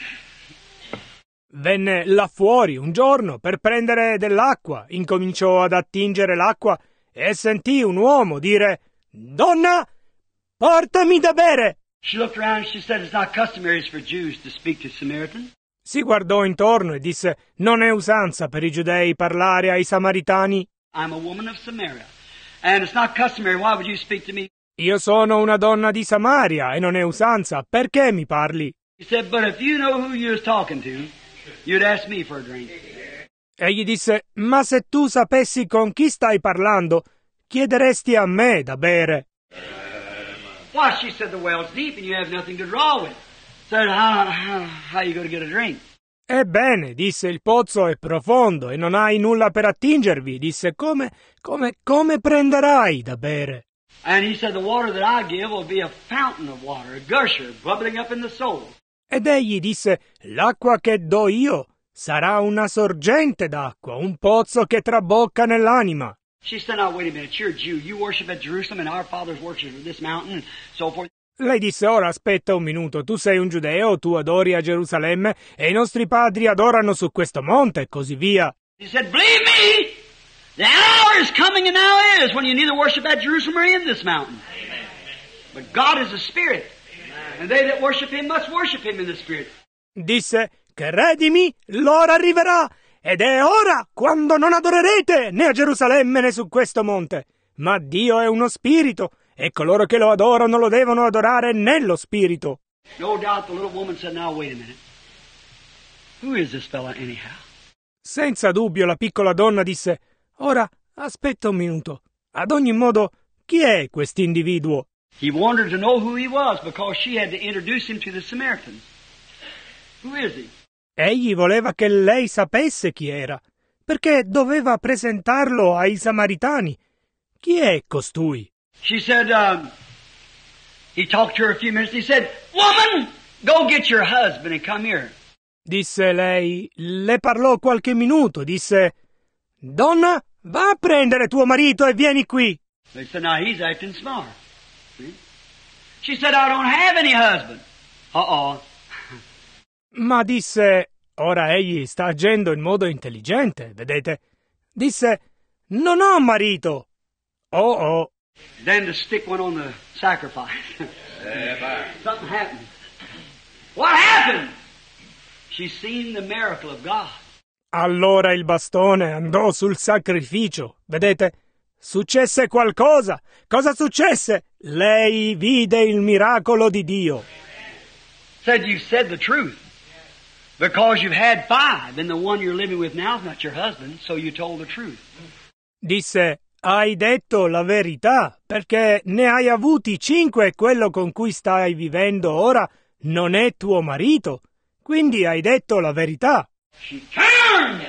Venne là fuori un giorno per prendere dell'acqua, incominciò ad attingere l'acqua e sentì un uomo dire, Donna, portami da bere. She looked around and she said, It's not customary for Jews to speak to Samaritans. Si guardò intorno e disse, non è usanza per i giudei parlare ai samaritani. I'm a woman of Samaria, and it's not customary. Why would you speak to me? Io sono una donna di Samaria e non è usanza, perché mi parli? He said, But if you know who you was talking to, you'd ask me for a drink. Egli disse, ma se tu sapessi con chi stai parlando, chiederesti a me da bere. Why, she said, the well's deep and you have nothing to draw with. Said, how you going to get a drink? Ebbene, disse, il pozzo è profondo e non hai nulla per attingervi. Disse, come prenderai da bere? And he said, the water that I give will be a fountain of water, a gusher, bubbling up in the soul. Ed egli disse, l'acqua che do io sarà una sorgente d'acqua, un pozzo che trabocca nell'anima. She said, now wait a minute, you're a Jew. You worship at Jerusalem and our fathers worship at this mountain and so forth. Lei disse, ora aspetta un minuto, tu sei un giudeo, tu adori a Gerusalemme e i nostri padri adorano su questo monte e così via. He said, believe me, the hour is coming and now is when you neither worship at Jerusalem or in this mountain. Amen. But God is a spirit, and they that worship Him must worship Him in the spirit. Disse, credimi, l'ora arriverà, ed è ora quando non adorerete né a Gerusalemme né su questo monte. Ma Dio è uno spirito, e coloro che lo adorano lo devono adorare nello spirito. No doubt the little woman said, now wait a minute. Who is this fella anyhow? Senza dubbio la piccola donna disse: «Ora, aspetta un minuto. Ad ogni modo, chi è quest'individuo?» He wanted to know who he was because she had to introduce him to the Samaritans. Who is he? Egli voleva che lei sapesse chi era, perché doveva presentarlo ai Samaritani. Chi è costui? She said, he talked to her a few minutes. He said, "Woman, go get your husband and come here." Disse lei, le parlò qualche minuto, disse: «Donna, va a prendere tuo marito e vieni qui». They said, "Now he's acting smart." See? She said, "I don't have any husband." Uh-oh. Ma disse, ora egli sta agendo in modo intelligente, vedete? Disse, «Non ho marito». Oh. Then the stick went on the sacrifice. Something happened. What happened? She seen the miracle of God. Allora il bastone andò sul sacrificio, vedete? Successe qualcosa. Cosa successe? Lei vide il miracolo di Dio. Said you said the truth. Because you've had 5 and the one you're living with now is not your husband, so you told the truth. Disse, hai detto la verità, perché ne hai avuti 5 e quello con cui stai vivendo ora non è tuo marito. Quindi hai detto la verità. She turned.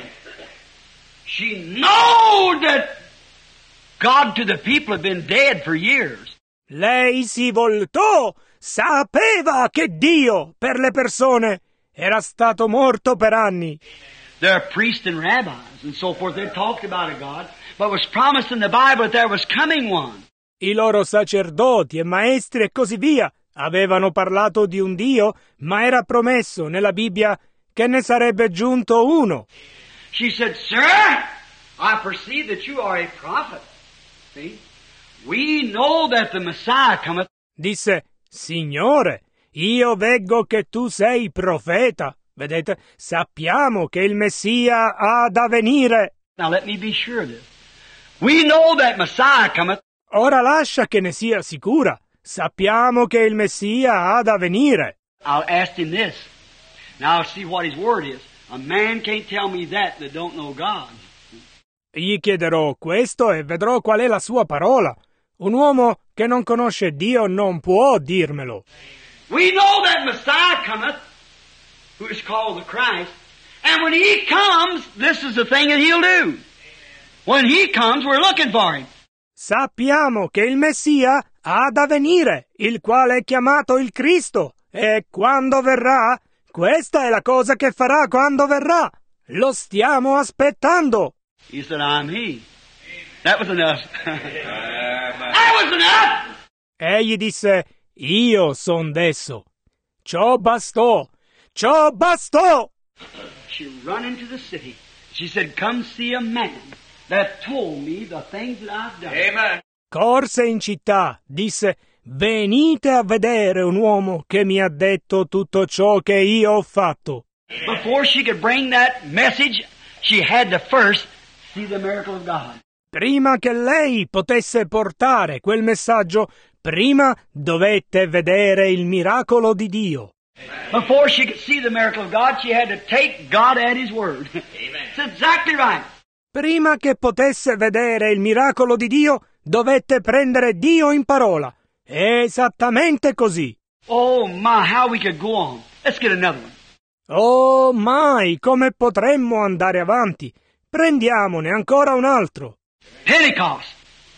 She knew that God to the people had been dead for years. Lei si voltò, sapeva che Dio per le persone era stato morto per anni. There are priests and rabbis and so forth. They talked about a God, but was promised in the Bible that there was coming one. I loro sacerdoti e maestri e così via avevano parlato di un Dio, ma era promesso nella Bibbia che ne sarebbe giunto uno. She said, "Sir, I perceive that you are a prophet. See? We know that the Messiah cometh." Disse, Signore, io veggo che tu sei profeta. Vedete, sappiamo che il Messia ha da venire. Now let me be sure of this. We know that Messiah cometh. Ora lascia che ne sia sicura. Sappiamo che il Messia ha da venire. I'll ask him this. Now I'll see what his word is. A man can't tell me that don't know God. Gli chiederò questo e vedrò qual è la sua parola. Un uomo che non conosce Dio non può dirmelo. We know that Messiah cometh, who is called the Christ, and when He comes, this is the thing that He'll do. When He comes, we're looking for Him. Sappiamo che il Messia ha da venire, il quale è chiamato il Cristo, e quando verrà, questa è la cosa che farà quando verrà. Lo stiamo aspettando. He said, "I'm He." That was enough. That was enough! Egli disse, io son d'esso. Ciò bastò. Ciò bastò. She run into the city. She said, "Come see a man that told me the things that I've done." Amen. Corse in città, disse, venite a vedere un uomo che mi ha detto tutto ciò che io ho fatto. Before she could bring that message, she had to first see the miracle of God. Prima che lei potesse portare quel messaggio, prima dovette vedere il miracolo di Dio. Before she could see the miracle of God, she had to take God at His word. It's exactly right. Prima che potesse vedere il miracolo di Dio, dovette prendere Dio in parola. È esattamente così. Oh my, how we could go on. Let's get another one. Oh mai, come potremmo andare avanti? Prendiamone ancora un altro. Pentecost.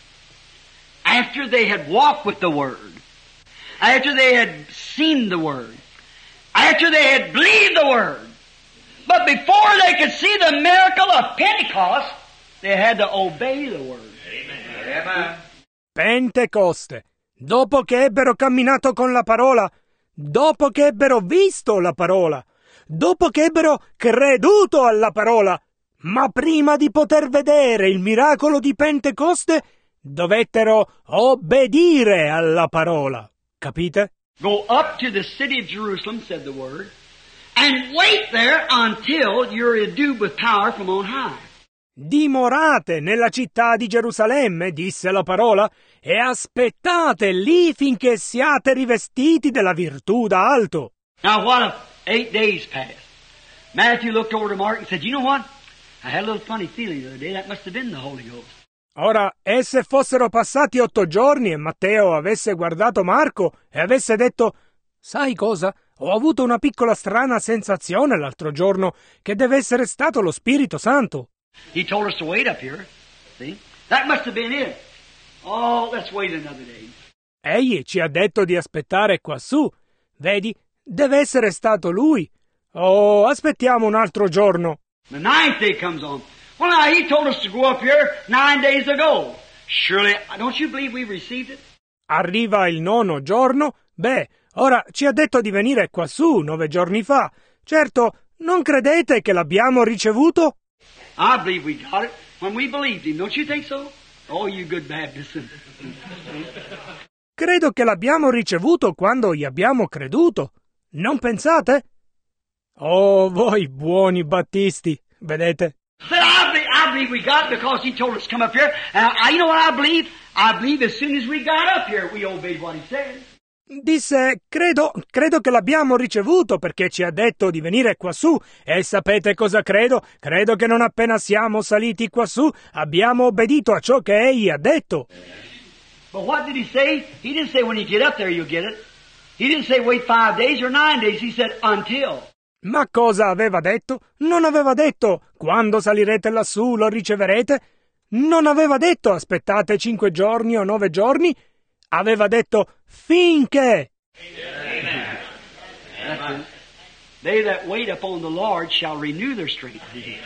After they had walked with the Word, after they had seen the Word, after they had believed the Word, but before they could see the miracle of Pentecost, they had to obey the Word. Amen. Pentecoste. Dopo che ebbero camminato con la parola, dopo che ebbero visto la parola, dopo che ebbero creduto alla parola, ma prima di poter vedere il miracolo di Pentecoste, dovettero obbedire alla parola. Capite? Go up to the city of Jerusalem, said the Word, and wait there until you're endued with power from on high. Dimorate nella città di Gerusalemme, disse la parola, e aspettate lì finché siate rivestiti della virtù da alto. Now what if 8 days passed? Matthew looked over to Mark and said, "You know what? I had a little funny feeling the other day. That must have been the Holy Ghost." Ora, e se fossero passati 8 giorni e Matteo avesse guardato Marco e avesse detto: «Sai cosa? Ho avuto una piccola strana sensazione l'altro giorno che deve essere stato lo Spirito Santo». He told us to wait up here. See? That must have been it. Oh, let's wait another day. Egli ci ha detto di aspettare quassù. Vedi, deve essere stato lui. Oh, aspettiamo un altro giorno. The 9th day comes on. Well, now, he told us to go up here 9 days ago. Surely, don't you believe we received it? Arriva il 9° giorno. Beh, ora ci ha detto di venire quassù 9 giorni fa. Certo, non credete che l'abbiamo ricevuto? I believe we got it when we believed him. Don't you think so? Oh, you good Baptists. Credo che l'abbiamo ricevuto quando gli abbiamo creduto. Non pensate? Oh, voi buoni battisti, vedete? But I believe we got it because he told us to come up here. And you know what I believe? I believe as soon as we got up here, we obeyed what he said. Disse, credo che l'abbiamo ricevuto perché ci ha detto di venire quassù. E sapete cosa credo? Credo che non appena siamo saliti quassù abbiamo obbedito a ciò che egli ha detto. But what did he say? He didn't say when you get up there you'll get it. He didn't say wait 5 days or 9 days. He said until. Ma cosa aveva detto? Non aveva detto quando salirete lassù lo riceverete. Non aveva detto aspettate 5 giorni o 9 giorni. Aveva detto finché. Amen. They that wait upon the Lord shall renew their strength.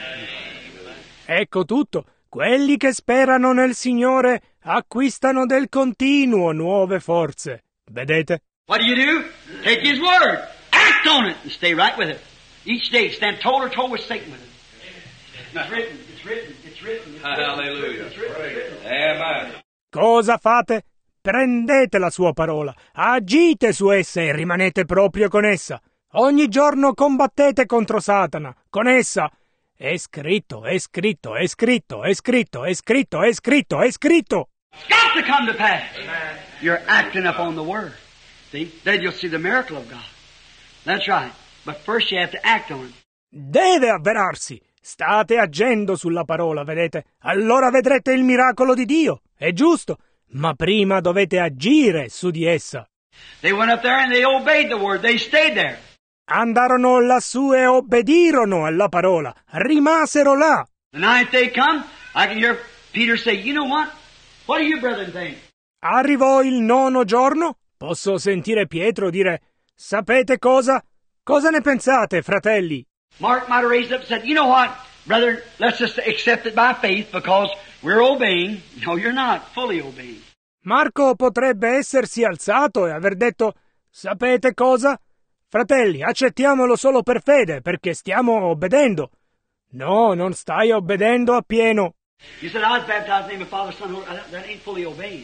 Ecco tutto. Quelli che sperano nel Signore acquistano del continuo nuove forze. Vedete? What do? Take His word, act on it, and stay right with it. Each day, stand toe to toe with Satan with it. It's written, it's written, it's written. It's written. Hallelujah. It's written, it's written. Amen. Cosa fate? Prendete la sua parola, agite su essa e rimanete proprio con essa. Ogni giorno combattete contro Satana, con essa. È scritto, è scritto, è scritto, è scritto, è scritto, è scritto, è scritto. It's got to come to pass. You're acting upon the word. See? Then you'll see the miracle of God. That's right. But first you have to act on it. Deve avverarsi. State agendo sulla parola, vedete? Allora vedrete il miracolo di Dio. È giusto. Ma prima dovete agire su di essa. They went up there and they obeyed the word. They stayed there. Andarono lassù e obbedirono alla parola. Rimasero là. The 9th day come, I can hear Peter say, "You know what? What do you brethren think?" Arrivò il 9° giorno. Posso sentire Pietro dire: sapete cosa? Cosa ne pensate, fratelli? Mark might have raised up and said, "You know what, brethren, let's just accept it by faith because we're obeying." No, you're not fully obeying. Marco potrebbe essersi alzato e aver detto: sapete cosa? Fratelli, accettiamolo solo per fede, perché stiamo obbedendo. No, non stai obbedendo appieno. You said, "I was baptized in the name of Father, Son, Holy." That ain't fully obeying.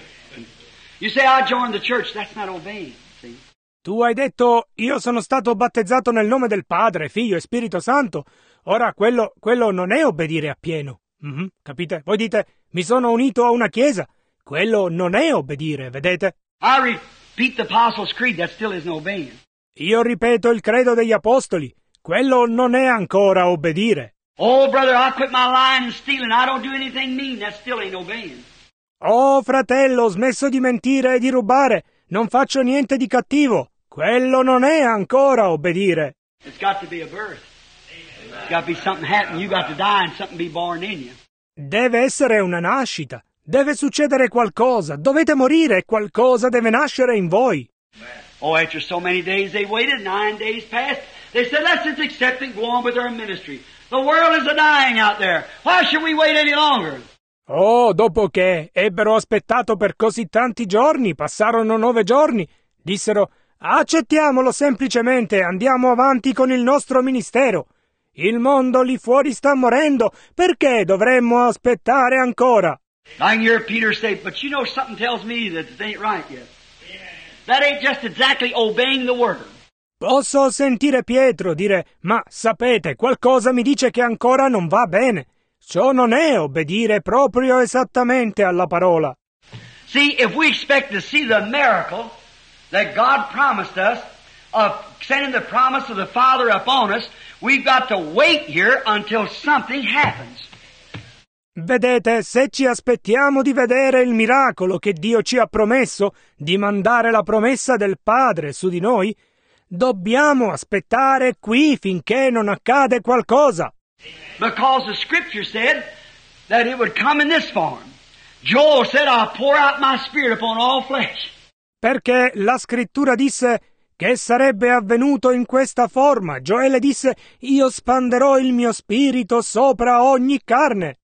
You say, "I joined the church." That's not obeying. See? Tu hai detto: io sono stato battezzato nel nome del Padre, Figlio e Spirito Santo. Ora quello non è obbedire appieno. Capite? Voi dite: mi sono unito a una chiesa. Quello non è obbedire, vedete? I repeat the Apostles' Creed. That still isn't obeying. Io ripeto il credo degli Apostoli. Quello non è ancora obbedire. Oh, brother, I quit my lying and stealing. I don't do anything mean. That still ain't obeying. Oh, fratello, ho smesso di mentire e di rubare. Non faccio niente di cattivo. Quello non è ancora obbedire. It's got to be a birth. It's got to be something happen. You got to die and something be born in you. Deve essere una nascita. Deve succedere qualcosa. Dovete morire e qualcosa deve nascere in voi. Oh, after so many days they waited, 9 days passed. They said, "Let's just accept it and go on with our ministry. The world is a-dying out there. Why should we wait any longer?" Oh, dopo che ebbero aspettato per così tanti giorni, passarono 9 giorni, dissero: accettiamolo semplicemente, andiamo avanti con il nostro ministero. Il mondo lì fuori sta morendo, perché dovremmo aspettare ancora? I can hear Peter say, "But you know, something tells me that it ain't right yet. That ain't just exactly obeying the word." Posso sentire Pietro dire: ma sapete, qualcosa mi dice che ancora non va bene. Ciò non è obbedire proprio esattamente alla parola. See, if we expect to see the miracle that God promised us of sending the promise of the Father upon us, we've got to wait here until something happens. Vedete, se ci aspettiamo di vedere il miracolo che Dio ci ha promesso, di mandare la promessa del Padre su di noi, dobbiamo aspettare qui finché non accade qualcosa. Because the Scripture said that it would come in this form. Joel said, I'll pour out my spirit upon all flesh. Perché la Scrittura disse che sarebbe avvenuto in questa forma. Gioele disse, io spanderò il mio spirito sopra ogni carne.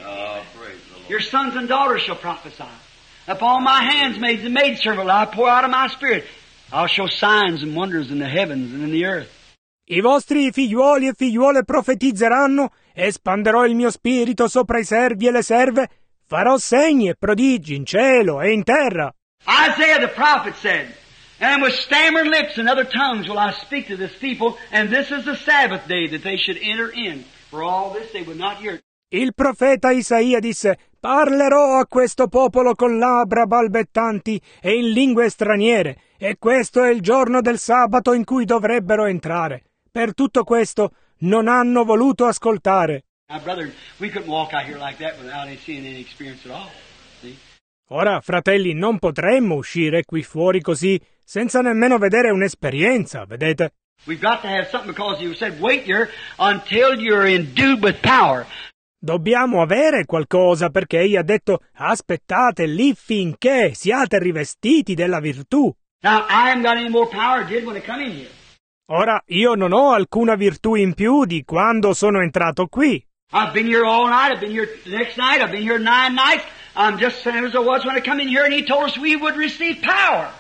Your sons and daughters shall prophesy. Upon my handmaids and maidservants I pour out of my spirit. I'll show signs and wonders in the heavens and in the earth. I vostri figliuoli e figliuole profetizzeranno, e spanderò il mio spirito sopra i servi e le serve. Farò segni e prodigi in cielo e in terra. Isaiah the prophet said, and with stammering lips and other tongues will I speak to this people, and this is the Sabbath day that they should enter in. For all this they would not hear. Il profeta Isaia disse, parlerò a questo popolo con labbra balbettanti e in lingue straniere, e questo è il giorno del sabato in cui dovrebbero entrare. Per tutto questo non hanno voluto ascoltare. Now, brother, we couldn't walk out here like that without seeing any experience at all. See? Ora, fratelli, non potremmo uscire qui fuori così, senza nemmeno vedere un'esperienza, vedete? We've got to have something because you said, wait here until you're endued with power. Dobbiamo avere qualcosa perché egli ha detto aspettate lì finché siate rivestiti della virtù. Now, I haven't got any more power I did when I come in here. Ora, io non ho alcuna virtù in più di quando sono entrato qui. I've been here all night, I've been here the next night, I've been here 9 nights. I'm just the same as I was when I come in here and he told us we would receive power.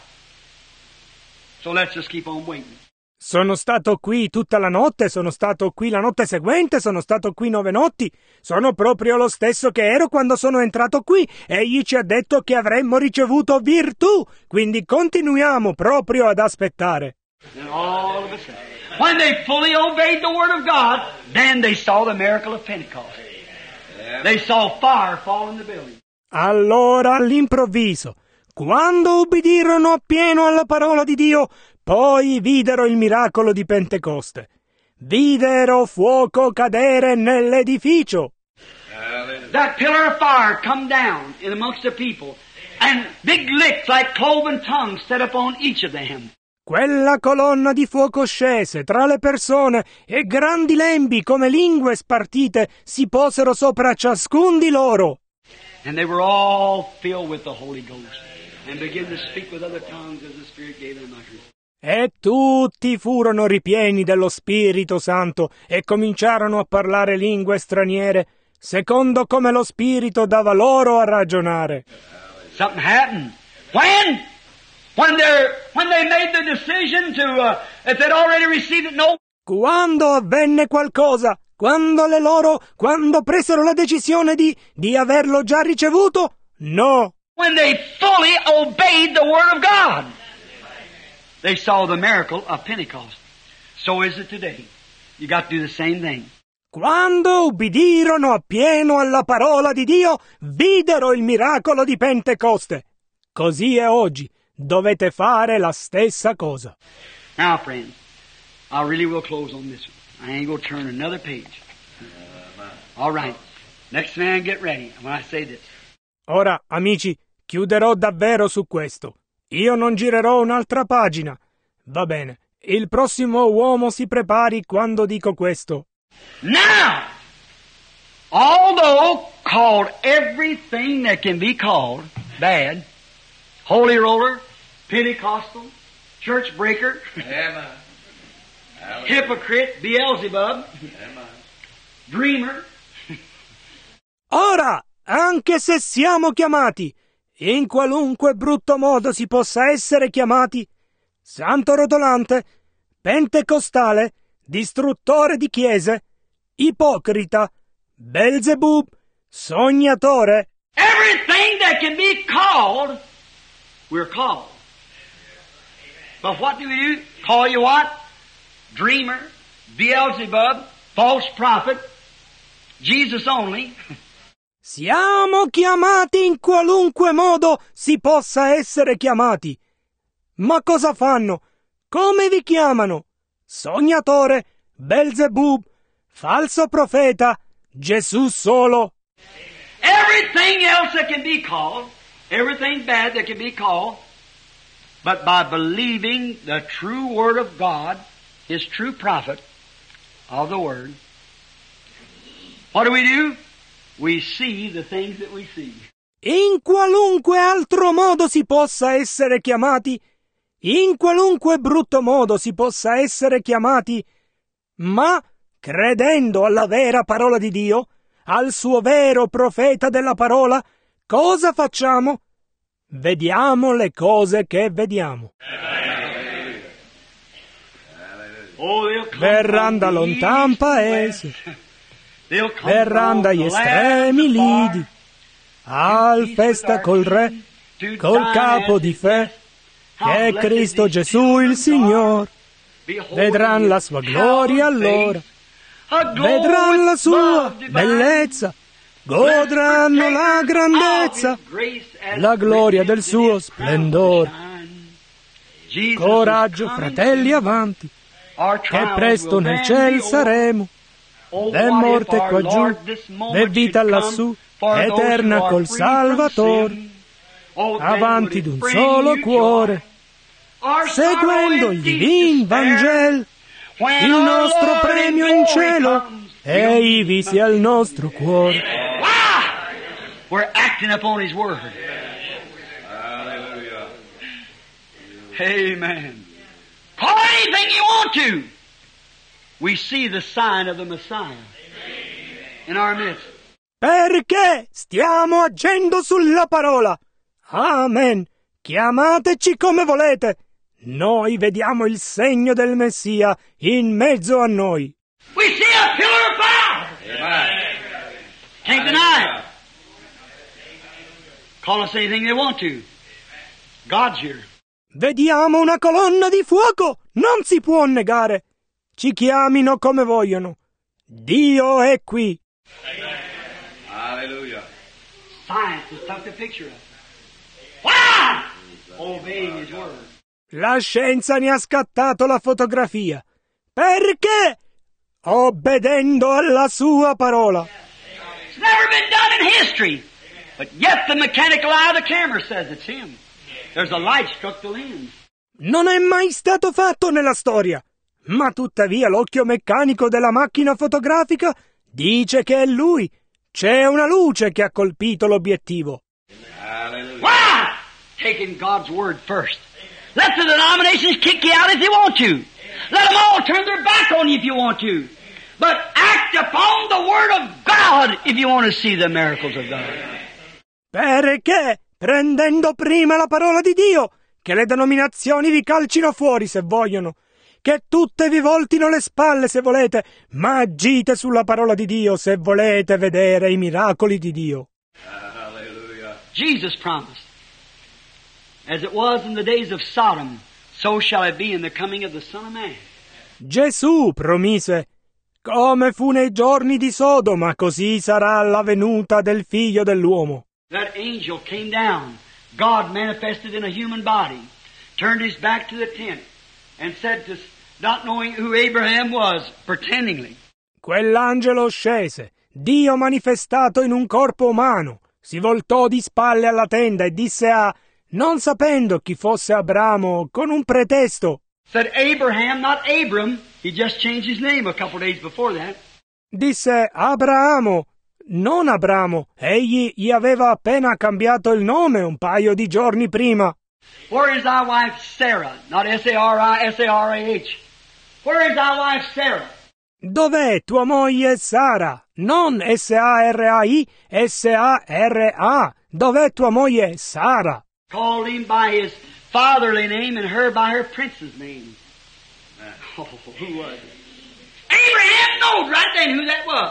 So let's just keep on waiting. Sono stato qui tutta la notte, sono stato qui la notte seguente, sono stato qui 9 notti. Sono proprio lo stesso che ero quando sono entrato qui. Egli ci ha detto che avremmo ricevuto virtù, quindi continuiamo proprio ad aspettare. And all of a sudden, when they fully obeyed the Word of God, then they saw the miracle of Pentecost. They saw fire fall in the building. Allora, all'improvviso, quando ubbidirono appieno alla parola di Dio, poi videro il miracolo di Pentecoste. Videro fuoco cadere nell'edificio. That pillar of fire come down in amongst the people, and big licks like cloven tongues set upon each of them. Quella colonna di fuoco scese tra le persone e grandi lembi come lingue spartite si posero sopra ciascun di loro. And they were all filled with the Holy Ghost and began to speak with other tongues as the Spirit gave them utterance. E tutti furono ripieni dello Spirito Santo e cominciarono a parlare lingue straniere, secondo come lo Spirito dava loro a ragionare. Something happened. When? When they made the decision to, if they'd already received it, no. Quando avvenne qualcosa? Quando presero la decisione di averlo già ricevuto? No. When they fully obeyed the Word of God. They saw the miracle of Pentecost. So is it today. You got to do the same thing. Quando ubbidirono appieno alla parola di Dio, videro il miracolo di Pentecoste. Così è oggi. Dovete fare la stessa cosa. Now, friends, I really will close on this one. I ain't going to turn another page. All right. Next man, get ready when I say this. Ora, amici, chiuderò davvero su questo. Io non girerò un'altra pagina. Va bene. Il prossimo uomo si prepari quando dico questo. Now, although called everything that can be called bad, holy roller, Pentecostal, church breaker, hypocrite, Beelzebub, dreamer. Ora, anche se siamo chiamati, in qualunque brutto modo si possa essere chiamati, santo rotolante, pentecostale, distruttore di chiese, ipocrita, Beelzebub, sognatore. Everything that can be called, we're called. But what do we do? Call you what? Dreamer, Beelzebub, false prophet, Jesus only. Siamo chiamati in qualunque modo si possa essere chiamati. Ma cosa fanno? Come vi chiamano? Sognatore, Belzebub, falso profeta, Gesù solo. Everything else that can be called, everything bad that can be called, but by believing the true Word of God, His true prophet of the Word, what do? We see the things that we see. In qualunque altro modo si possa essere chiamati, in qualunque brutto modo si possa essere chiamati, ma credendo alla vera parola di Dio, al suo vero profeta della parola, cosa facciamo? Vediamo le cose che vediamo. Verranno da lontan paese, verranno dagli estremi lidi, al festa col re, col capo di fe, che è Cristo Gesù il Signor. Vedranno la sua gloria allora, vedranno la sua bellezza, godranno la grandezza, la gloria del suo splendore. Coraggio, fratelli, avanti, che presto nel ciel saremo. V'è morte qua giù, v'è vita lassù, eterna col Salvatore. Avanti d'un solo cuore, seguendo il divin Vangelo, il nostro premio in cielo, e ivi sia il nostro cuore. We're acting upon His Word. Amen. Call anything you want to. We see the sign of the Messiah in our midst. Perché stiamo agendo sulla parola. Amen. Chiamateci come volete. Noi vediamo il segno del Messia in mezzo a noi. We see a pillar of fire. Amen. Can't deny it. Call us anything they want to. God's here. Vediamo una colonna di fuoco. Non si può negare. Ci chiamino come vogliono. Dio è qui. Hallelujah. Science has took the picture of it. Why? Obeying His Word. La scienza ne ha scattato la fotografia. Perché? Obbedendo alla sua parola. It's never been done in history. But yet the mechanical eye of the camera says it's Him. There's a light struck the lens. Non è mai stato fatto nella storia. Ma tuttavia l'occhio meccanico della macchina fotografica dice che è Lui. C'è una luce che ha colpito l'obiettivo. Hallelujah. Why? Taking God's Word first. Let the denominations kick you out if they want to. Let them all turn their back on you if you want to. But act upon the Word of God if you want to see the miracles of God. Perché? Prendendo prima la parola di Dio, che le denominazioni vi calcino fuori se vogliono, che tutte vi voltino le spalle se volete, ma agite sulla parola di Dio se volete vedere i miracoli di Dio. Hallelujah. Jesus promised, as it was in the days of Sodom, so shall it be in the coming of the Son of Man. Gesù promise, come fu nei giorni di Sodoma, così sarà la venuta del Figlio dell'uomo. That angel came down, God manifested in a human body, turned His back to the tent, and said to, not knowing who Abraham was, pretendingly. Quell'angelo scese, Dio manifestato in un corpo umano, si voltò di spalle alla tenda e disse non sapendo chi fosse Abramo, con un pretesto. Said Abraham, not Abram. He just changed his name a couple days before that. Disse Abramo, non Abramo. Egli gli aveva appena cambiato il nome un paio di giorni prima. Where is thy wife Sarah? Not S-A-R-I, S-A-R-A-H. Where is thy wife Sarah? Dov'è tua moglie Sara? Non S-A-R-A-I, S-A-R-A. Dov'è tua moglie Sara? Called him by his fatherly name and her by her prince's name. Oh, who was it? Abraham knowed right then who that was.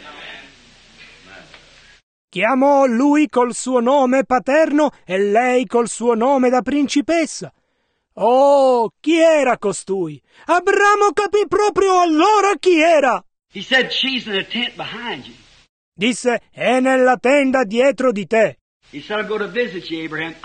Chiamò lui col suo nome paterno e lei col suo nome da principessa. Oh, chi era costui? Abramo capì proprio allora chi era. He said, she's in a tent behind you. Disse, è nella tenda dietro di te. He said, I'm going to visit you, Abraham.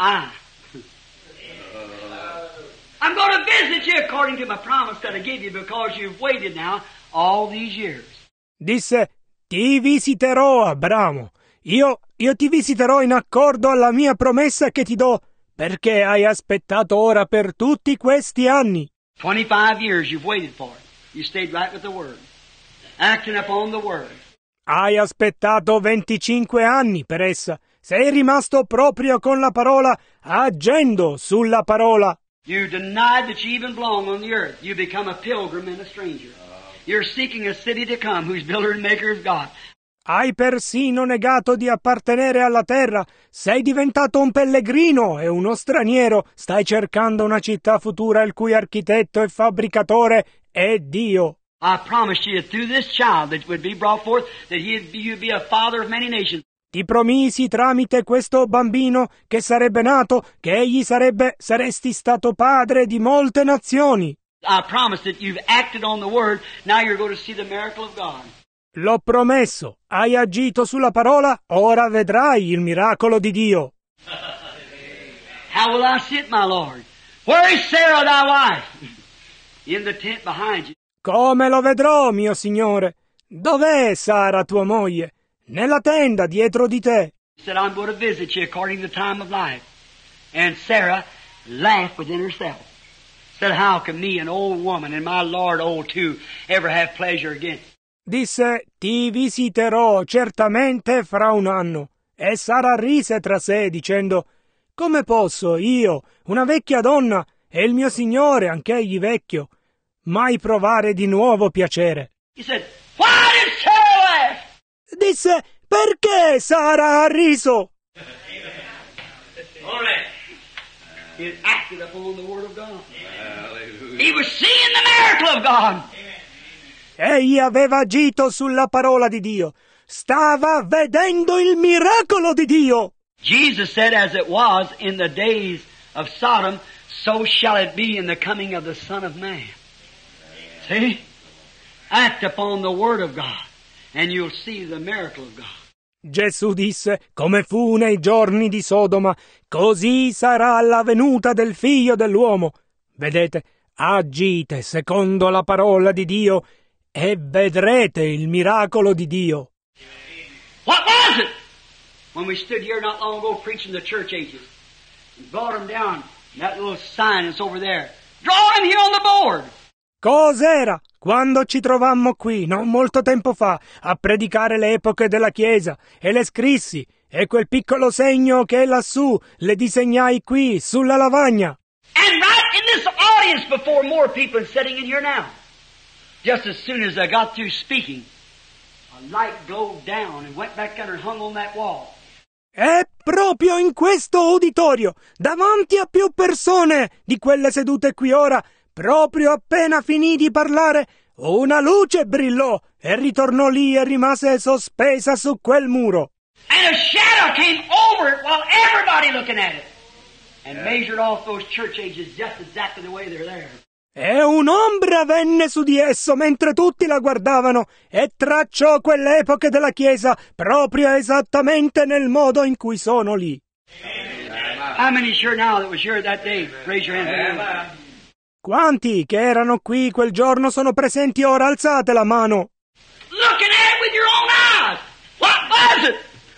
I'm going to visit you according to my promise that I gave you because you've waited now all these years. Disse, ti visiterò, Abramo. Io ti visiterò in accordo alla mia promessa che ti do, perché hai aspettato ora per tutti questi anni. 25 years you've waited for it. You stayed right with the Word, acting upon the Word. Hai aspettato 25 anni per essa. Sei rimasto proprio con la parola, agendo sulla parola. You denied that you even belong on the earth. You become a pilgrim and a stranger. You're seeking a city to come whose builder and maker is God. Hai persino negato di appartenere alla terra. Sei diventato un pellegrino e uno straniero. Stai cercando una città futura il cui architetto e fabbricatore è Dio. I promised you that through this child that would be brought forth, that you'd be a father of many nations. Ti promisi tramite questo bambino che sarebbe nato, che egli saresti stato padre di molte nazioni. I promised that you've acted on the word, now you're going to see the miracle of God. L'ho promesso, hai agito sulla parola, ora vedrai il miracolo di Dio. How will I see it, my Lord? Where is Sarah, thy wife? In the tent behind you. Come lo vedrò, mio Signore? Dov'è Sara, tua moglie? Nella tenda dietro di te. He said, I'm going to visit you according to the time of life. And Sarah laughed within herself. Said, how can me, an old woman, and my Lord old too, ever have pleasure again? Disse, ti visiterò certamente fra un anno. E Sara rise tra sé, dicendo, come posso io, una vecchia donna, e il mio Signore, anch'egli vecchio, mai provare di nuovo piacere? He said, why did Sarah laugh? Disse, perché Sara ha riso? He had acted upon the word of God. He was seeing the miracle of God. Egli aveva agito sulla parola di Dio. Stava vedendo il miracolo di Dio. Jesus said, as it was in the days of Sodom, so shall it be in the coming of the Son of Man. See? Act upon the word of God, and you'll see the miracle of God. Gesù disse, come fu nei giorni di Sodoma, così sarà la venuta del Figlio dell'uomo. Vedete, agite secondo la parola di Dio e vedrete il miracolo di Dio. What was it? When we stood here not long ago preaching the church ages, and brought them down, that little sign that's over there. Draw him here on the board. Cos'era quando ci trovammo qui, non molto tempo fa, a predicare le epoche della Chiesa, e le scrissi, e quel piccolo segno che è lassù le disegnai qui, sulla lavagna. And right in this audience before more people sitting in here now. Just as soon as I got through speaking, a light glowed down and went back under and hung on that wall. E proprio in questo uditorio, davanti a più persone di quelle sedute qui ora, proprio appena finì di parlare, una luce brillò e ritornò lì e rimase sospesa su quel muro. And a shadow came over it while everybody looking at it. And measured off those church ages just exactly the way they're there. E un'ombra venne su di esso mentre tutti la guardavano e tracciò quelle epoche della Chiesa proprio esattamente nel modo in cui sono lì. How many sure now that was here that day? Raise your hand. Quanti che erano qui quel giorno sono presenti ora? Alzate la mano. Looking at it with your own eyes. What was it?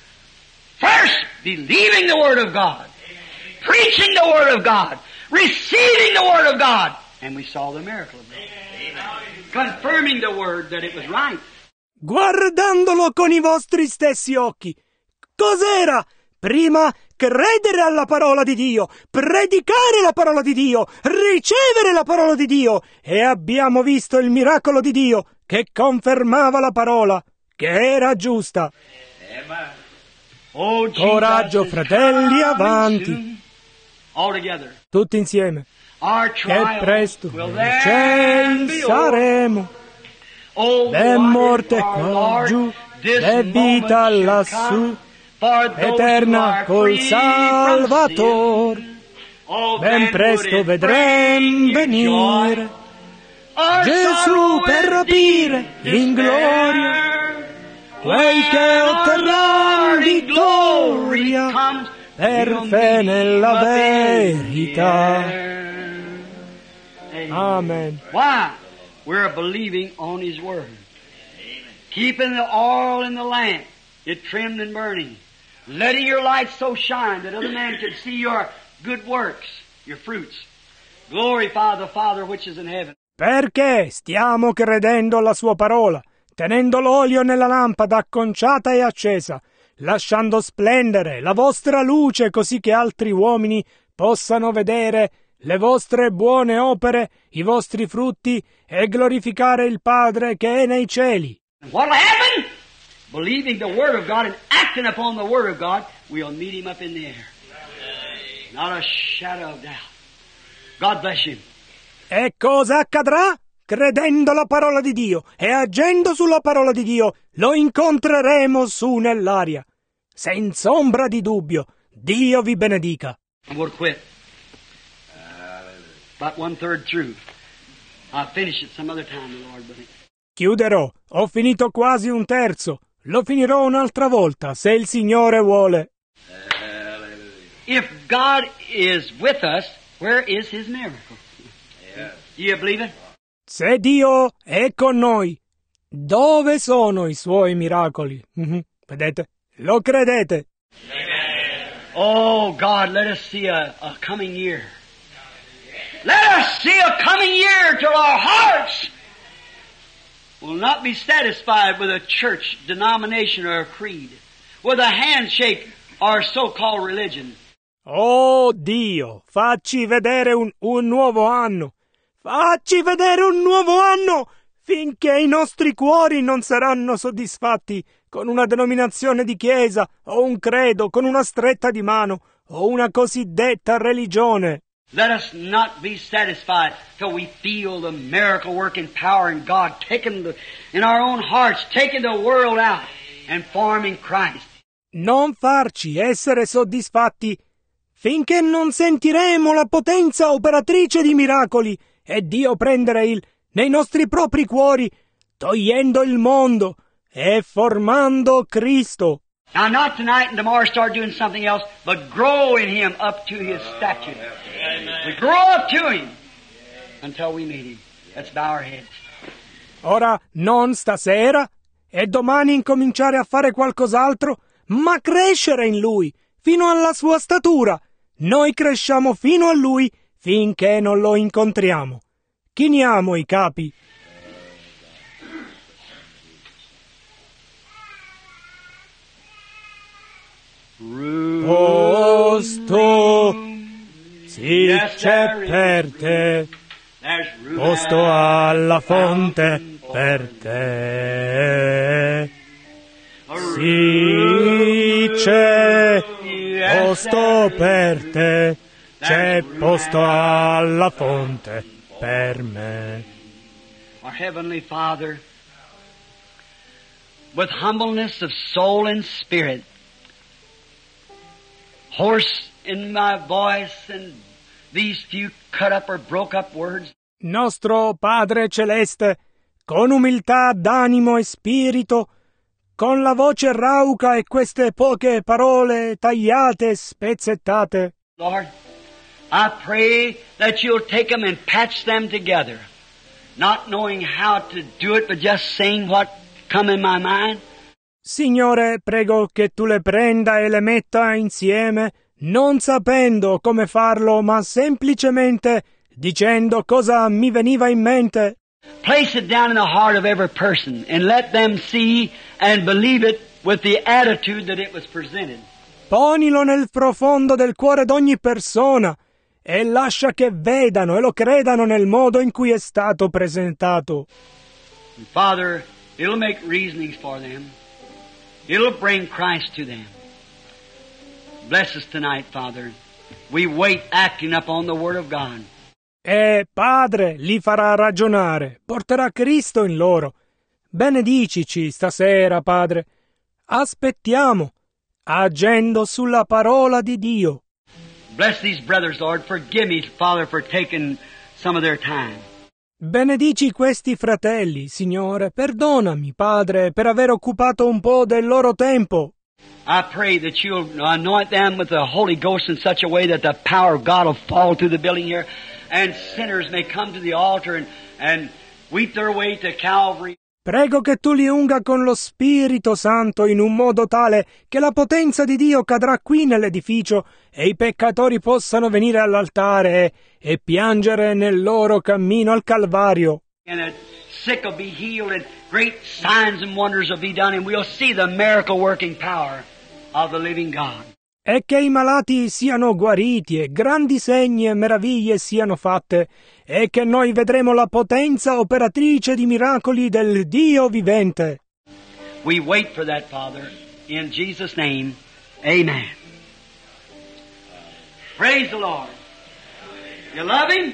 First, believing the Word of God. Preaching the Word of God. Receiving the Word of God. And we saw the miracle of God. Confirming the Word that it was right. Guardandolo con i vostri stessi occhi. Cos'era? Prima credere alla parola di Dio, predicare la parola di Dio, ricevere la parola di Dio, e abbiamo visto il miracolo di Dio che confermava la parola, che era giusta. Oh, Coraggio, fratelli, avanti. All together. Tutti insieme. Our Che trial presto will nei there cieli be saremo. Oh, Le what morte is our qua Lord, giù, this le vita moment shall lassù, come for those who eterna are col free from Salvator. sin. Oh, Ben then presto would it vedrem bring you venire joy? Our Gesù sorrow per and rapire deep in gloria despair. quel che When our otterrà Lord di in glory gloria comes, per we'll fede meet nella him up in verità. the air. Amen. Why? we're believing on His Word. Keeping the oil in the lamp, it trimmed and burning. Letting your light so shine that other men could see your good works, your fruits. Glorify the Father which is in heaven. Perché stiamo credendo alla sua parola, tenendo l'olio nella lampada acconciata e accesa, lasciando splendere la vostra luce così che altri uomini possano vedere le vostre buone opere, i vostri frutti e glorificare il Padre che è nei cieli. What'll happen? Believing the Word of God and acting upon the Word of God, we'll meet Him up in the air. Not a shadow of doubt. God bless you. E cosa accadrà? Credendo la parola di Dio e agendo sulla parola di Dio, lo incontreremo su nell'aria. Senza ombra di dubbio, Dio vi benedica. I'm going to quit. About 1/3 through. I'll finish it some other time, the Lord willing. Chiuderò. Ho finito quasi un terzo. Lo finirò un'altra volta, se il Signore vuole. If God is with us, where is His miracle? Do you believe it? Se Dio è con noi, dove sono i Suoi miracoli? Vedete? Lo credete? Oh, God, let us see a coming year. Let us see a coming year till our hearts will not be satisfied with a church, denomination, or a creed, with a handshake or so-called religion. Oh Dio, facci vedere un nuovo anno. Facci vedere un nuovo anno, finché i nostri cuori non saranno soddisfatti con una denominazione di chiesa o un credo, con una stretta di mano o una cosiddetta religione. Let us not be satisfied till we feel the miracle working power in God taking in our own hearts, taking the world out and forming Christ. Non farci essere soddisfatti finché non sentiremo la potenza operatrice di miracoli e Dio prendere nei nostri propri cuori, togliendo il mondo e formando Cristo. Now, not tonight and tomorrow start doing something else, but grow in Him up to His stature. We grow up to Him until we meet Him. Let's bow our heads. Ora, non stasera e domani incominciare a fare qualcos'altro, ma crescere in Lui, fino alla sua statura. Noi cresciamo fino a Lui finché non lo incontriamo. Chiniamo i capi. Posto, sì, c'è per te, posto alla fonte per te. Sì, c'è posto per te, c'è posto alla fonte per me. Our Heavenly Father, with humbleness of soul and spirit, hoarse in my voice and these few cut up or broke up words. Nostro Padre Celeste, con umiltà d'animo e spirito, con la voce rauca e queste poche parole tagliate e spezzettate. Lord, I pray that you'll take them and patch them together, not knowing how to do it, but just saying what come in my mind. Signore, prego che tu le prenda e le metta insieme, non sapendo come farlo, ma semplicemente dicendo cosa mi veniva in mente. Place it down in the heart of every person and let them see and believe it with the attitude that it was presented. Ponilo nel profondo del cuore d'ogni persona e lascia che vedano e lo credano nel modo in cui è stato presentato. And Father, it'll make reasonings for them. It'll bring Christ to them. Bless us tonight, Father. We wait acting upon the Word of God. E Padre li farà ragionare, porterà Cristo in loro. Benedicici stasera, Padre. Aspettiamo, agendo sulla parola di Dio. Bless these brothers, Lord. Forgive me, Father, for taking some of their time. Benedici questi fratelli, Signore. Perdonami, Padre, per aver occupato un po' del loro tempo. I pray that you'll anoint them with the Holy Ghost in such a way that the power of God will fall through the building here and sinners may come to the altar and weep their way to Calvary. Prego che tu li unga con lo Spirito Santo in un modo tale che la potenza di Dio cadrà qui nell'edificio e i peccatori possano venire all'altare e piangere nel loro cammino al Calvario. And the sick will be healed and great signs and wonders will be done and we'll see the miracle working power of the living God. E che i malati siano guariti e grandi segni e meraviglie siano fatte e che noi vedremo la potenza operatrice di miracoli del Dio vivente. We wait for that, Father. In Jesus' name, amen. Praise the Lord. You love Him?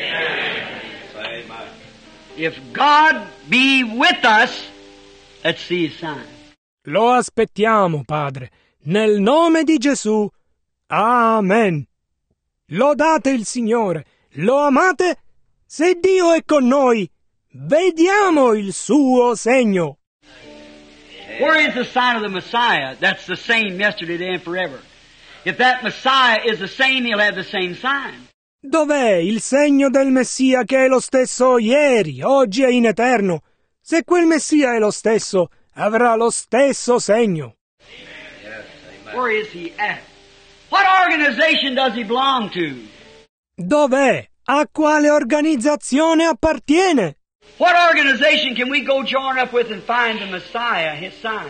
Amen. If God be with us, let's see His sign. Lo aspettiamo, Padre, nel nome di Gesù. Amen. Lodate il Signore. Lo amate? Se Dio è con noi, vediamo il suo segno. Where is the sign of the Messiah? That's the same yesterday, today, and forever. If that Messiah is the same, He'll have the same sign. Dov'è il segno del Messia che è lo stesso ieri, oggi e in eterno? Se quel Messia è lo stesso, avrà lo stesso segno. Where is He at? What organization does He belong to? Dov'è? A quale organizzazione appartiene? What organization can we go join up with and find the Messiah, His sign?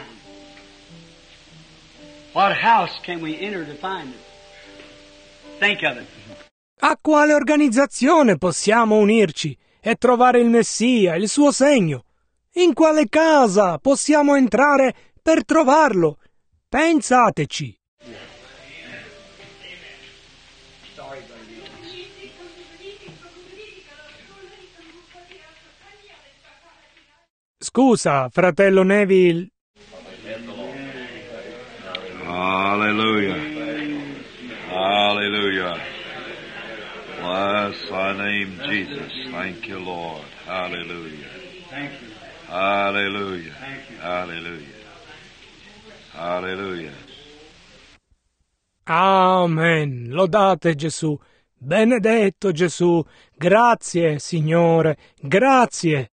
What house can we enter to find it? Think of it. A quale organizzazione possiamo unirci e trovare il Messia, il suo segno? In quale casa possiamo entrare per trovarlo? Pensateci. Scusa, fratello Neville. Hallelujah. Hallelujah. Bless thy name, Jesus. Thank you, Lord. Hallelujah. Thank you. Hallelujah. Thank you. Hallelujah. Hallelujah. Amen. Lodate Gesù. Benedetto Gesù. Grazie, Signore. Grazie.